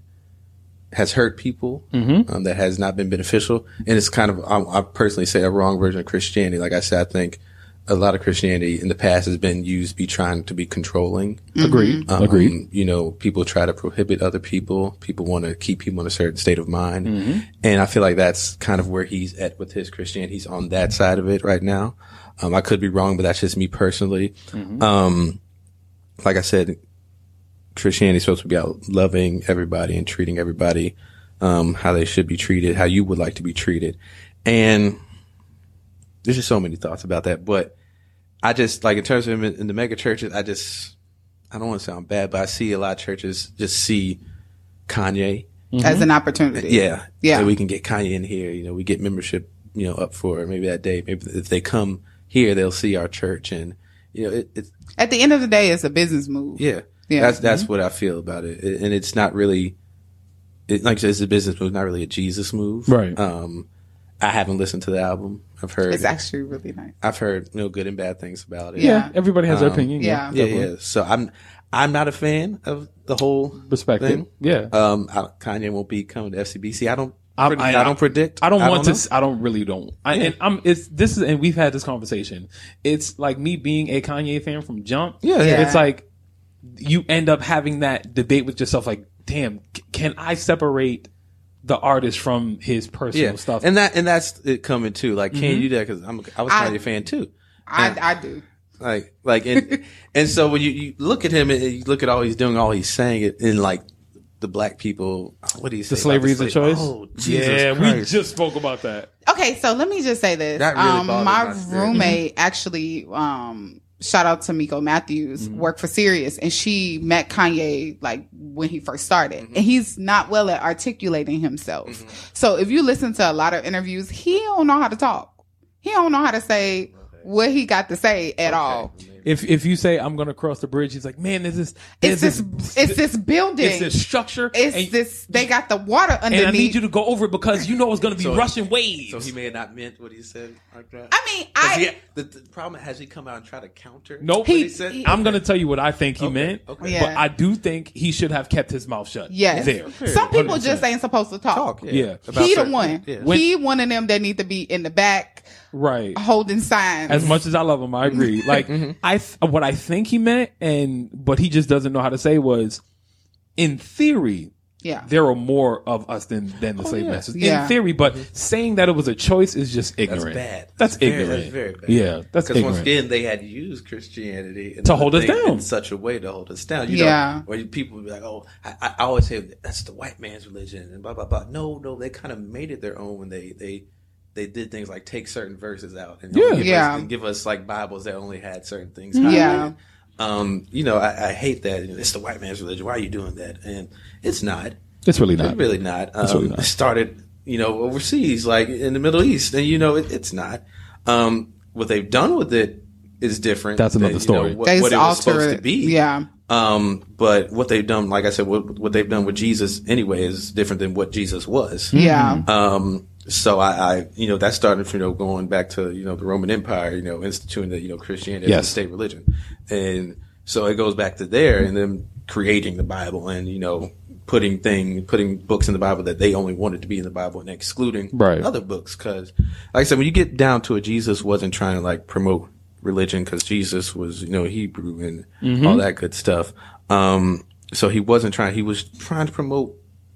Speaker 4: has hurt people,
Speaker 2: mm-hmm.
Speaker 4: um, that has not been beneficial. And it's kind of, I, I personally say a wrong version of Christianity. Like I said, I think a lot of Christianity in the past has been used to be trying to be controlling.
Speaker 2: Agreed.
Speaker 4: Um,
Speaker 2: Agreed.
Speaker 4: You know, people try to prohibit other people. People want to keep people in a certain state of mind.
Speaker 2: Mm-hmm.
Speaker 4: And I feel like that's kind of where he's at with his Christianity. He's on that side of it right now. Um, I could be wrong, but that's just me personally.
Speaker 2: Mm-hmm.
Speaker 4: Um, like I said, Christianity is supposed to be about loving everybody and treating everybody, um, how they should be treated, how you would like to be treated. And there's just so many thoughts about that. But I just, like, in terms of in the mega churches, I just, I don't want to sound bad, but I see a lot of churches just see Kanye
Speaker 1: mm-hmm. as an opportunity.
Speaker 4: Yeah.
Speaker 1: Yeah.
Speaker 4: So we can get Kanye in here. You know, we get membership, you know, up for maybe that day. Maybe if they come here, they'll see our church. And, you know, it, it's.
Speaker 1: At the end of the day, it's a business move.
Speaker 4: Yeah. Yeah. That's, that's mm-hmm. what I feel about it. it. And it's not really, it, like I said, it's a business move, not really a Jesus move.
Speaker 2: Right.
Speaker 4: Um, I haven't listened to the album. I've heard
Speaker 1: it's actually really nice.
Speaker 4: I've heard you know good and bad things about it.
Speaker 2: Yeah, everybody has
Speaker 4: um,
Speaker 2: their opinion.
Speaker 1: Yeah,
Speaker 4: yeah, yeah, yeah. So I'm I'm not a fan of the whole
Speaker 2: respect
Speaker 4: thing.
Speaker 2: It. Yeah.
Speaker 4: Um, I, Kanye won't be coming to F C B C. I don't.
Speaker 2: I,
Speaker 4: predict,
Speaker 2: I,
Speaker 4: I don't predict.
Speaker 2: I don't
Speaker 4: I
Speaker 2: want
Speaker 4: don't
Speaker 2: to. I don't really don't. I,
Speaker 4: yeah.
Speaker 2: And I'm. It's this is, and we've had this conversation. It's like me being a Kanye fan from jump.
Speaker 4: Yeah, yeah.
Speaker 2: It's like you end up having that debate with yourself. Like, damn, c- can I separate the artist from his personal
Speaker 4: yeah.
Speaker 2: stuff?
Speaker 4: And that and that's it coming too. Like, can
Speaker 2: Mm-hmm.
Speaker 4: you do that? Because I'm I was
Speaker 1: I-
Speaker 4: Kanye a fan too.
Speaker 1: I,
Speaker 4: And-
Speaker 1: I do.
Speaker 4: Like, like, and, and so when you, you look at him and you look at all he's doing, all he's saying, it in like the black people, what do you say?
Speaker 2: The slavery is a choice.
Speaker 4: Oh, Jesus
Speaker 2: yeah,
Speaker 4: Christ.
Speaker 2: we just spoke about that.
Speaker 1: Okay, so let me just say this.
Speaker 4: That really
Speaker 1: um,
Speaker 4: bothered
Speaker 1: my
Speaker 4: my spirit.
Speaker 1: roommate actually, um, shout out to Miko Matthews,
Speaker 4: Mm-hmm.
Speaker 1: worked for Sirius, and she met Kanye like when he first started.
Speaker 4: Mm-hmm.
Speaker 1: And he's not well at articulating himself.
Speaker 4: Mm-hmm.
Speaker 1: So if you listen to a lot of interviews, he don't know how to talk. He don't know how to say what he got to say at
Speaker 4: Okay.
Speaker 1: all.
Speaker 4: Yeah,
Speaker 2: if if you say I'm gonna cross the bridge, he's like, man, there's this,
Speaker 1: It's
Speaker 2: there's
Speaker 1: this, it's this building.
Speaker 2: it's this structure.
Speaker 1: It's
Speaker 2: and,
Speaker 1: this. They got the water underneath.
Speaker 2: and I need you to go over it because you know it's gonna be
Speaker 4: So-
Speaker 2: rushing waves.
Speaker 4: So he may have not meant what he said like that.
Speaker 1: I mean,
Speaker 4: 'Cause
Speaker 1: I.
Speaker 4: he- the, the problem has he come out and try to counter.
Speaker 2: Nope.
Speaker 4: what
Speaker 1: He-
Speaker 4: he said.
Speaker 1: he-
Speaker 2: I'm gonna tell you what I think he
Speaker 4: Okay,
Speaker 2: meant,
Speaker 4: okay.
Speaker 1: Yeah.
Speaker 2: but I do think he should have kept his mouth shut.
Speaker 1: Yes.
Speaker 2: there.
Speaker 1: Some people
Speaker 2: one hundred percent.
Speaker 1: just ain't supposed to talk.
Speaker 4: Talk. Yeah.
Speaker 2: Yeah.
Speaker 4: About
Speaker 1: He the
Speaker 4: certain-
Speaker 1: one.
Speaker 4: Yeah.
Speaker 2: When-
Speaker 1: He one of them that need to be in the back
Speaker 2: Right.
Speaker 1: holding signs.
Speaker 2: As much as I love him, I agree. Like I, th- what I think he meant, and but he just doesn't know how to say was, in theory,
Speaker 1: yeah.
Speaker 2: there are more of us than than the slave
Speaker 4: yeah.
Speaker 2: masters.
Speaker 1: Yeah.
Speaker 2: In theory, but saying that it was a choice is just
Speaker 4: That's
Speaker 2: ignorant.
Speaker 4: bad.
Speaker 2: That's,
Speaker 4: very,
Speaker 2: ignorant.
Speaker 4: That's very bad.
Speaker 2: Yeah, that's
Speaker 4: Because once
Speaker 2: ignorant.
Speaker 4: again, they had used Christianity and
Speaker 2: To
Speaker 4: other
Speaker 2: hold us
Speaker 4: things
Speaker 2: down.
Speaker 4: in such a way to hold us down. You
Speaker 1: Yeah.
Speaker 4: know, where people would be like, "Oh, I, I always say that's the white man's religion," and blah blah blah. No, no, they kind of made it their own when they they. They did things like take certain verses out and,
Speaker 2: Yeah.
Speaker 4: give,
Speaker 1: Yeah.
Speaker 4: Us, and give us like Bibles that only had certain things.
Speaker 1: Yeah.
Speaker 4: Um, you know, I, I hate that. It's the white man's religion. Why are you doing that? And it's not.
Speaker 2: It's really not.
Speaker 4: It's really not. Um,
Speaker 2: really not.
Speaker 4: It started, you know, overseas, like in the Middle East, and you know, it, it's not. Um, what they've done with it is different.
Speaker 2: That's another
Speaker 4: than, you know,
Speaker 2: story.
Speaker 4: what,
Speaker 1: They
Speaker 4: what
Speaker 1: just
Speaker 4: it was
Speaker 1: alter
Speaker 4: supposed
Speaker 1: it.
Speaker 4: to be.
Speaker 1: Yeah.
Speaker 4: Um, but what they've done, like I said, what, what they've done with Jesus anyway is different than what Jesus was.
Speaker 1: Yeah.
Speaker 4: Um, so I, I, you know, that started from, you know, going back to, you know, the Roman Empire, you know, instituting the, you know, Christianity as
Speaker 2: Yes.
Speaker 4: a state religion. And so it goes back to there and then creating the Bible and, you know, putting thing, putting books in the Bible that they only wanted to be in the Bible and excluding
Speaker 2: Right.
Speaker 4: other books. Cause like I said, when you get down to it, Jesus wasn't trying to like promote religion because Jesus was, you know, Hebrew and
Speaker 2: Mm-hmm.
Speaker 4: all that good stuff. Um, so he wasn't trying, he was trying to promote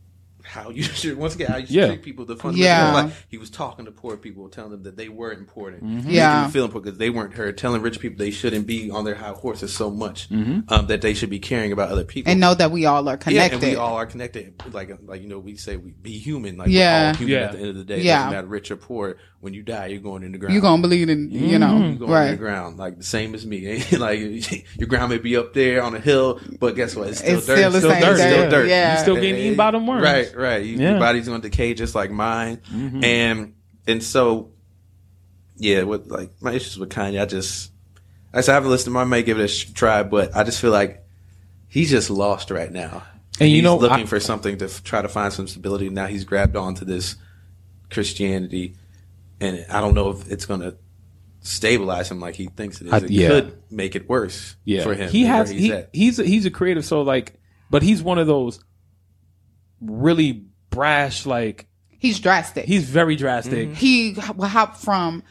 Speaker 4: how you should, once again, how you should
Speaker 2: Yeah.
Speaker 4: treat people. The fundamental,
Speaker 1: Yeah.
Speaker 4: like he was talking to poor people, telling them that they were important, making
Speaker 1: Yeah.
Speaker 4: them feel important because they weren't heard. Telling rich people they shouldn't be on their high horses so much,
Speaker 2: Mm-hmm.
Speaker 4: um, that they should be caring about other people.
Speaker 1: And know that we all are
Speaker 4: yeah,
Speaker 1: connected.
Speaker 4: and we all are connected. Like, like you know, we say we be human. Like,
Speaker 1: Yeah.
Speaker 4: we're all human
Speaker 2: Yeah.
Speaker 4: at the end of the day. It
Speaker 1: Yeah.
Speaker 4: doesn't matter rich or poor. When you die, you're going in the ground.
Speaker 1: you gonna believe in, you know,
Speaker 4: You go in the
Speaker 1: right?
Speaker 4: ground, like the same as me. Like your ground may be up there on a hill, but guess what? It's still
Speaker 1: It's
Speaker 4: dirt.
Speaker 1: still the
Speaker 2: Still
Speaker 1: same
Speaker 2: dirt,
Speaker 1: dirt.
Speaker 2: still dirt.
Speaker 1: Yeah.
Speaker 2: You still getting eaten by them worms.
Speaker 4: Right, right. You,
Speaker 2: Yeah.
Speaker 4: Your body's going to decay just like mine, and and so yeah, with like my issues with Kanye, I just I said I haven't listened. I may give it a sh- try, but I just feel like he's just lost right now.
Speaker 2: And you
Speaker 4: he's
Speaker 2: know,
Speaker 4: looking
Speaker 2: I-
Speaker 4: for something to f- try to find some stability. Now he's grabbed onto this Christianity, and I don't know if it's going to stabilize him like he thinks it is.
Speaker 2: I-
Speaker 4: It
Speaker 2: yeah.
Speaker 4: could make it worse
Speaker 2: Yeah,
Speaker 4: for him.
Speaker 2: he
Speaker 4: than where
Speaker 2: has.
Speaker 4: he's
Speaker 2: He,
Speaker 4: at.
Speaker 2: he's a, he's a creative, so like, but he's one of those really brash. Like
Speaker 1: He's drastic.
Speaker 2: he's very drastic.
Speaker 1: he will hop from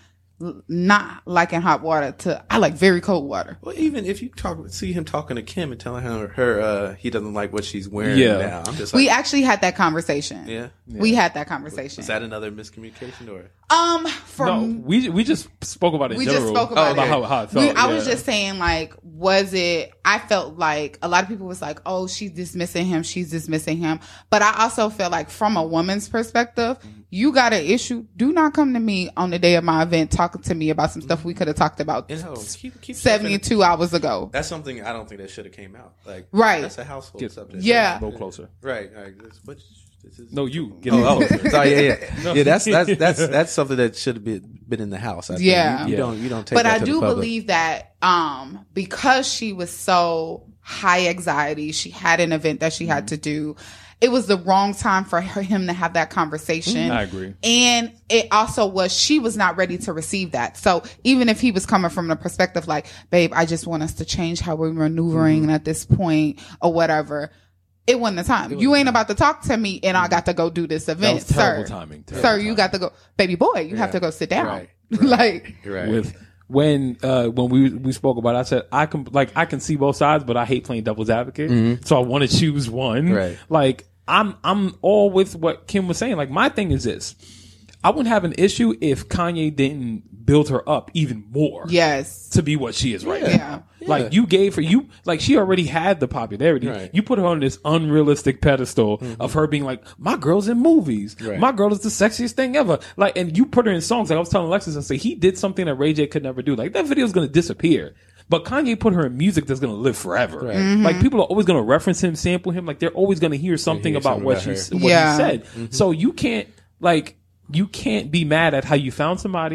Speaker 1: not liking hot water to I like very cold water.
Speaker 4: Well, even if you talk, see him talking to Kim and telling her, her uh, he doesn't like what she's wearing
Speaker 2: Yeah.
Speaker 4: now. I'm just like,
Speaker 1: We actually had that conversation.
Speaker 4: yeah.
Speaker 1: We had that conversation.
Speaker 4: Is that another miscommunication or?
Speaker 1: um, from
Speaker 2: No, we we just spoke about it. In
Speaker 1: we just
Speaker 2: general.
Speaker 1: spoke about
Speaker 4: Oh,
Speaker 1: it.
Speaker 4: okay.
Speaker 2: how, how it felt.
Speaker 1: We, I was
Speaker 2: yeah.
Speaker 1: just saying, like, was it? I felt like a lot of people was like, "Oh, she's dismissing him. She's dismissing him." But I also feel like, from a woman's perspective, you got an issue. Do not come to me on the day of my event talking to me about some stuff we could have talked about
Speaker 4: You know, keep, keep stuff in-
Speaker 1: seventy-two hours ago.
Speaker 4: That's something I don't think that should have came out. Like,
Speaker 1: Right.
Speaker 4: That's a household
Speaker 2: Get-
Speaker 4: subject.
Speaker 1: Yeah.
Speaker 2: Go closer.
Speaker 4: Right. Right. This, what, this is,
Speaker 2: No, you. Get
Speaker 4: Oh,
Speaker 2: it.
Speaker 4: oh, sorry, yeah, yeah, yeah. That's that's that's that's something that should have been been in the house. I think.
Speaker 1: Yeah.
Speaker 4: you, you
Speaker 2: Yeah.
Speaker 4: don't you don't take.
Speaker 1: But
Speaker 4: that
Speaker 1: I
Speaker 4: to
Speaker 1: do
Speaker 4: the public.
Speaker 1: believe that um because she was so high anxiety, she had an event that she had to do. It was the wrong time for her, him to have that conversation.
Speaker 2: I agree.
Speaker 1: And it also was, she was not ready to receive that. So even if he was coming from the perspective like, babe, I just want us to change how we're maneuvering at this point or whatever, it wasn't the time. You ain't about to talk to me and I got to go do this event,
Speaker 2: was terrible
Speaker 1: sir.
Speaker 2: timing.
Speaker 1: Sir,
Speaker 2: Terrible
Speaker 1: you got to go, baby boy, you have
Speaker 4: Yeah.
Speaker 1: to go sit down.
Speaker 4: Right.
Speaker 1: like,
Speaker 4: You're right.
Speaker 2: With when uh when we we spoke about it, I said I can like I can see both sides, but I hate playing devil's advocate. So I want to choose one.
Speaker 4: Right.
Speaker 2: Like I'm I'm all with what Kim was saying. Like my thing is this. I wouldn't have an issue if Kanye didn't build her up even more
Speaker 1: yes.
Speaker 2: to be what she is right
Speaker 1: Yeah.
Speaker 2: now. Like you gave her, you like she already had the popularity.
Speaker 4: Right.
Speaker 2: You put her on this unrealistic pedestal of her being like, my girl's in movies.
Speaker 4: Right.
Speaker 2: My girl is the sexiest thing ever. Like, and you put her in songs. Like I was telling Alexis, and say he did something that Ray J could never do. Like that video is going to disappear. But Kanye put her in music that's going to live forever.
Speaker 4: Right.
Speaker 1: Mm-hmm.
Speaker 2: Like people are always going to reference him, sample him. Like they're always going to hear something
Speaker 4: hear
Speaker 2: about
Speaker 4: something
Speaker 2: what
Speaker 4: about
Speaker 2: she
Speaker 4: her.
Speaker 2: s- what
Speaker 1: Yeah.
Speaker 2: he said. So you can't like you can't be mad at how you found somebody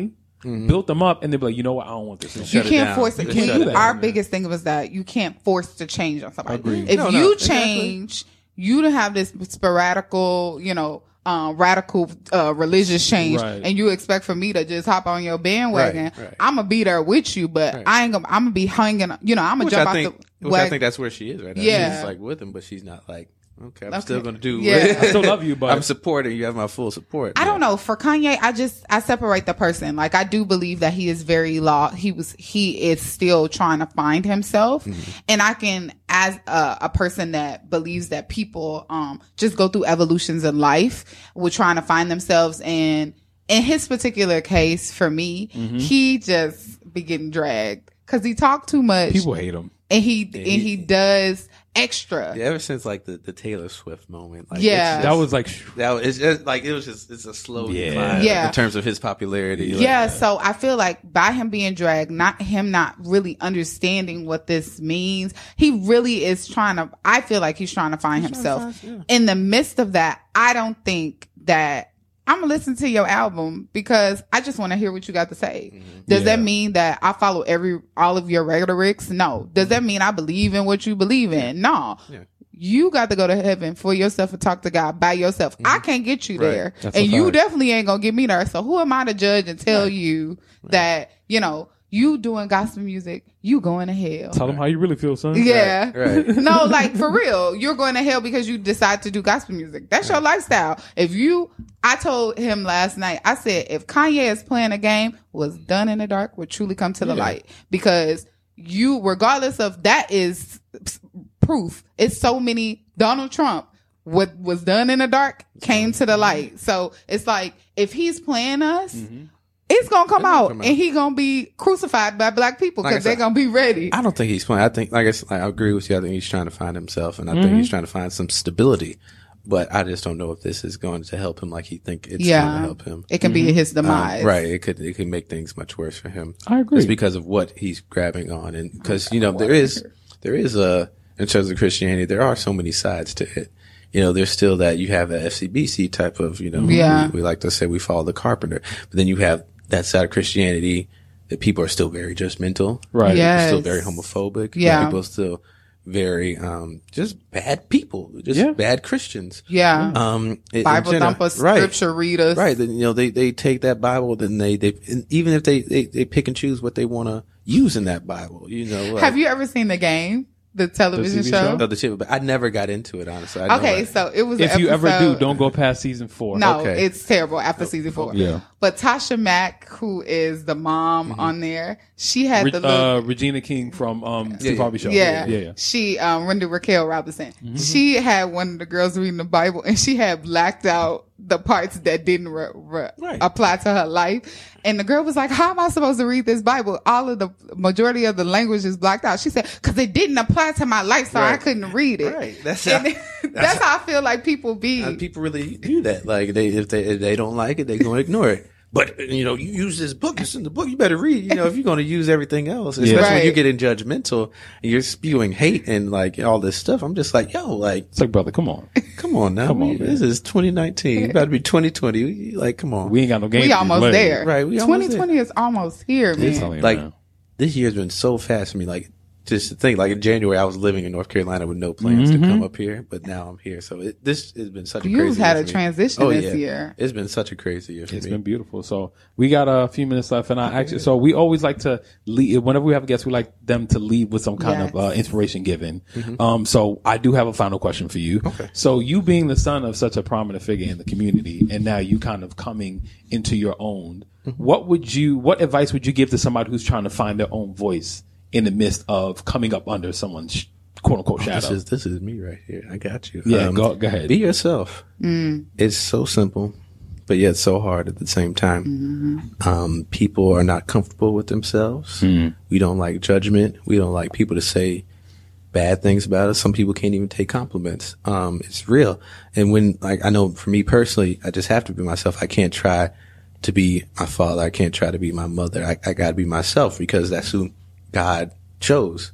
Speaker 4: Mm-hmm.
Speaker 2: built them up, and they'd be like, you know what, I don't want this.
Speaker 1: You
Speaker 4: Shut it
Speaker 1: can't
Speaker 4: down.
Speaker 1: force it.
Speaker 4: You
Speaker 1: When
Speaker 2: can't
Speaker 1: you-
Speaker 2: do that.
Speaker 1: our biggest thing was that you can't force the change on somebody.
Speaker 2: Agreed.
Speaker 1: If
Speaker 4: No, no,
Speaker 1: you
Speaker 4: exactly.
Speaker 1: change, you to have this sporadical, you know, um, radical uh, religious change,
Speaker 2: Right.
Speaker 1: and you expect for me to just hop on your bandwagon.
Speaker 4: Right, right.
Speaker 1: I'm gonna be there with you, but
Speaker 4: Right.
Speaker 1: I ain't gonna. I'm gonna be hanging. You know, I'm gonna
Speaker 4: Which
Speaker 1: jump
Speaker 4: I
Speaker 1: out
Speaker 4: think,
Speaker 1: the
Speaker 4: which I
Speaker 1: wagon.
Speaker 4: think that's where she is right now.
Speaker 1: Yeah.
Speaker 4: She's like with him, but she's not like, okay, I'm
Speaker 1: Okay.
Speaker 4: still going to do.
Speaker 1: Yeah.
Speaker 2: I still love you, but
Speaker 4: I'm supporting you. Have my full support.
Speaker 1: I don't know. For Kanye, I just I separate the person. Like I do believe that he is very law. He was he is still trying to find himself,
Speaker 4: Mm-hmm.
Speaker 1: and I can, as a, a person that believes that people um just go through evolutions in life, with trying to find themselves. And in his particular case, for me,
Speaker 4: Mm-hmm.
Speaker 1: he just be getting dragged because he talked too much,
Speaker 2: people hate him.
Speaker 1: and he and he does extra.
Speaker 4: Yeah, ever since like the, the Taylor Swift moment, like,
Speaker 1: Yeah.
Speaker 4: it's
Speaker 2: That
Speaker 4: just-
Speaker 2: was like, sh-
Speaker 4: that was it's just, like it was just it's a slow
Speaker 2: Yeah.
Speaker 4: decline
Speaker 1: Yeah.
Speaker 4: in terms of his popularity. Like,
Speaker 1: Yeah, so I feel like by him being dragged, not him not really understanding what this means, he really is trying to, I feel like he's trying to find himself. In the midst of that, I don't think that I'm gonna listen to your album because I just want to hear what you got to say. Does
Speaker 2: Yeah.
Speaker 1: that mean that I follow every, all of your rhetorics? No. Does that mean I believe in what you believe in? No.
Speaker 4: Yeah.
Speaker 1: You got to go to heaven for yourself and talk to God by yourself. I can't get you
Speaker 4: Right.
Speaker 1: there.
Speaker 2: That's a
Speaker 1: And you
Speaker 2: fact.
Speaker 1: definitely ain't gonna get me there. So who am I to judge and tell you that, you know, you doing gospel music, you going to hell?
Speaker 2: tell them how you really feel, son.
Speaker 1: Yeah.
Speaker 4: Right.
Speaker 1: No, like for real, you're going to hell because you decide to do gospel music. That's your lifestyle. If you, I told him last night, I said, if Kanye is playing a game, was done in the dark, would truly come to the
Speaker 4: Yeah.
Speaker 1: light, because you, regardless of that, is proof. It's so many. Donald Trump, what was done in the dark came to the light. So it's like, if he's playing us, it's gonna come
Speaker 4: It's gonna
Speaker 1: out,
Speaker 4: come out.
Speaker 1: and he gonna be crucified by black people
Speaker 4: Like I
Speaker 1: because they're
Speaker 4: said,
Speaker 1: gonna be ready.
Speaker 4: I don't think he's playing. I think, like I, s- I agree with you. I think he's trying to find himself, and I think he's trying to find some stability. But I just don't know if this is going to help him like he think it's
Speaker 1: Yeah.
Speaker 4: going to help him.
Speaker 1: It can be his demise.
Speaker 4: Um, right. It could it could make things much worse for him.
Speaker 2: I agree.
Speaker 4: Just because of what he's grabbing on, and because you know there is there is a in terms of Christianity, there are so many sides to it. You know, there's still that you have the F C B C type of, you know,
Speaker 1: Yeah.
Speaker 4: we, we like to say we follow the carpenter, but then you have that side of Christianity that people are still very judgmental,
Speaker 2: Right.
Speaker 1: Yes.
Speaker 4: Still very homophobic.
Speaker 1: Yeah.
Speaker 4: People are still very um just bad people, just
Speaker 2: Yeah.
Speaker 4: bad Christians.
Speaker 1: Yeah.
Speaker 4: Um, in- in
Speaker 1: Bible
Speaker 4: general.
Speaker 1: thumpers,
Speaker 4: right.
Speaker 1: scripture readers.
Speaker 4: Right. Then, you know, they, they take that Bible, then they, they, and even if they, they, they pick and choose what they want to use in that Bible, you know. Like,
Speaker 1: Have you ever seen The Game, the television
Speaker 2: The T V
Speaker 1: show?
Speaker 2: show?
Speaker 4: Other shit, but I never got into it, honestly. I know
Speaker 1: Okay,
Speaker 4: that-
Speaker 1: so it was.
Speaker 2: If
Speaker 1: an
Speaker 2: you ever do,
Speaker 1: episode-
Speaker 2: don't go past season four.
Speaker 1: No,
Speaker 4: Okay.
Speaker 1: it's terrible after season four.
Speaker 2: Yeah.
Speaker 1: But Tasha Mack, who is the mom
Speaker 4: Mm-hmm.
Speaker 1: on there, she had
Speaker 2: Re-
Speaker 1: the little.
Speaker 2: uh, Regina King from um, Steve
Speaker 4: yeah.
Speaker 2: Harvey Show.
Speaker 1: Yeah.
Speaker 2: yeah, yeah.
Speaker 1: She, um, Renda Raquel Robinson. She had one of the girls reading the Bible, and she had blacked out the parts that didn't re- re-
Speaker 4: Right.
Speaker 1: apply to her life. And the girl was like, how am I supposed to read this Bible? All of the majority of the language is blacked out. She said, cause it didn't apply to my life, so I
Speaker 4: Right.
Speaker 1: couldn't read it.
Speaker 4: Right. That's
Speaker 1: And
Speaker 4: how-
Speaker 1: that's how I feel like people be.
Speaker 4: And people really do that. Like they, if they, if they don't like it, they're going to ignore it. But you know, you use this book. It's in the book. You better read. You know, if you're going to use everything else, especially when
Speaker 1: Right.
Speaker 4: you're getting judgmental and you're spewing hate and like all this stuff. I'm just like, yo, like,
Speaker 2: It's like, brother, come on.
Speaker 4: come on now.
Speaker 2: Come on,
Speaker 4: We-
Speaker 2: man.
Speaker 4: this is twenty nineteen. You about to be twenty twenty. Like, come on.
Speaker 2: We ain't got no game.
Speaker 1: We almost there.
Speaker 4: Right, we almost
Speaker 1: twenty twenty is almost here,
Speaker 2: I'm
Speaker 1: man.
Speaker 2: telling you,
Speaker 4: like
Speaker 2: man.
Speaker 4: this year's been so fast for me. Like just to think, like in January, I was living in North Carolina with no plans to come up here, but now I'm here. So it, this has been such a
Speaker 1: You've
Speaker 4: crazy
Speaker 1: had
Speaker 4: year
Speaker 1: a
Speaker 4: for me.
Speaker 1: transition
Speaker 4: Oh,
Speaker 1: this
Speaker 4: yeah.
Speaker 1: year.
Speaker 4: It's been such a crazy year for
Speaker 2: It's
Speaker 4: me.
Speaker 2: been beautiful. So we got a few minutes left, and I actually, so we always like to lead. Whenever we have a guest, we like them to lead with some kind
Speaker 1: Yes.
Speaker 2: of uh, inspiration given. Um, so I do have a final question for you. Okay. So you being the son of such a prominent figure in the community, and now you kind of coming into your own, what would you, what advice would you give to somebody who's trying to find their own voice in the midst of coming up under someone's quote unquote shadow?
Speaker 4: This is this is me right here. I got you.
Speaker 2: Yeah, go- go ahead.
Speaker 4: Be yourself. It's so simple, but yet so hard at the same time. Um, people are not comfortable with themselves. We don't like judgment. We don't like people to say bad things about us. Some people can't even take compliments. Um, it's real. And when, like, I know for me personally, I just have to be myself. I can't try to be my father. I can't try to be my mother. I, I got to be myself because that's who God chose.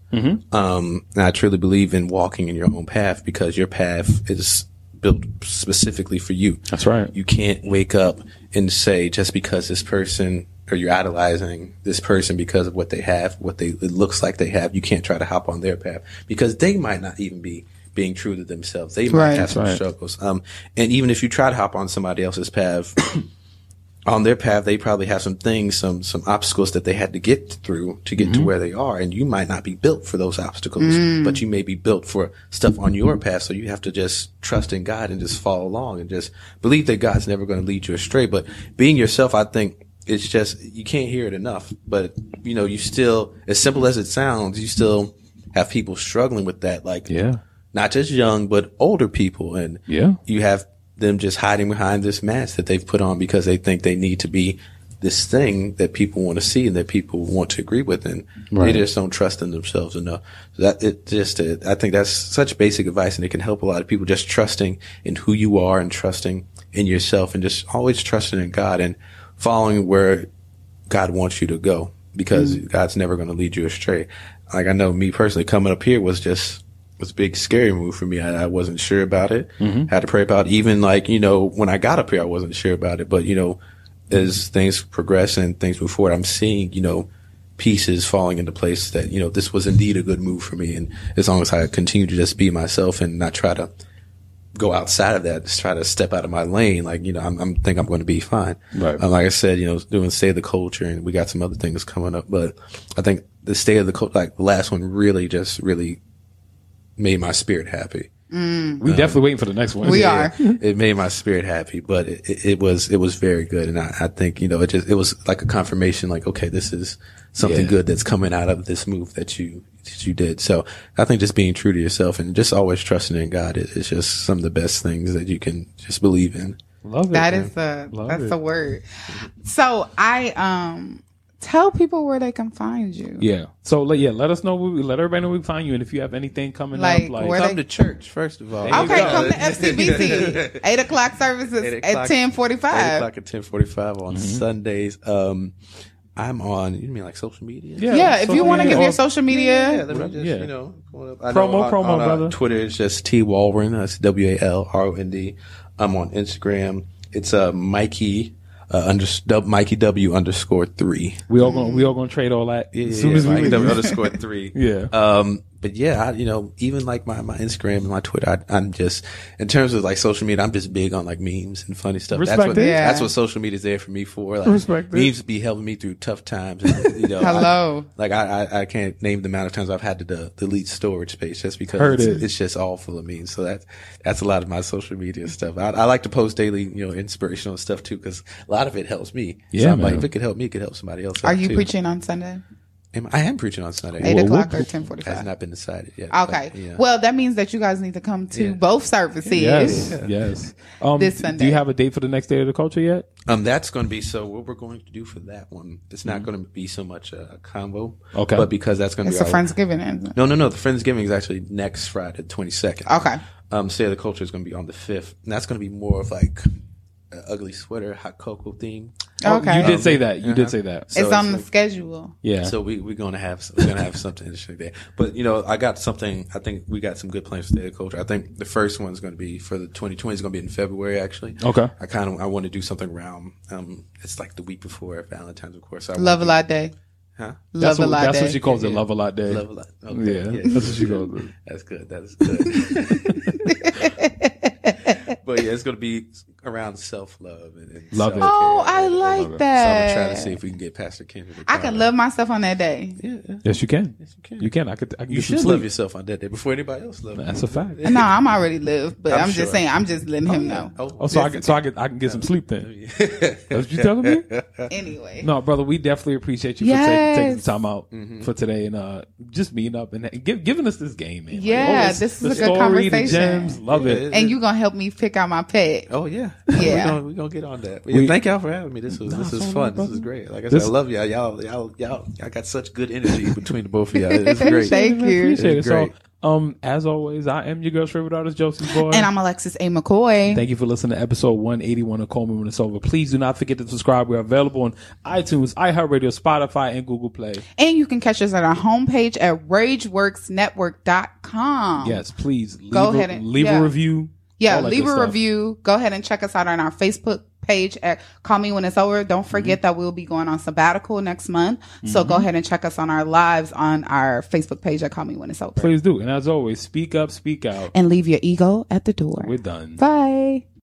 Speaker 4: Um, and I truly believe in walking in your own path because your path is built specifically for you.
Speaker 2: That's right.
Speaker 4: You can't wake up and say, just because this person or you're idolizing this person because of what they have, what they it looks like they have. You can't try to hop on their path because they might not even be being true to themselves. They might
Speaker 1: Right.
Speaker 4: have some
Speaker 2: Right.
Speaker 4: struggles. Um, and even if you try to hop on somebody else's path, on their path, they probably have some things, some some obstacles that they had to get through to get to where they are. And you might not be built for those obstacles, but you may be built for stuff on your path. So you have to just trust in God and just follow along and just believe that God's never going to lead you astray. But being yourself, I think it's just, you can't hear it enough. But, you know, you still, as simple as it sounds, you still have people struggling with that. Like,
Speaker 2: Yeah.
Speaker 4: not just young, but older people. And
Speaker 2: Yeah.
Speaker 4: you have them just hiding behind this mask that they've put on because they think they need to be this thing that people want to see and that people want to agree with. And
Speaker 2: Right.
Speaker 4: they just don't trust in themselves enough. So that it just, uh, I think that's such basic advice, and it can help a lot of people, just trusting in who you are and trusting in yourself and just always trusting in God and following where God wants you to go, because
Speaker 1: Mm.
Speaker 4: God's never going to lead you astray. Like, I know me personally, coming up here was just, was a big scary move for me. I, I wasn't sure about it. Had to pray about it. Even like, you know, when I got up here, I wasn't sure about it. But, you know, as things progress and things move forward, I'm seeing, you know, pieces falling into place that, you know, this was indeed a good move for me. And as long as I continue to just be myself and not try to go outside of that, just try to step out of my lane, like, you know, I'm, I'm think I'm going to be fine.
Speaker 2: Right.
Speaker 4: Um, like I said, you know, doing State of the Culture, and we got some other things coming up, but I think the State of the Culture, like the last one, really just really made my spirit happy.
Speaker 2: We definitely waiting for the next one.
Speaker 1: We
Speaker 2: Yeah.
Speaker 1: are.
Speaker 4: It made my spirit happy, but it, it, it was it was very good, and I, I think, you know, it just it was like a confirmation, like, okay, this is something
Speaker 2: Yeah.
Speaker 4: good that's coming out of this move that you that you did. So I think just being true to yourself and just always trusting in God is, is just some of the best things that you can just believe in.
Speaker 2: Love it.
Speaker 1: That
Speaker 2: man.
Speaker 1: is a
Speaker 2: Love
Speaker 1: that's
Speaker 2: it.
Speaker 1: a word. So I um tell people where they can find you.
Speaker 2: Yeah. So let- yeah, let us know. Where we, let everybody know where we find you, and if you have anything coming
Speaker 1: Like,
Speaker 2: up, like
Speaker 1: where
Speaker 4: Come
Speaker 1: they-
Speaker 4: to church, first of all.
Speaker 2: There you
Speaker 1: Okay,
Speaker 2: go.
Speaker 1: come to F C B C. Eight o'clock services
Speaker 4: Eight
Speaker 1: at
Speaker 4: o'clock-
Speaker 1: ten
Speaker 4: Eight
Speaker 1: forty-five.
Speaker 4: o'clock at ten forty-five on
Speaker 2: Mm-hmm.
Speaker 4: Sundays. Um, I'm on, you mean like social media?
Speaker 2: Yeah.
Speaker 1: Yeah, if you
Speaker 2: social
Speaker 1: want to
Speaker 2: media
Speaker 1: give your
Speaker 2: or-
Speaker 1: social
Speaker 4: Yeah,
Speaker 1: media,
Speaker 4: let me just,
Speaker 2: Yeah.
Speaker 4: you know, pull it up. I
Speaker 2: Promo,
Speaker 4: know on,
Speaker 2: promo,
Speaker 4: on, uh,
Speaker 2: brother.
Speaker 4: Twitter, it's just T Walron. That's W A L R O N D. I'm on Instagram. It's uh, Mikey, uh, under, dub, Mikey W underscore three.
Speaker 2: we all gonna we all gonna trade all that
Speaker 4: Yeah,
Speaker 2: as
Speaker 4: yeah,
Speaker 2: soon
Speaker 4: yeah,
Speaker 2: as we
Speaker 4: Mikey
Speaker 2: leave.
Speaker 4: W underscore three.
Speaker 2: Yeah.
Speaker 4: Um, but yeah, I, you know, even like my, my Instagram and my Twitter, I, I'm just, in terms of like social media, I'm just big on like memes and funny stuff.
Speaker 2: Respect
Speaker 4: that's what,
Speaker 2: it.
Speaker 1: Yeah.
Speaker 4: that's what social media is there for me for. Like,
Speaker 2: Respect it.
Speaker 4: memes be helping me through tough times. And, you know,
Speaker 1: Hello.
Speaker 4: I, like I, I, I can't name the amount of times I've had to de- delete storage space just because
Speaker 2: Heard
Speaker 4: it's,
Speaker 2: it.
Speaker 4: it's just all full of memes. So that's, that's a lot of my social media stuff. I, I like to post daily, you know, inspirational stuff too, because a lot of it helps me.
Speaker 2: Yeah,
Speaker 4: so I'm
Speaker 2: man.
Speaker 4: like, if it could help me, it could help somebody else.
Speaker 1: Are
Speaker 4: out,
Speaker 1: you
Speaker 4: too.
Speaker 1: preaching on Sunday?
Speaker 4: Am- I am preaching on Sunday.
Speaker 1: Eight
Speaker 2: Well,
Speaker 1: o'clock
Speaker 2: we'll-
Speaker 1: or ten
Speaker 4: Has
Speaker 1: forty-five?
Speaker 4: not been decided yet.
Speaker 1: Okay.
Speaker 4: but, yeah.
Speaker 1: Well, that means that you guys need to come to
Speaker 4: Yeah.
Speaker 1: both services.
Speaker 2: Yes, yes. Um,
Speaker 1: This
Speaker 2: Do
Speaker 1: Sunday.
Speaker 2: you have a date for the next Day of the Culture yet?
Speaker 4: Um, that's going to be, so what we're going to do for that one, it's not going to be so much a combo.
Speaker 2: Okay.
Speaker 4: But because that's going to
Speaker 1: It's
Speaker 4: be
Speaker 1: a
Speaker 4: our-
Speaker 1: Friendsgiving, isn't it?
Speaker 4: No, no, no. The Friendsgiving is actually next Friday, the twenty-second.
Speaker 1: Okay.
Speaker 4: Um, State of the Culture is going to be on the fifth. And that's going to be more of like an ugly sweater, hot cocoa theme.
Speaker 1: Okay.
Speaker 2: You did say that. You
Speaker 4: Uh-huh.
Speaker 2: did say that.
Speaker 4: So
Speaker 1: it's on the
Speaker 4: like-
Speaker 1: schedule.
Speaker 2: Yeah.
Speaker 4: So we we're gonna have we're gonna have something interesting there. But you know, I got something. I think we got some good plans for State of Culture. I think the first one's going to be for the twenty twenty. Is going to be in February. Actually,
Speaker 2: Okay.
Speaker 4: I kind of I want to do something around. Um, it's like the week before Valentine's, of course. So I
Speaker 1: Love a
Speaker 4: wanna
Speaker 1: lot day.
Speaker 4: do- Huh?
Speaker 2: That's
Speaker 1: Love a
Speaker 2: what,
Speaker 1: lot
Speaker 2: that's
Speaker 1: day.
Speaker 2: what she calls it.
Speaker 4: Yeah.
Speaker 2: Love a lot day.
Speaker 4: Love a lot. Okay.
Speaker 2: Yeah,
Speaker 4: Yeah.
Speaker 2: that's what she calls it.
Speaker 4: That's good. That is good. But yeah, it's going to be around self love and, and
Speaker 2: Love it.
Speaker 4: self-care.
Speaker 1: Oh, I
Speaker 4: And-
Speaker 1: like
Speaker 4: So I'm gonna
Speaker 1: that.
Speaker 4: try to see if we can get Pastor Kendrick. to
Speaker 1: I
Speaker 4: come.
Speaker 1: can love myself on that day.
Speaker 4: Yeah, yeah.
Speaker 2: Yes, you can.
Speaker 4: Yes, you can.
Speaker 2: You can. I could. I can
Speaker 4: You
Speaker 2: get some
Speaker 4: should
Speaker 2: sleep.
Speaker 4: love yourself on that day before anybody else loves you.
Speaker 2: That's a fact.
Speaker 1: No, I'm already lived, but I'm,
Speaker 4: I'm
Speaker 1: just
Speaker 4: sure.
Speaker 1: saying, I'm just letting him know.
Speaker 2: Oh, so I can. So I can. I can get some sleep then. That's what you telling me?
Speaker 1: Anyway.
Speaker 2: No, brother, we definitely appreciate you for
Speaker 1: Yes.
Speaker 2: taking, taking the time out
Speaker 4: Mm-hmm.
Speaker 2: for today and uh, just meeting up and give, giving us this game, man. Like,
Speaker 1: Yeah,
Speaker 2: this-
Speaker 1: this is
Speaker 2: the
Speaker 1: a good
Speaker 2: story, the
Speaker 1: conversation.
Speaker 2: gems, love
Speaker 4: Yeah,
Speaker 2: it.
Speaker 1: And you gonna help me pick out my pet.
Speaker 4: Oh yeah,
Speaker 1: Yeah.
Speaker 4: We're gonna, we're gonna get on that. But
Speaker 2: We-
Speaker 4: yeah, thank y'all for having me. This was this
Speaker 2: it's
Speaker 4: is
Speaker 2: all
Speaker 4: fun.
Speaker 2: right,
Speaker 4: This
Speaker 2: brother.
Speaker 4: is great. Like I said,
Speaker 2: This-
Speaker 4: I love y'all. Y'all y'all y'all y'all got such good energy between the both of y'all. It's great.
Speaker 1: Thank
Speaker 2: I
Speaker 1: you.
Speaker 2: appreciate it.
Speaker 4: It's great.
Speaker 2: So, um, as always, I am your girl's favorite artist, Josie's boy.
Speaker 1: And I'm Alexis A. McCoy.
Speaker 2: Thank you for listening to episode one eighty-one of Call Me When It's Over. Please do not forget to subscribe. We're available on iTunes, iHeartRadio, Spotify, and Google Play.
Speaker 1: And you can catch us at our homepage at rageworks network dot com.
Speaker 2: Yes, please leave,
Speaker 1: Go
Speaker 2: a,
Speaker 1: ahead and-
Speaker 2: leave
Speaker 1: yeah.
Speaker 2: a review.
Speaker 1: Yeah,
Speaker 2: all that
Speaker 1: leave
Speaker 2: good
Speaker 1: a
Speaker 2: stuff.
Speaker 1: review. Go ahead and check us out on our Facebook page at Call Me When It's Over. Don't forget mm-hmm. that we'll be going on sabbatical next month. Mm-hmm. So go ahead and check us on our lives on our Facebook page at Call Me When It's Over.
Speaker 2: Please do. And as always, speak up, speak out.
Speaker 1: And leave your ego at the door.
Speaker 2: We're done.
Speaker 1: Bye.